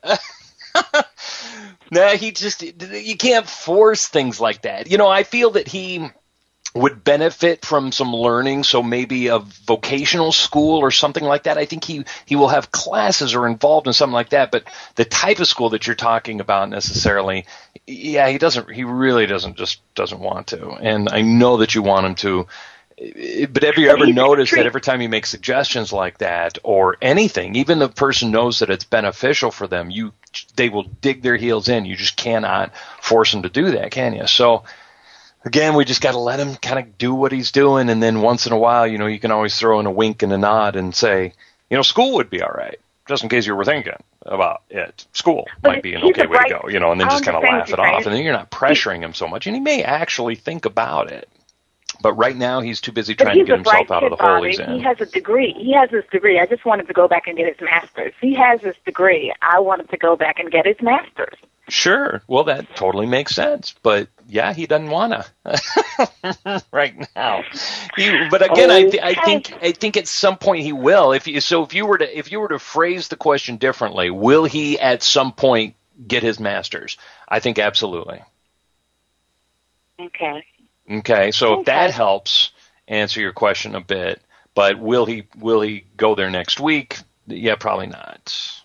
[SPEAKER 4] No, he just, you can't force things like that. You know, I feel that he would benefit from some learning, so maybe a vocational school or something like that. I think he, he will have classes or involved in something like that, but the type of school that you're talking about necessarily, yeah, he doesn't, he really doesn't, just doesn't want to. And I know that you want him to. But have you ever noticed that every time you make suggestions like that or anything, even the person knows that it's beneficial for them, you they will dig their heels in. You just cannot force them to do that, can you? So, again, we just got to let him kind of do what he's doing, and then once in a while, you know, you can always throw in a wink and a nod and say, you know, school would be all right, just in case you were thinking about it. School
[SPEAKER 11] but
[SPEAKER 4] might be an okay way to go, you know, and then just kind of laugh it
[SPEAKER 11] right?
[SPEAKER 4] off, and then you're not pressuring him so much, and he may actually think about it. But right now, he's too busy trying to get himself out of the hole he's in.
[SPEAKER 11] He has a degree. He has this degree. I just wanted to go back and get his master's. He has this degree. I wanted to go back and get his master's.
[SPEAKER 4] Sure. Well, that totally makes sense. But, yeah, he doesn't want to right now. He, but, again, okay. I, th- I think I think at some point he will. If you, So if you were to if you were to phrase the question differently, will he at some point get his master's? I think absolutely.
[SPEAKER 11] Okay.
[SPEAKER 4] Okay, so
[SPEAKER 11] okay.
[SPEAKER 4] if that helps answer your question a bit, but will he will he go there next week? Yeah, probably not.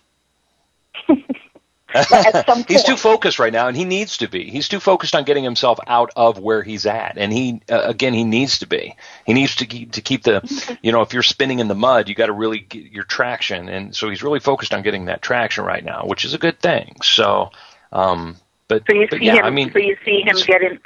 [SPEAKER 4] He's too focused right now, and he needs to be. He's too focused on getting himself out of where he's at, and he uh, again he needs to be. He needs to keep to keep the, you know, if you're spinning in the mud, you got to really get your traction, and so he's really focused on getting that traction right now, which is a good thing. So, um, but,
[SPEAKER 11] so you
[SPEAKER 4] but
[SPEAKER 11] see
[SPEAKER 4] yeah,
[SPEAKER 11] him,
[SPEAKER 4] I mean,
[SPEAKER 11] so you see him getting.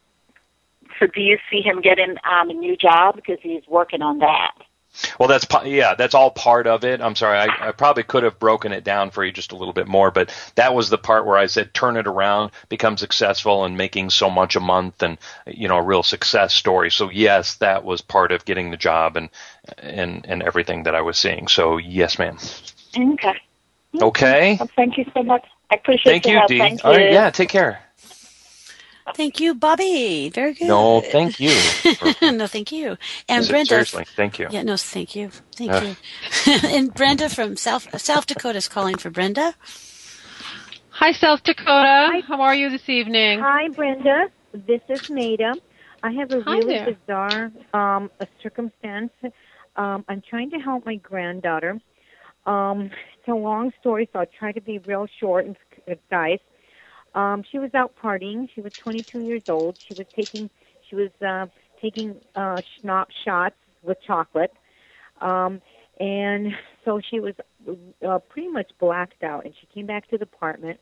[SPEAKER 11] So do you see him getting um, a new job because he's working on that?
[SPEAKER 4] Well, that's yeah, that's all part of it. I'm sorry, I, I probably could have broken it down for you just a little bit more, but that was the part where I said turn it around, become successful, and making so much a month, and you know, a real success story. So yes, that was part of getting the job and and and everything that I was seeing. So yes, ma'am.
[SPEAKER 11] Okay.
[SPEAKER 4] Okay.
[SPEAKER 11] Well, thank you so much. I appreciate
[SPEAKER 4] thank
[SPEAKER 11] your
[SPEAKER 4] you,
[SPEAKER 11] help.
[SPEAKER 4] Dee.
[SPEAKER 11] Thank
[SPEAKER 4] All
[SPEAKER 11] you.
[SPEAKER 4] right, yeah, take care.
[SPEAKER 2] Thank you, Bobby. Very good.
[SPEAKER 4] No, thank you.
[SPEAKER 2] no, thank you. And Brenda.
[SPEAKER 4] Seriously, thank you.
[SPEAKER 2] Yeah, no, thank you. Thank uh. you. And Brenda from South South Dakota is calling for Brenda.
[SPEAKER 5] Hi, South Dakota. Hi. How are you this evening?
[SPEAKER 12] Hi, Brenda. This is Maida. I have a
[SPEAKER 5] Hi
[SPEAKER 12] really
[SPEAKER 5] there.
[SPEAKER 12] bizarre um, a circumstance. Um, I'm trying to help my granddaughter. Um, it's a long story, so I'll try to be real short and concise. Um, she was out partying. She was twenty-two years old. She was taking she was uh, taking uh, schnapps shots with chocolate, um, and so she was uh, pretty much blacked out. And she came back to the apartment,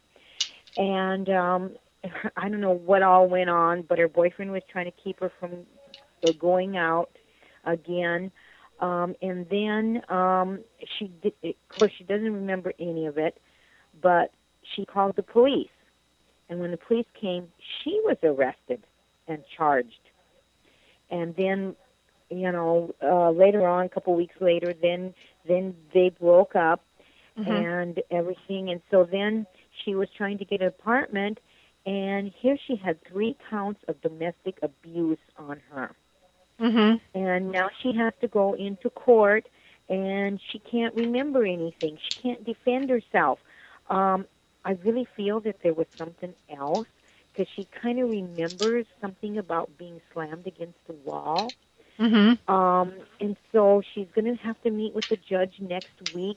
[SPEAKER 12] and um, I don't know what all went on, but her boyfriend was trying to keep her from uh, going out again. Um, and then um, she did, of course, she doesn't remember any of it, but she called the police. And when the police came, she was arrested and charged. And then, you know, uh, later on, a couple weeks later, then then they broke up mm-hmm. and everything. And so then she was trying to get an apartment, and here she had three counts of domestic abuse on her.
[SPEAKER 5] Mm-hmm.
[SPEAKER 12] And now she has to go into court, and she can't remember anything. She can't defend herself. Um, I really feel that there was something else, because she kind of remembers something about being slammed against the wall.
[SPEAKER 5] Mm-hmm.
[SPEAKER 12] Um, and so she's going to have to meet with the judge next week.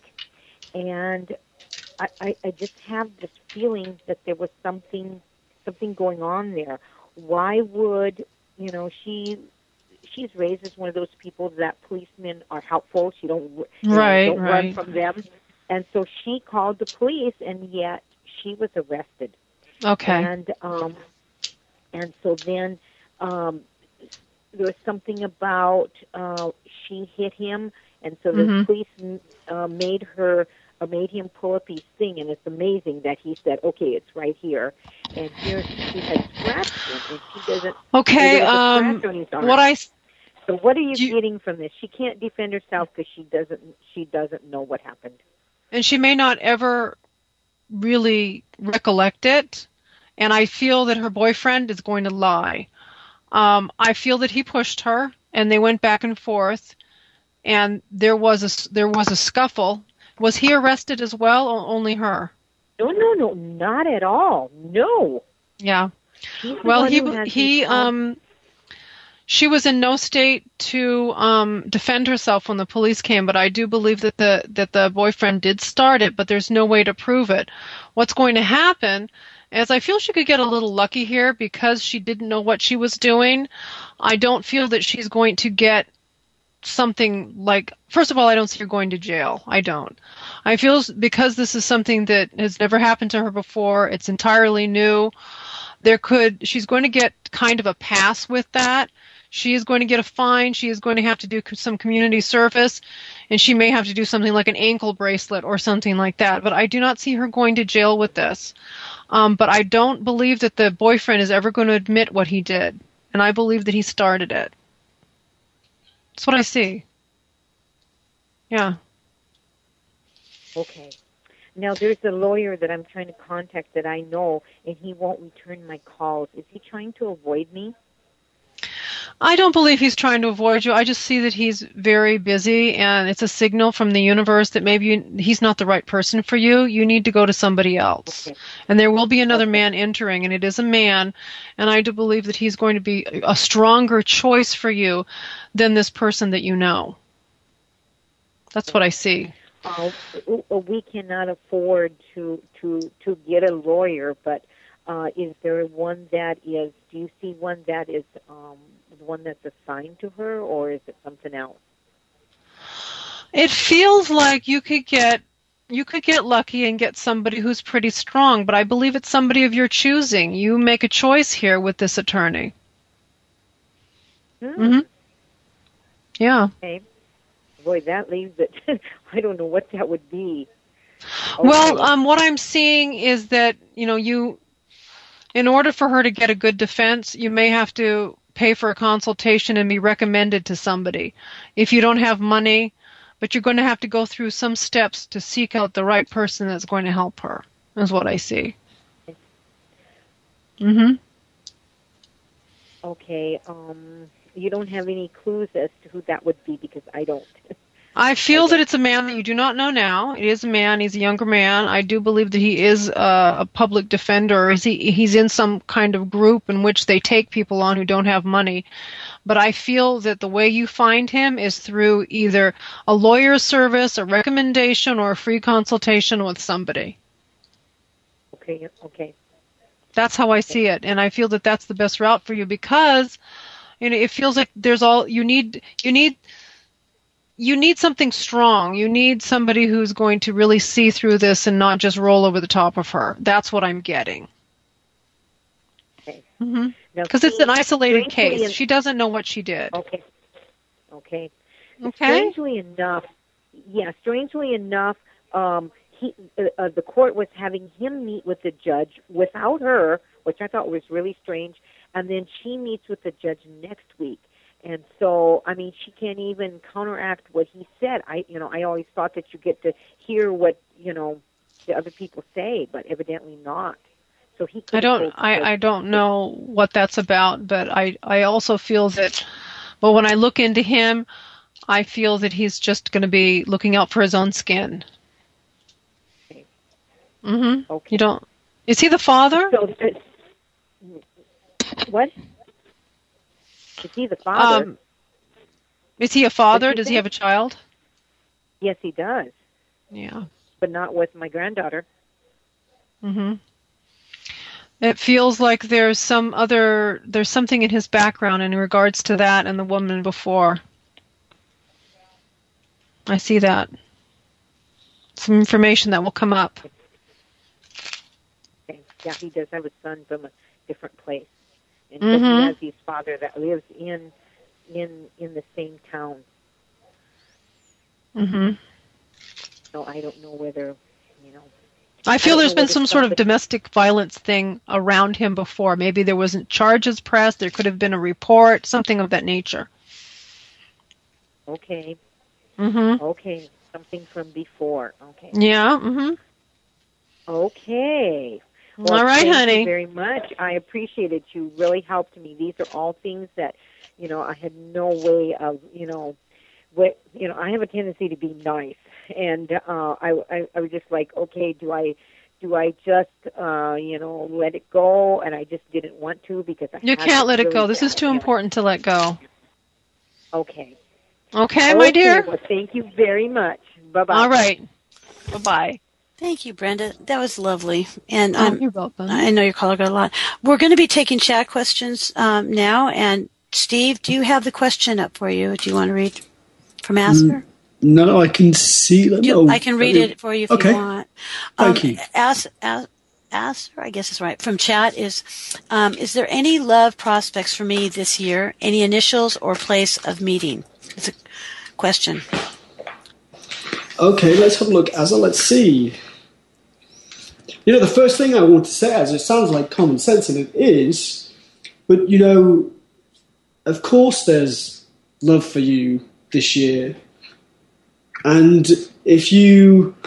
[SPEAKER 12] And I, I, I just have this feeling that there was something something going on there. Why would, you know, she she's raised as one of those people that policemen are helpful. She don't, you know,
[SPEAKER 5] Right,
[SPEAKER 12] don't
[SPEAKER 5] right.
[SPEAKER 12] run from them. And so she called the police, and yet she was arrested.
[SPEAKER 5] Okay.
[SPEAKER 12] And um, and so then um, there was something about uh, she hit him, and so the
[SPEAKER 5] Mhm.
[SPEAKER 12] police uh, made her uh, made him pull up his thing, and it's amazing that he said, "Okay, it's right here," and here she had scratched him, and she doesn't.
[SPEAKER 5] Okay.
[SPEAKER 12] there was a
[SPEAKER 5] Um,
[SPEAKER 12] scratch on his arm.
[SPEAKER 5] what I
[SPEAKER 12] So what are you,
[SPEAKER 5] You-
[SPEAKER 12] getting from this? She can't defend herself because she doesn't she doesn't know what happened.
[SPEAKER 5] and she may not ever really recollect it, and I feel that her boyfriend is going to lie. Um, I feel that he pushed her, and they went back and forth, and there was a there was a scuffle. Was he arrested as well, or only her?
[SPEAKER 12] No, no, no, not at all. No.
[SPEAKER 5] Yeah.
[SPEAKER 12] She's the
[SPEAKER 5] Well,
[SPEAKER 12] one
[SPEAKER 5] he
[SPEAKER 12] who has
[SPEAKER 5] he
[SPEAKER 12] these problems.
[SPEAKER 5] um she was in no state to um defend herself when the police came, but I do believe that the that the boyfriend did start it, but there's no way to prove it. What's going to happen is I feel she could get a little lucky here because she didn't know what she was doing. I don't feel that she's going to get something like, first of all, I don't see her going to jail. I don't. I feel s- because this is something that has never happened to her before, it's entirely new. There could, she's going to get kind of a pass with that. She is going to get a fine. She is going to have to do c- some community service, and she may have to do something like an ankle bracelet or something like that. But I do not see her going to jail with this. Um, but I don't believe that the boyfriend is ever going to admit what he did, and I believe that he started it. That's what I see. Yeah.
[SPEAKER 12] Okay. Now there's a lawyer that I'm trying to contact that I know, and he won't return my calls. Is he trying to avoid me?
[SPEAKER 5] I don't believe he's trying to avoid you. I just see that he's very busy, and it's a signal from the universe that maybe you, he's not the right person for you. You need to go to somebody else.
[SPEAKER 12] Okay.
[SPEAKER 5] And there will be another man entering, and it is a man, and I do believe that he's going to be a stronger choice for you than this person that you know. That's what I see.
[SPEAKER 12] Uh, we cannot afford to to to get a lawyer, but uh, is there one that is? Do you see one that is um, the one that's assigned to her, or is it something else?
[SPEAKER 5] It feels like you could get you could get lucky and get somebody who's pretty strong, but I believe it's somebody of your choosing. You make a choice here with this attorney.
[SPEAKER 12] Hmm.
[SPEAKER 5] Mm-hmm. Yeah.
[SPEAKER 12] Okay. Boy, that leaves it. I don't know what that would be.
[SPEAKER 5] Well,
[SPEAKER 12] Okay.
[SPEAKER 5] um, what I'm seeing is that, you know, you, in order for her to get a good defense, you may have to pay for a consultation and be recommended to somebody. If you don't have money, but you're going to have to go through some steps to seek out the right person that's going to help her, is what I see. Mm-hmm.
[SPEAKER 12] Okay. Um, you don't have any clues as to who that would be because I don't.
[SPEAKER 5] I feel that it's a man that you do not know now. It is a man. He's a younger man. I do believe that he is uh, a public defender. Is he, he's in some kind of group in which they take people on who don't have money. But I feel that the way you find him is through either a lawyer's service, a recommendation, or a free consultation with somebody.
[SPEAKER 12] Okay. Okay.
[SPEAKER 5] That's how I see it. And I feel that that's the best route for you because, you know, it feels like there's all, you need, you need, You need something strong. You need somebody who's going to really see through this and not just roll over the top of her. That's what I'm getting.
[SPEAKER 12] Okay.
[SPEAKER 5] Because
[SPEAKER 12] Now,
[SPEAKER 5] it's an
[SPEAKER 12] see,
[SPEAKER 5] isolated
[SPEAKER 12] strangely
[SPEAKER 5] case.
[SPEAKER 12] en-
[SPEAKER 5] She doesn't know what she did.
[SPEAKER 12] Okay. Okay.
[SPEAKER 5] Okay?
[SPEAKER 12] Strangely enough, yeah. Strangely enough, um, he uh, uh, the court was having him meet with the judge without her, which I thought was really strange. And then she meets with the judge next week. And so, I mean, she can't even counteract what he said. I, you know, I always thought that you get to hear what, you know, the other people say, but evidently not. So he.
[SPEAKER 5] I don't. I, I don't know what that's about, but I. I also feel that. But when I look into him, I feel that he's just going to be looking out for his own skin.
[SPEAKER 12] Okay.
[SPEAKER 5] Mm-hmm.
[SPEAKER 12] Okay.
[SPEAKER 5] You don't. Is he the father?
[SPEAKER 12] So, uh, what? Is he the father?
[SPEAKER 5] Um, is he a father?
[SPEAKER 12] What'd you
[SPEAKER 5] Does he
[SPEAKER 12] say?
[SPEAKER 5] have a child?
[SPEAKER 12] Yes, he does,
[SPEAKER 5] Yeah.
[SPEAKER 12] but not with my granddaughter.
[SPEAKER 5] Mm-hmm. It feels like there's some other, there's something in his background in regards to that and the woman before. I see that. Some information that will come up.
[SPEAKER 12] Yeah, he does have a son from a different place. And
[SPEAKER 5] Mm-hmm.
[SPEAKER 12] he has his father that lives in in in the same town.
[SPEAKER 5] Mm-hmm.
[SPEAKER 12] So I don't know whether, you know.
[SPEAKER 5] I feel
[SPEAKER 12] I
[SPEAKER 5] there's
[SPEAKER 12] know
[SPEAKER 5] been
[SPEAKER 12] whether
[SPEAKER 5] some sort of
[SPEAKER 12] somebody-
[SPEAKER 5] domestic violence thing around him before. Maybe there wasn't charges pressed. There could have been a report, something of that nature.
[SPEAKER 12] Okay.
[SPEAKER 5] Mm-hmm.
[SPEAKER 12] Okay. Something from before. Okay.
[SPEAKER 5] Yeah. Mm-hmm.
[SPEAKER 12] Okay. Well,
[SPEAKER 5] All right,
[SPEAKER 12] thank
[SPEAKER 5] honey.
[SPEAKER 12] you very much. I appreciate it. You really helped me. These are all things that, you know, I had no way of, you know, what, you know, I have a tendency to be nice, and uh, I, I, I was just like, okay, do I, do I just, uh, you know, let it go? And I just didn't want to because I
[SPEAKER 5] You
[SPEAKER 12] had
[SPEAKER 5] can't let it
[SPEAKER 12] really
[SPEAKER 5] go. This
[SPEAKER 12] bad
[SPEAKER 5] is too
[SPEAKER 12] feeling.
[SPEAKER 5] important to let go.
[SPEAKER 12] Okay.
[SPEAKER 5] Okay, my dear?
[SPEAKER 12] Well, thank you very much. Bye-bye.
[SPEAKER 5] All right. Bye-bye.
[SPEAKER 2] Thank you, Brenda. That was lovely. And
[SPEAKER 5] Oh,
[SPEAKER 2] um,
[SPEAKER 5] you're welcome.
[SPEAKER 2] I know your caller got a lot. We're going to be taking chat questions um, now. And Steve, do you have the question up for you? Do you want to read from Asker?
[SPEAKER 3] No, I can see them.
[SPEAKER 2] You,
[SPEAKER 3] Oh,
[SPEAKER 2] I can read it for you if
[SPEAKER 3] okay.
[SPEAKER 2] you want.
[SPEAKER 3] Thank
[SPEAKER 2] um,
[SPEAKER 3] you.
[SPEAKER 2] As, as, Asker, I guess is right, from chat is, um, is there any love prospects for me this year? Any initials or place of meeting? It's a question.
[SPEAKER 3] Okay, let's have a look, Azza. Let's see. You know, the first thing I want to say, as it sounds like common sense, and it is, but, you know, of course there's love for you this year. And if you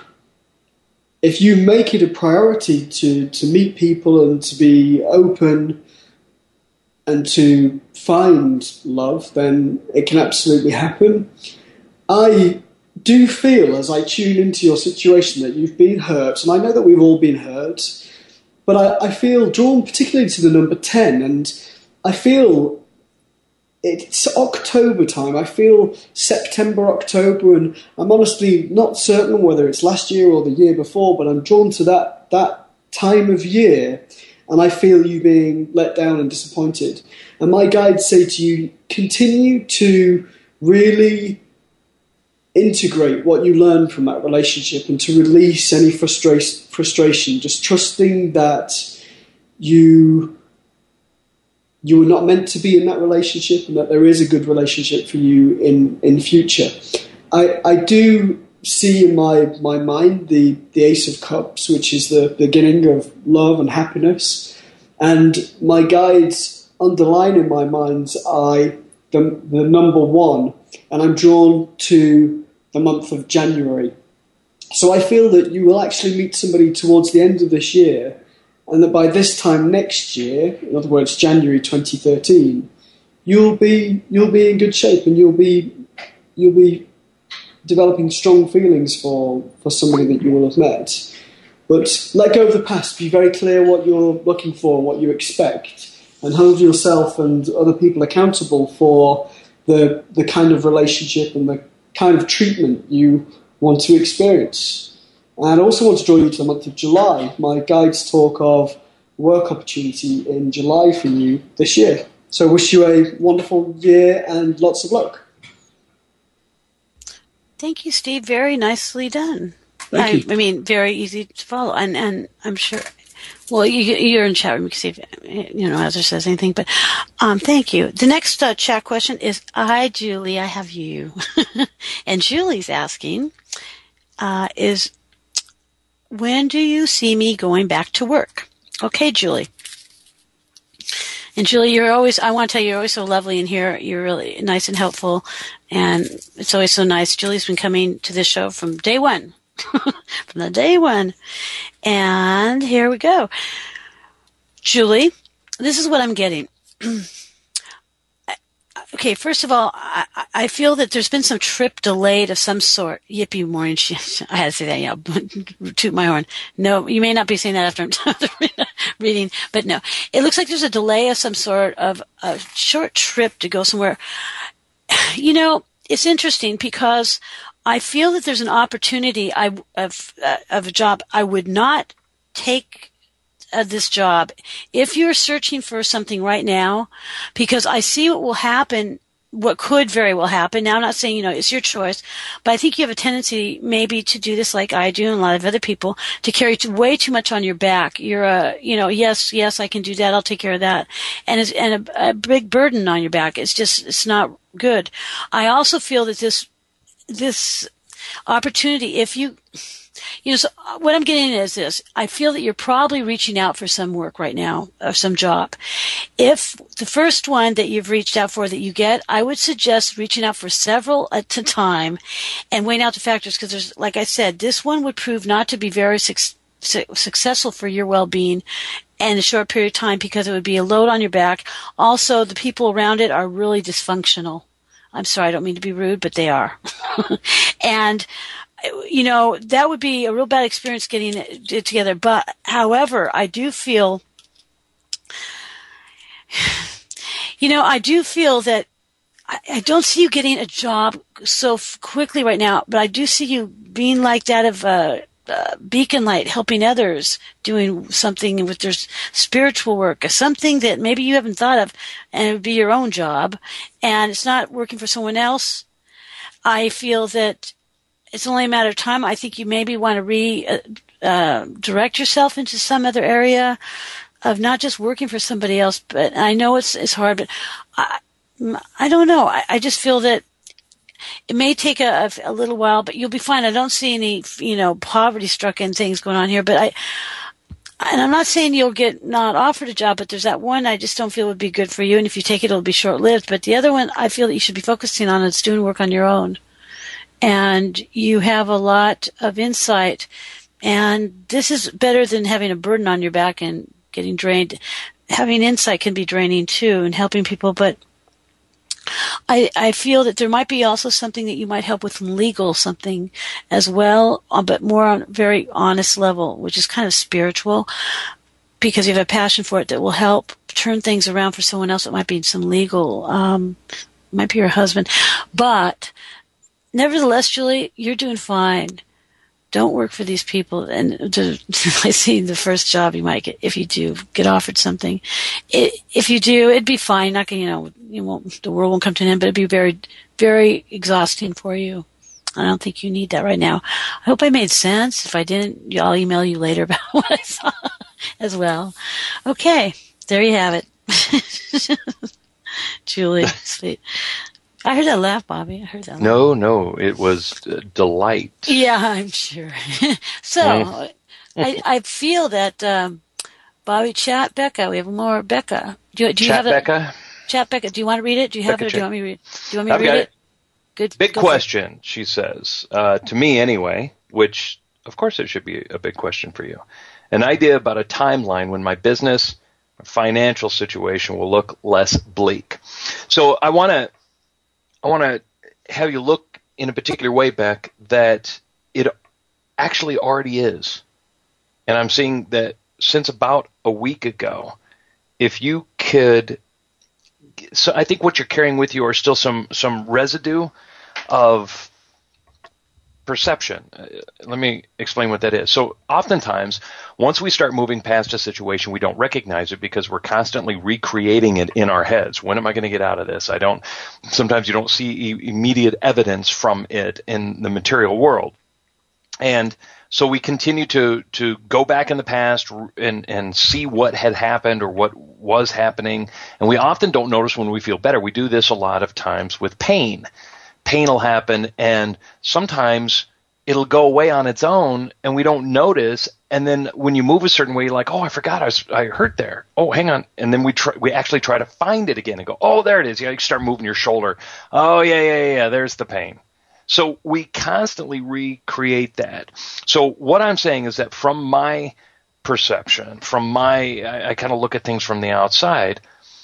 [SPEAKER 3] if you make it a priority to, to meet people and to be open and to find love, then it can absolutely happen. I do feel, as I tune into your situation, that you've been hurt, and I know that we've all been hurt, but I, I feel drawn particularly to the number ten, and I feel it's October time. I feel September, October, and I'm honestly not certain whether it's last year or the year before, but I'm drawn to that that time of year, and I feel you being let down and disappointed. And my guides say to you, continue to really integrate what you learned from that relationship and to release any frustra- frustration, just trusting that you you were not meant to be in that relationship and that there is a good relationship for you in, in future. I, I do see in my, my mind the, the Ace of Cups, which is the beginning of love and happiness. And my guides underline in my mind's eye the, the number one, and I'm drawn to the month of January. So I feel that you will actually meet somebody towards the end of this year, and that by this time next year, in other words, January twenty thirteen, you'll be you'll be in good shape, and you'll be you'll be developing strong feelings for, for somebody that you will have met. But let go of the past. Be very clear what you're looking for, what you expect, and hold yourself and other people accountable for the the kind of relationship and the kind of treatment you want to experience. And I also want to draw you to the month of July. My guides talk of work opportunity in July for you this year. So I wish you a wonderful year and lots of luck.
[SPEAKER 2] Thank you, Steve. Very nicely done.
[SPEAKER 3] Thank
[SPEAKER 2] I,
[SPEAKER 3] you.
[SPEAKER 2] I mean, very easy to follow. And, and I'm sure, well, you, you're in chat room. You can see if, you know, Azzer says anything. But um, thank you. The next uh, chat question is, hi, Julie, I have you. And Julie's asking, uh, is, when do you see me going back to work? Okay, Julie. And Julie, you're always, I want to tell you, you're always so lovely in here. You're really nice and helpful. And it's always so nice. Julie's been coming to this show from day one. From the day one. And here we go. Julie, this is what I'm getting. Okay, first of all, I, I feel that there's been some trip delayed of some sort. Yippee, Maureen. I had to say that, yeah. Toot my horn. No, you may not be saying that after I'm reading, but no. It looks like there's a delay of some sort of a short trip to go somewhere. You know, it's interesting because I feel that there's an opportunity I, of, uh, of a job I would not take uh, this job, if you're searching for something right now, because I see what will happen, what could very well happen. Now, I'm not saying, you know, it's your choice, but I think you have a tendency maybe to do this like I do and a lot of other people, to carry too, way too much on your back. You're a, you know, yes, yes, I can do that. I'll take care of that. And it's, and a, a big burden on your back. It's just, it's not good. I also feel that this, this opportunity, if you, you know, so what I'm getting at is this. I feel that you're probably reaching out for some work right now, or some job. If the first one that you've reached out for that you get, I would suggest reaching out for several at a time and weighing out the factors, because there's, like I said, this one would prove not to be very su- su- successful for your well-being in a short period of time, because it would be a load on your back. Also, the people around it are really dysfunctional. I'm sorry, I don't mean to be rude, but they are. And you know, that would be a real bad experience getting it together. But, however, I do feel, you know, I do feel that I, I don't see you getting a job so f- quickly right now, but I do see you being like that of a, a beacon light, helping others, doing something with their spiritual work, something that maybe you haven't thought of, and it would be your own job, and it's not working for someone else. I feel that it's only a matter of time. I think you maybe want to re uh, uh, direct yourself into some other area of not just working for somebody else. But I know it's it's hard, but I, I don't know. I, I just feel that it may take a, a little while, but you'll be fine. I don't see any, you know, poverty-stricken things going on here. But I, and I'm not saying you'll get not offered a job, but there's that one I just don't feel would be good for you. And if you take it, it'll be short-lived. But the other one, I feel that you should be focusing on is doing work on your own. And you have a lot of insight, and this is better than having a burden on your back and getting drained. Having insight can be draining too, and helping people, but I, I feel that there might be also something that you might help with legal, something as well, but more on a very honest level, which is kind of spiritual, because you have a passion for it that will help turn things around for someone else. It might be some legal, um, might be your husband, but nevertheless, Julie, you're doing fine. Don't work for these people. And to, I see the first job you might get, if you do get offered something, it, if you do, it'd be fine. Not gonna, you know, you won't, the world won't come to an end, but it'd be very, very exhausting for you. I don't think you need that right now. I hope I made sense. If I didn't, I'll email you later about what I saw as well. Okay, there you have it. Julie, sweet. I heard that laugh, Bobby. I heard that laugh.
[SPEAKER 4] No, no, it was uh, delight.
[SPEAKER 2] Yeah, I'm sure. So, mm. I, I feel that, um, Bobby, chat Becca. We have more Becca. Do you, do you
[SPEAKER 4] chat
[SPEAKER 2] have a,
[SPEAKER 4] Becca?
[SPEAKER 2] Chat Becca. Do you want to read it? Do you have
[SPEAKER 4] Becca
[SPEAKER 2] it, or do you want me to read it? Do you want me
[SPEAKER 4] I've
[SPEAKER 2] to read
[SPEAKER 4] got
[SPEAKER 2] it?
[SPEAKER 4] it?
[SPEAKER 2] Good.
[SPEAKER 4] Big question, she says, uh, to me anyway, which, of course, it should be a big question for you. An idea about a timeline when my business or financial situation will look less bleak. So I want to I want to have you look in a particular way, Beck, that it actually already is. And I'm seeing that since about a week ago, if you could, so I think what you're carrying with you are still some, some residue of perception. Uh, let me explain what that is. So oftentimes, once we start moving past a situation, we don't recognize it because we're constantly recreating it in our heads. When am I going to get out of this? I don't, sometimes you don't see e- immediate evidence from it in the material world. And so we continue to, to go back in the past and, and see what had happened or what was happening. And we often don't notice when we feel better. We do this a lot of times with pain. Pain will happen, and sometimes it'll go away on its own, and we don't notice. And then when you move a certain way, you're like, "Oh, I forgot I was I hurt there. Oh, hang on." And then we try, we actually try to find it again and go, "Oh, there it is." You, you start moving your shoulder. Oh, yeah, yeah, yeah. There's the pain. So we constantly recreate that. So what I'm saying is that from my perception, from my, I, I kind of look at things from the outside,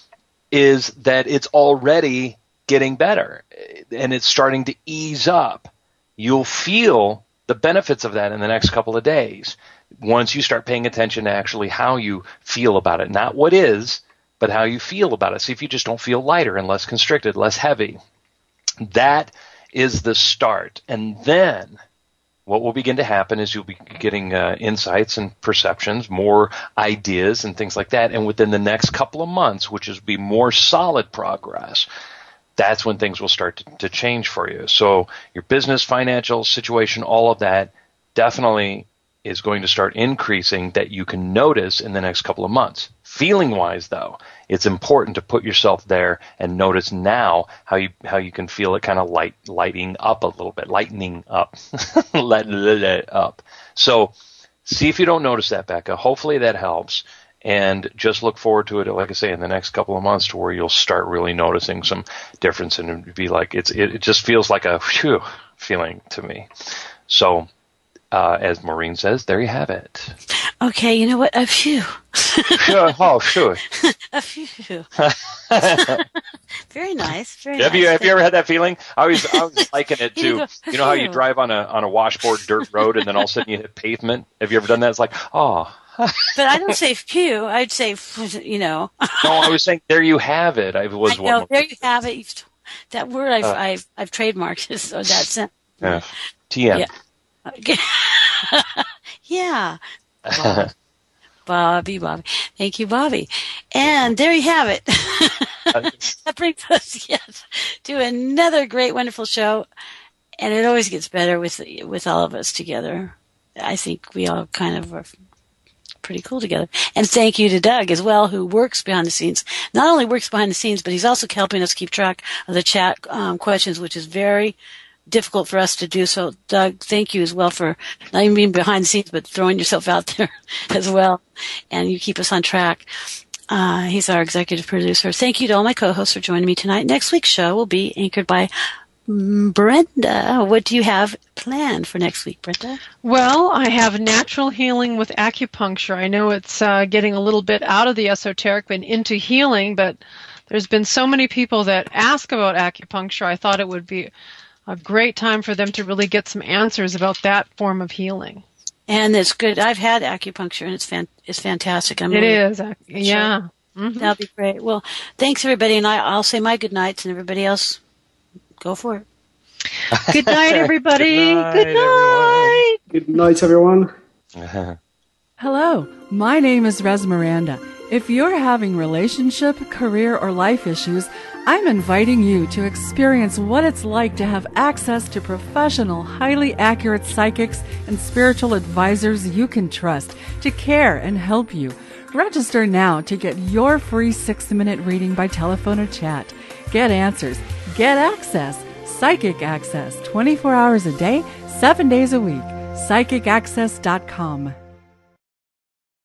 [SPEAKER 4] is that it's already getting better, and it's starting to ease up. You'll feel the benefits of that in the next couple of days once you start paying attention to actually how you feel about it. Not what is, but how you feel about it. See if you just don't feel lighter and less constricted, less heavy. That is the start. And then what will begin to happen is you'll be getting uh, insights and perceptions, more ideas and things like that. And within the next couple of months, which is be more solid progress, that's when things will start to, to change for you. So your business, financial situation, all of that definitely is going to start increasing that you can notice in the next couple of months. Feeling-wise, though, it's important to put yourself there and notice now how you how you can feel it kind of light lighting up a little bit, lightening up, let it up. So see if you don't notice that, Becca. Hopefully that helps. And just look forward to it, like I say, in the next couple of months to where you'll start really noticing some difference and it'd be like, it's, it, it just feels like a phew feeling to me. So, uh, as Maureen says, there you have it.
[SPEAKER 2] Okay, you know what? A phew.
[SPEAKER 4] Sure. Oh, sure.
[SPEAKER 2] A phew. Very nice. Very
[SPEAKER 4] have
[SPEAKER 2] nice.
[SPEAKER 4] you have you ever had that feeling? I always I was liking it
[SPEAKER 2] You
[SPEAKER 4] to
[SPEAKER 2] go,
[SPEAKER 4] you know how you drive on a on a washboard dirt road and then all of a sudden you hit pavement. Have you ever done that? It's like, oh.
[SPEAKER 2] But I don't say phew. I'd say, you know.
[SPEAKER 4] No, I was saying there you have it. I was
[SPEAKER 2] I know,
[SPEAKER 4] one.
[SPEAKER 2] there you have it. You've, that word I've,
[SPEAKER 4] Uh,
[SPEAKER 2] I've, I've trademarked it, so that's it.
[SPEAKER 4] Yeah. T M.
[SPEAKER 2] Yeah. Okay. Yeah. Bob. Bobby, Bobby. Thank you, Bobby. And there you have it. That brings us, yes, to another great, wonderful show. And it always gets better with with all of us together. I think we all kind of are pretty cool together. And thank you to Doug as well, who works behind the scenes. Not only works behind the scenes, but he's also helping us keep track of the chat um, questions, which is very difficult for us to do. So, Doug, thank you as well for not even being behind the scenes, but throwing yourself out there as well. And you keep us on track. Uh, he's our executive producer. Thank you to all my co-hosts for joining me tonight. Next week's show will be anchored by Brenda. What do you have planned for next week, Brenda?
[SPEAKER 5] Well, I have natural healing with acupuncture. I know it's uh, getting a little bit out of the esoteric and into healing, but there's been so many people that ask about acupuncture. I thought it would be a great time for them to really get some answers about that form of healing.
[SPEAKER 2] And it's good. I've had acupuncture, and it's fan- it's fantastic. I'm
[SPEAKER 5] it
[SPEAKER 2] really,
[SPEAKER 5] is, yeah. Mm-hmm.
[SPEAKER 2] That'll be great. Well, thanks, everybody, and I, I'll say my good nights, and everybody else, go for it.
[SPEAKER 5] Good night, everybody.
[SPEAKER 3] Good night. Good night, everyone.
[SPEAKER 1] Hello, my name is Res Miranda. If you're having relationship, career, or life issues, I'm inviting you to experience what it's like to have access to professional, highly accurate psychics and spiritual advisors you can trust to care and help you. Register now to get your free six-minute reading by telephone or chat. Get answers. Get access. Psychic Access, twenty-four hours a day, seven days a week. psychic access dot com.